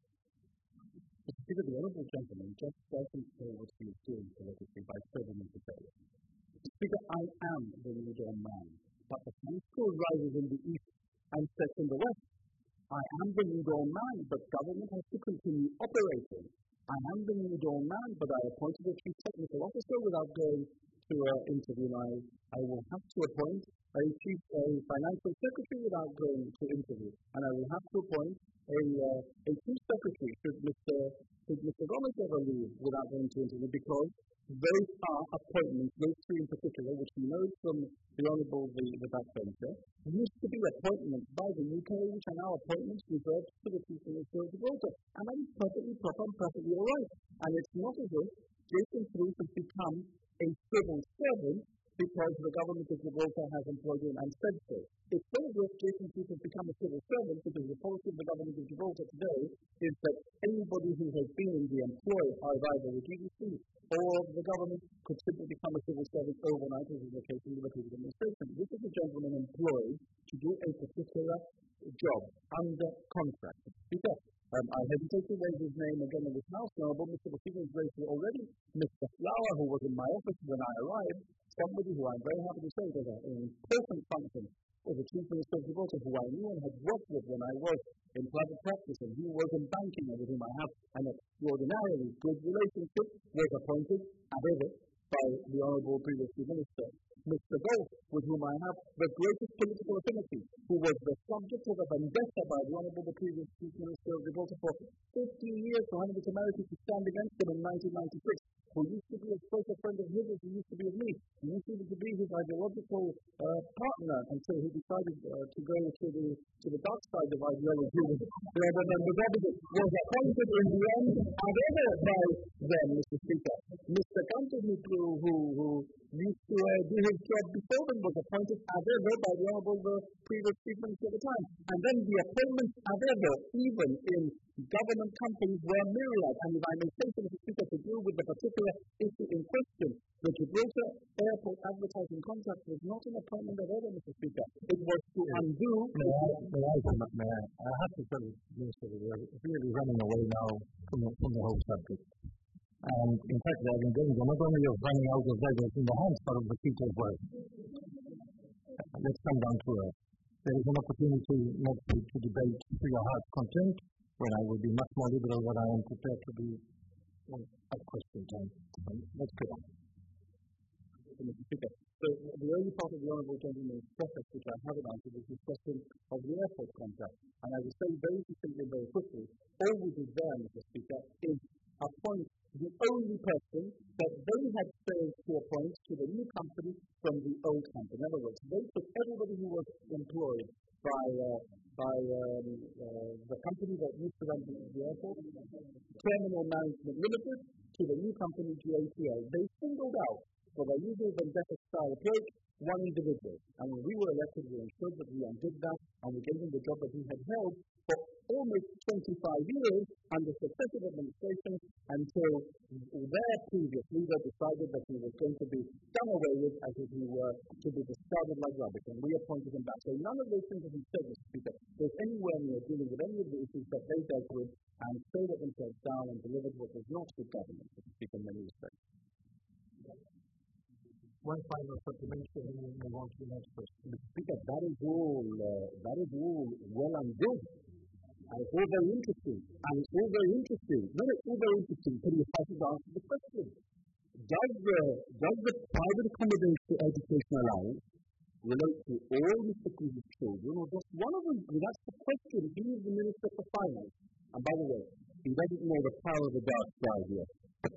Speaker 3: Mister Speaker, the honourable gentleman just doesn't know what he is doing politically by serving him to say. Mister Speaker, I am the New Dawn man, but the sun still rises in the east and sets in the west. I am the New Dawn man, but government has to continue operating. I am the New Dawn man, but I appointed a chief technical officer without going to an uh, interview. And I, I will have to appoint a chief a financial secretary without going to interview. And I will have to appoint a, uh, a chief secretary should Mister should Mister Gomez ever leave without going to interview, because those are appointments, those three in particular, which we know from the Honourable the, the backbencher, used to be appointments by the U K, which are now appointments reserved to the people of Gibraltar. And that is perfectly proper and perfectly all right. And it's not as if Jason Bruce has become a civil servant because the government of Gibraltar has employed him and said so. It's not as if Jason Bruce has become a civil servant, because the policy of the government of Gibraltar today is that anybody who has been in the employ of either the G D C or the government could simply become a civil servant overnight, as is the case in the previous administration. This is a gentleman employed to do a particular job under contract. Speaker, um, I hesitate to raise his name again in this House now, but Mister Stevens raised it already. Mister Flower, who was in my office when I arrived, somebody who I'm very happy to say does an important function as a Chief Minister of Gibraltar, who I knew and had worked with when I was in private practice, and he was in banking, and with whom I have an extraordinarily good relationship, was appointed, however, by the Honourable previous Chief Minister. Mister Gulf, with whom I have the greatest political affinity, who was the subject of a vendetta by the Honourable the previous Chief Minister of Gibraltar for fifteen years for having the temerity to stand against them in nineteen ninety-six, who used to be as close a friend of his as he used to be of me, who used to be his ideological uh, partner until he decided uh, to go to the to the dark side of ideology rather than the opposite, was appointed in the end however by them, Mister Speaker. Mister Compton, who, who, who used to uh, do his job before them, was appointed as ever by the Honourable the previous Chief Minister at the time. And then the appointments as ever, even in government companies, were myriad. And if I may say to Mister Speaker, to deal with the particular issue in question, the Gibraltar Airport advertising contract was not an appointment of ever, Mister Speaker. It was to undo...
Speaker 1: May I, may I, may I, I have to tell the Minister that we're really running away now from the, from the whole subject. And in fact, they have been doing not only of running out of daggers in the hands, but of the feet as well. Let's come down to earth. There is an opportunity not to, to debate to your heart's content, when I will be much more liberal than I am prepared to be well, at question time. Um, let's go on.
Speaker 3: Mister Speaker, so the early part of the Honourable Gentleman's preface, which I haven't answered, is this question of the airport contract. And I will say very succinctly, very quickly, all we did there, Mister Speaker, is appoint the only person that they had failed to appoint to the new company from the old company. In other words, they took everybody who was employed by uh, by um, uh, the company that used to run the, the airport, Terminal Management Limited, to the new company, G A T L. They singled out, for their usual vendetta-style approach, one individual. And when we were elected, we ensured that we undid that, and we gave him the job that he had held for almost twenty-five years under successive administrations until their previous leader decided that he was going to be done away with as if he were to be discarded like rubbish, and we appointed him back. So none of those things that he said, Mister Speaker, was anywhere near dealing with any of the issues that they dealt with and sold themselves down and delivered what was not good government, Mister Speaker, in many respects.
Speaker 1: One final supplementary, and then we move on to the next question.
Speaker 6: Mister Speaker, that is all, uh, that is all well and good. And it's all very interesting. And it's all very interesting. No, it's all very interesting until you have to answer the question. Does the, does the private accommodation education allowance relate to all Mister Cruz's children, or just one of them? I mean, that's the question. He is the Minister for Finance. And by the way, he doesn't know the power of the dark side yet.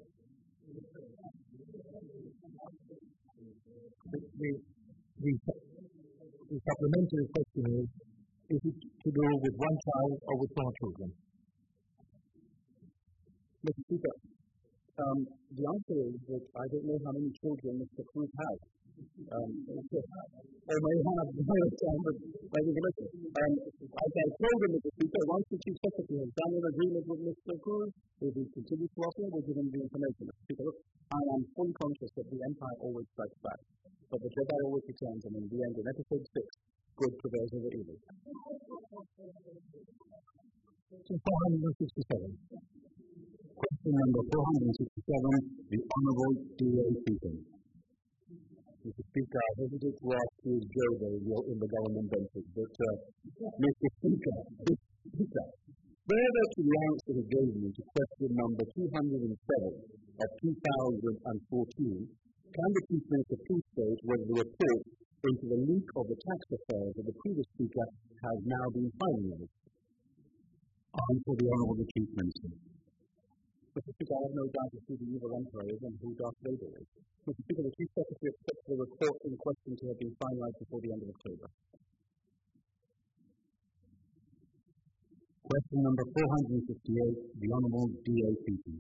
Speaker 1: The, the, the, the supplementary question is, is it to do with one child or with four children?
Speaker 3: Mister Speaker, um, the answer is that I don't know how many children Mister Cruz has. Um, or may have no time, but I think listen. Um, as I told him, Mister Speaker, once the Chief Secretary has done an agreement with Mister Cruz, if he continues to offer, we'll give him the information. Mister Speaker, look, I am fully conscious that the empire always strikes back. But the Jedi always returns, and in the end, in episode six, good prevails over evil.
Speaker 1: four hundred sixty-seven.
Speaker 2: Question number four hundred sixty-seven, the Honourable D A Peter.
Speaker 6: Mister Speaker, I hesitate to ask you Joe in the government benches, but uh, Mister Speaker, Speaker, further to the answer he gave me to question number two hundred seven of two thousand fourteen, can the Chief Minister please state whether the report into the leak of the tax affairs of the previous Speaker has now been finalised?
Speaker 2: Answer the Honourable the Chief Minister.
Speaker 3: Mister Speaker, I have no doubt as to the evil emperor is and who Darth Vader is. Mister Speaker, the Chief Secretary expects the report in question to have been finalised before the end of October.
Speaker 2: Question number four hundred fifty-eight, the Honourable D A Peter.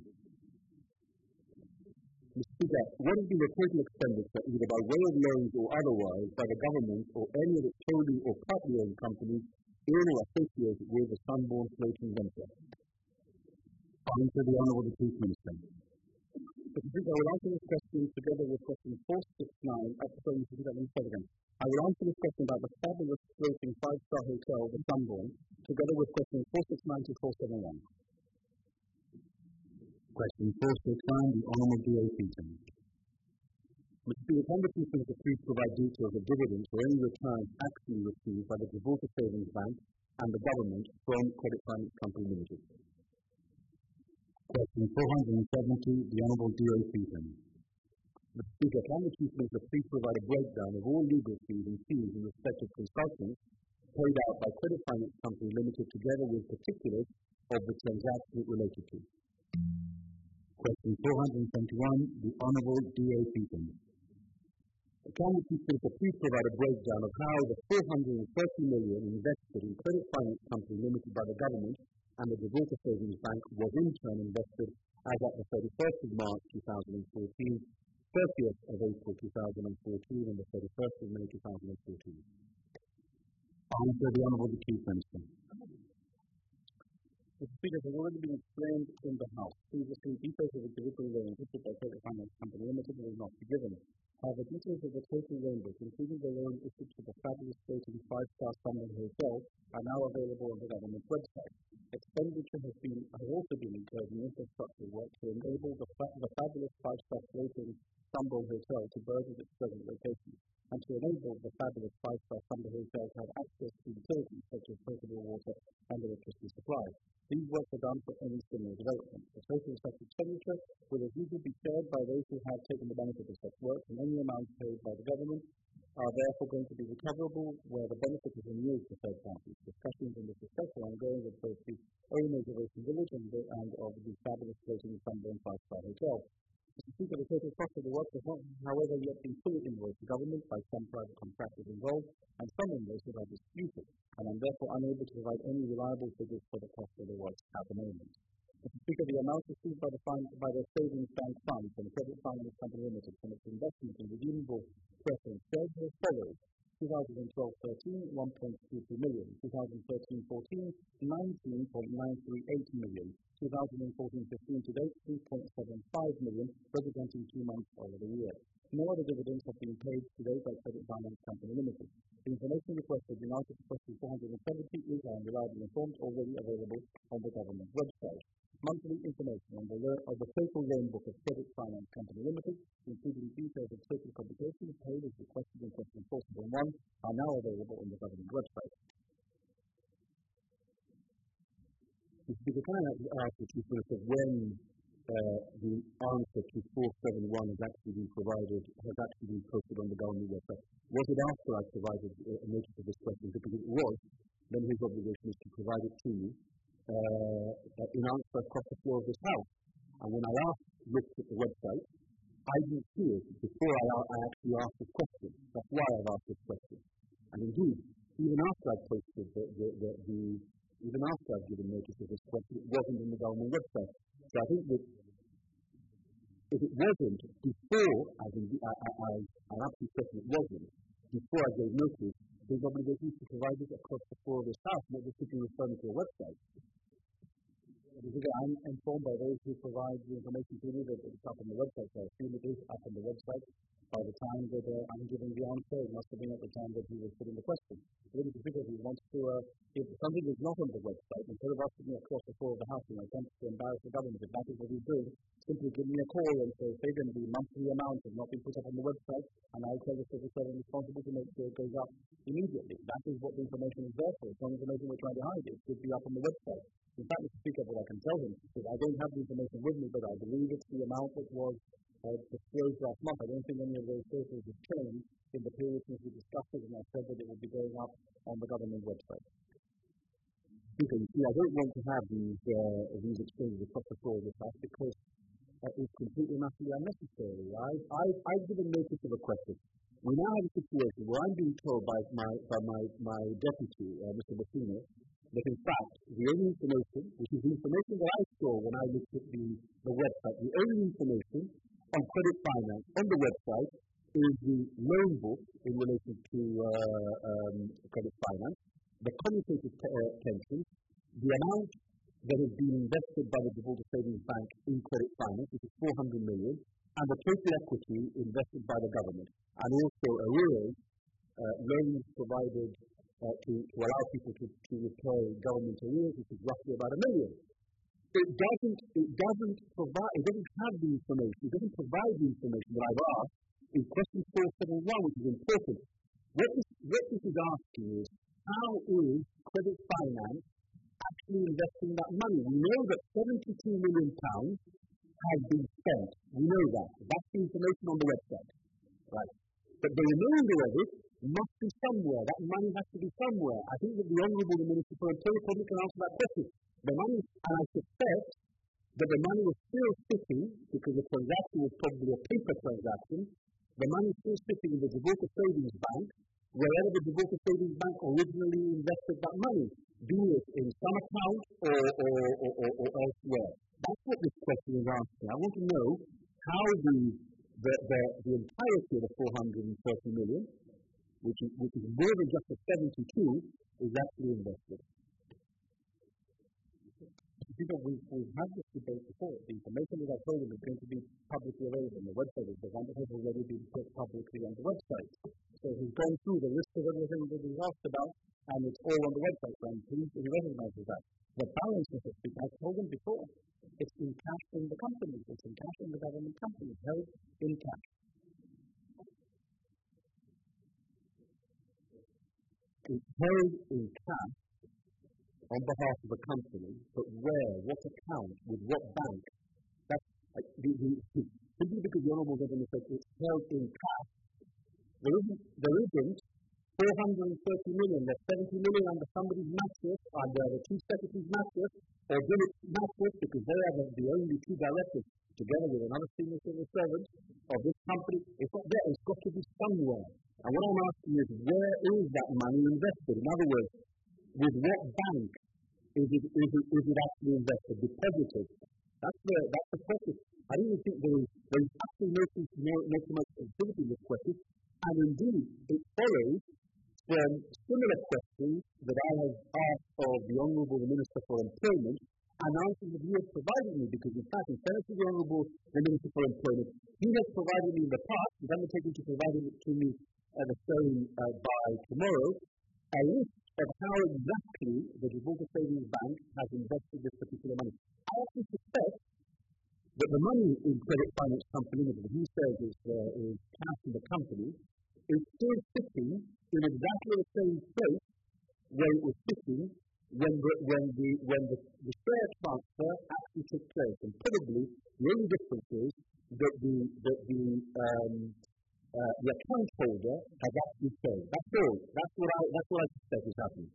Speaker 6: Mister Speaker, what is the total expenditure, either by way of loans or otherwise, by the government or any of its wholly or partly owned companies in or associated with the Sunborn Floating Venture?
Speaker 2: Answer the Honourable the Chief Minister.
Speaker 3: Mister Speaker, I will answer this question together with question four sixty-nine. Uh, sorry, Mister Speaker, let me start again. I will answer this question about the fabulous floating five-star hotel, the Sunborn, together with questions four sixty-nine to four seventy-one.
Speaker 2: Question four sixty-nine, the Honourable D A Peter.
Speaker 6: Mister Speaker, can the Chief Minister please provide details of dividends or any returns actually received by the Gibraltar Savings Bank and the government from Credit Finance Company Limited?
Speaker 2: Question four hundred seventy, the Honourable D A Peter. The Speaker, can the Chief Minister please provide a breakdown of all legal fees and fees in respect of consultants paid out by Credit Finance Company Limited together with particulars of the transaction it related to? Question four hundred seventy-one, the Honourable D A Peaton. Can the Chief Minister please provide a breakdown of how the four hundred thirty million invested in Credit Finance Company Limited by the government and the Gibraltar Savings Bank was in turn invested as at the thirty-first of March two thousand fourteen, thirtieth of April two thousand fourteen and the thirty-first of May two thousand fourteen? Answer, the Honourable Chief Minister.
Speaker 3: Mister Speaker, has already been explained in the House. Previously, details of the delivery loan issued by Credit Finance Company Limited will not be given. However, details of the total loan book, including the loan issued to the fabulous rating five-star Sunderland Hotel, are now available on the government website. Expenditure has, been, has also been incurred in infrastructure work to enable the, fa- the fabulous five-star rating Sunderland Hotel to burden its present location, and to enable the fabulous five-star Sunderland Hotel to have access to utilities such as potable water and electricity supply. These works are done for any similar development. The total such expenditure will as usual be shared by those who have taken the benefit of such work, and any amounts paid by the government are therefore going to be recoverable where the benefit is renewed to third parties. Discussions in this respect are ongoing with both the owners of Ocean Village and, the, and of the fabulous floating Sunderland five-star hotel. Mister Speaker, the total cost of the work has not, however, yet been fully invoiced to government by some private contractors involved, and some invoices are disputed, and I'm therefore unable to provide any reliable figures for the cost of the works at the moment. Mister Speaker, the amount received by the, fund, by the Savings Bank Fund from Credit Finance Company Limited from its investment in redeemable preference shares as follows: twenty twelve thirteen, one point two two million; twenty thirteen fourteen, nineteen point nine three eight million; twenty fourteen fifteen to date, three point seven five million, representing two months over the year. No other dividends have been paid to date by Credit Finance Company Limited. The information requested in answer to question four hundred seventy is, I am reliably informed, already available on the government website. Monthly information on the, lo- of the total loan book of Credit Finance Company Limited, including details of total publications paid as requested in question four seven one, are now available on the government website. Mister Speaker, can I ask the Chief Minister when uh, the answer to four seven one has actually been provided, has actually been posted on the government website? Was it after I provided a notice of this question? Because if it was, then his obligation is to provide it to me uh, in answer across the floor of this House. And when I last looked at the website, I didn't see it before I, I actually asked this question. That's why I've asked this question. And indeed, even after I posted the, the, the, the even after I've given notice of this question, it wasn't in the government website. So I think that if it wasn't before, as in, I, I, I, I'm absolutely certain it wasn't, before I gave notice, there's obligation to provide it across the floor of this House, not just simply referring to a website. Because I'm informed by those who provide the information to me that it's up on the website, so I assume it is up on the website. By the time that uh, I'm giving the answer, it must have been at the time that he was putting the question. But in particular, if he wants to, uh, if something is not on the website, instead of asking me across the floor of the House in an attempt to embarrass the government, if that is what he's doing, simply give me a call and say, Fagan, the monthly amount has not been put up on the website, and I'll tell the civil servant responsible to make sure it goes up immediately. That is what the information is there for. It's not information we're trying to hide. It should be up on the website. In fact, Mister Speaker, what I can tell him is I don't have the information with me, but I believe it's the amount that was uh, disclosed last month. I don't think any of those totals have changed in the period since we discussed it, and I said that it would be going up on the government website. Speaker, you see, I don't want to have these, uh, these exchanges across the floor of this House because uh, it's completely and utterly unnecessary. I've, I've, I've given notice of a question. We now have a situation where I'm being told by my, by my, my deputy, uh, Mister Bassino, that in fact, the only information, which is the information that I saw when I looked at the, the website, the only information on credit finance on the website is the loan book in relation to uh, um, credit finance, the commutative uh, pensions, the amount that has been invested by the Gibraltar Savings Bank in credit finance, which is four hundred million, and the total equity invested by the government, and also arrears, uh, loans provided Uh, to, to allow people to, to repay government arrears, which is roughly about a million. It doesn't, it doesn't provide, it doesn't have the information, it doesn't provide the information that I've asked in question four seven one, which is important. What this, what this is asking is, how is credit finance actually investing that money? We know that seventy-two million pounds
Speaker 2: has been spent. We know that. That's the information on the website. Right. But the remainder of it must be somewhere. That money has to be somewhere. I think that the Honourable Minister for Interior probably can answer that question. The money, and I suspect that the money was still sitting, because the transaction was probably a paper transaction, the money is still sitting in the Gibraltar Savings Bank, wherever the Gibraltar Savings Bank originally invested that money, be it in some account or, or, or, or, or elsewhere. That's what this question is asking. I want to know how the, the, the, the entirety of the four hundred thirty million, which is, which is more than just the seventy-two, is actually invested.
Speaker 3: People, we've, we've had this debate before. The information that I told you is going to be publicly available on the website. The one that has already been put publicly on the website. So he's gone through the list of everything that he's asked about, and it's all on the website. So I'm pleased that he recognizes that. The balance of it, I told him before, it's in cash in the company. It's in cash in the government company, held in cash.
Speaker 2: It's held in cash on behalf of a company, but where, what account, with what bank? That's uh, the, the, the, simply because the Honourable Governor said it's held in cash, there isn't, there isn't four hundred thirty million, there's seventy million under somebody's mattress, under the Chief Secretary's mattress, or Dilip's mattress, because they are the, the only two directors, together with another senior civil servant of this company. It's not there, it's got to be somewhere. And what I'm asking is, where is that money invested? In other words, with what bank is it, is it, is it actually invested, deposited? That's the, that's the question. I don't think there is, there is actually no, no, no too much activity in this question. And indeed, it follows from similar questions that I have asked of the Honourable Minister for Employment, and answers that he has provided me, because in fact, in fairness to the Honourable Minister for Employment, he has provided me in the past, he's undertaken to provide it to me at the same uh, by tomorrow, a list of how exactly the Gibraltar Savings Bank has invested this particular money. I actually suspect that the money in Credit Finance Company, that he says is, uh, is cash in the company, is still sitting in exactly the same place where it was sitting when the, when the, when the, the share transfer actually took place. And probably the only difference is that the, that the, um, uh, the account holder has actually sold. That's all. That's what I, that's what I suspect is happening.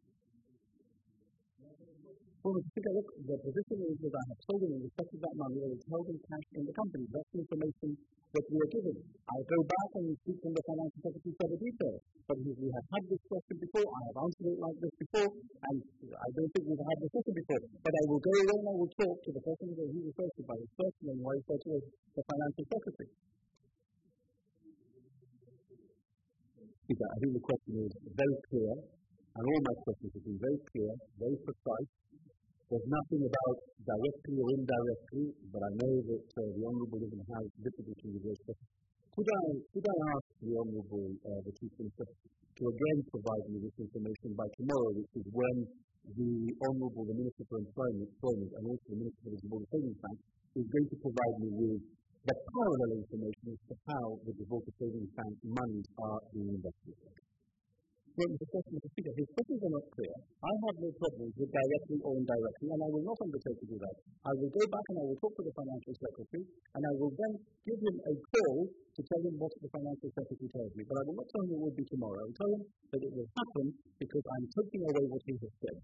Speaker 3: Well, look, the position is that I have told him in respect of that money that it's held in cash in the company. That's the information that we are given. I'll go back and speak from the Financial Secretary for the details. But we have had this question before, I have answered it like this before, and I don't think we've had this question before. But I will go away and I will talk to the person that he refers to by his first name, who I refer to as the Financial Secretary.
Speaker 2: I think the question is very clear, and all my questions have been very clear, very precise. There's nothing about directly or indirectly, but I know that uh, the Honourable even has difficulty with those questions. Could I, could I ask the Honourable, uh, the Chief Minister, to again provide me this information by tomorrow, which is when the Honourable, the Minister for Employment, Employment and also the Minister for the Gibraltar Savings Bank is going to provide me with the parallel information as to how the Gibraltar Savings Bank monies are being invested.
Speaker 3: Well, the question is, Speaker, his questions are not clear. I have no problems with directly or indirectly, and I will not undertake to do that. I will go back and I will talk to the Financial Secretary, and I will then give him a call to tell him what the Financial Secretary tells me. But I will not tell him it will be tomorrow. I will tell him that it will happen because I'm taking away what he has said.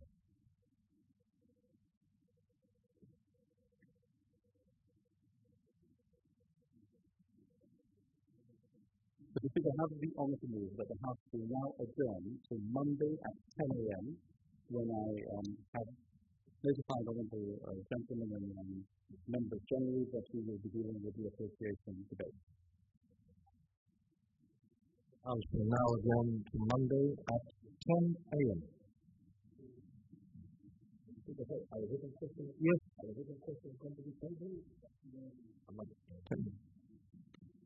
Speaker 3: But the Speaker has the honour to move that the House will now adjourn to Monday at ten a m when I um, have notified honourable uh, gentlemen and um, members generally that we will be dealing with the appropriation debate.
Speaker 1: House will now adjourn to Monday at ten a m
Speaker 3: Are you written questions?
Speaker 1: Yes.
Speaker 3: Are you written questions going to be tabled?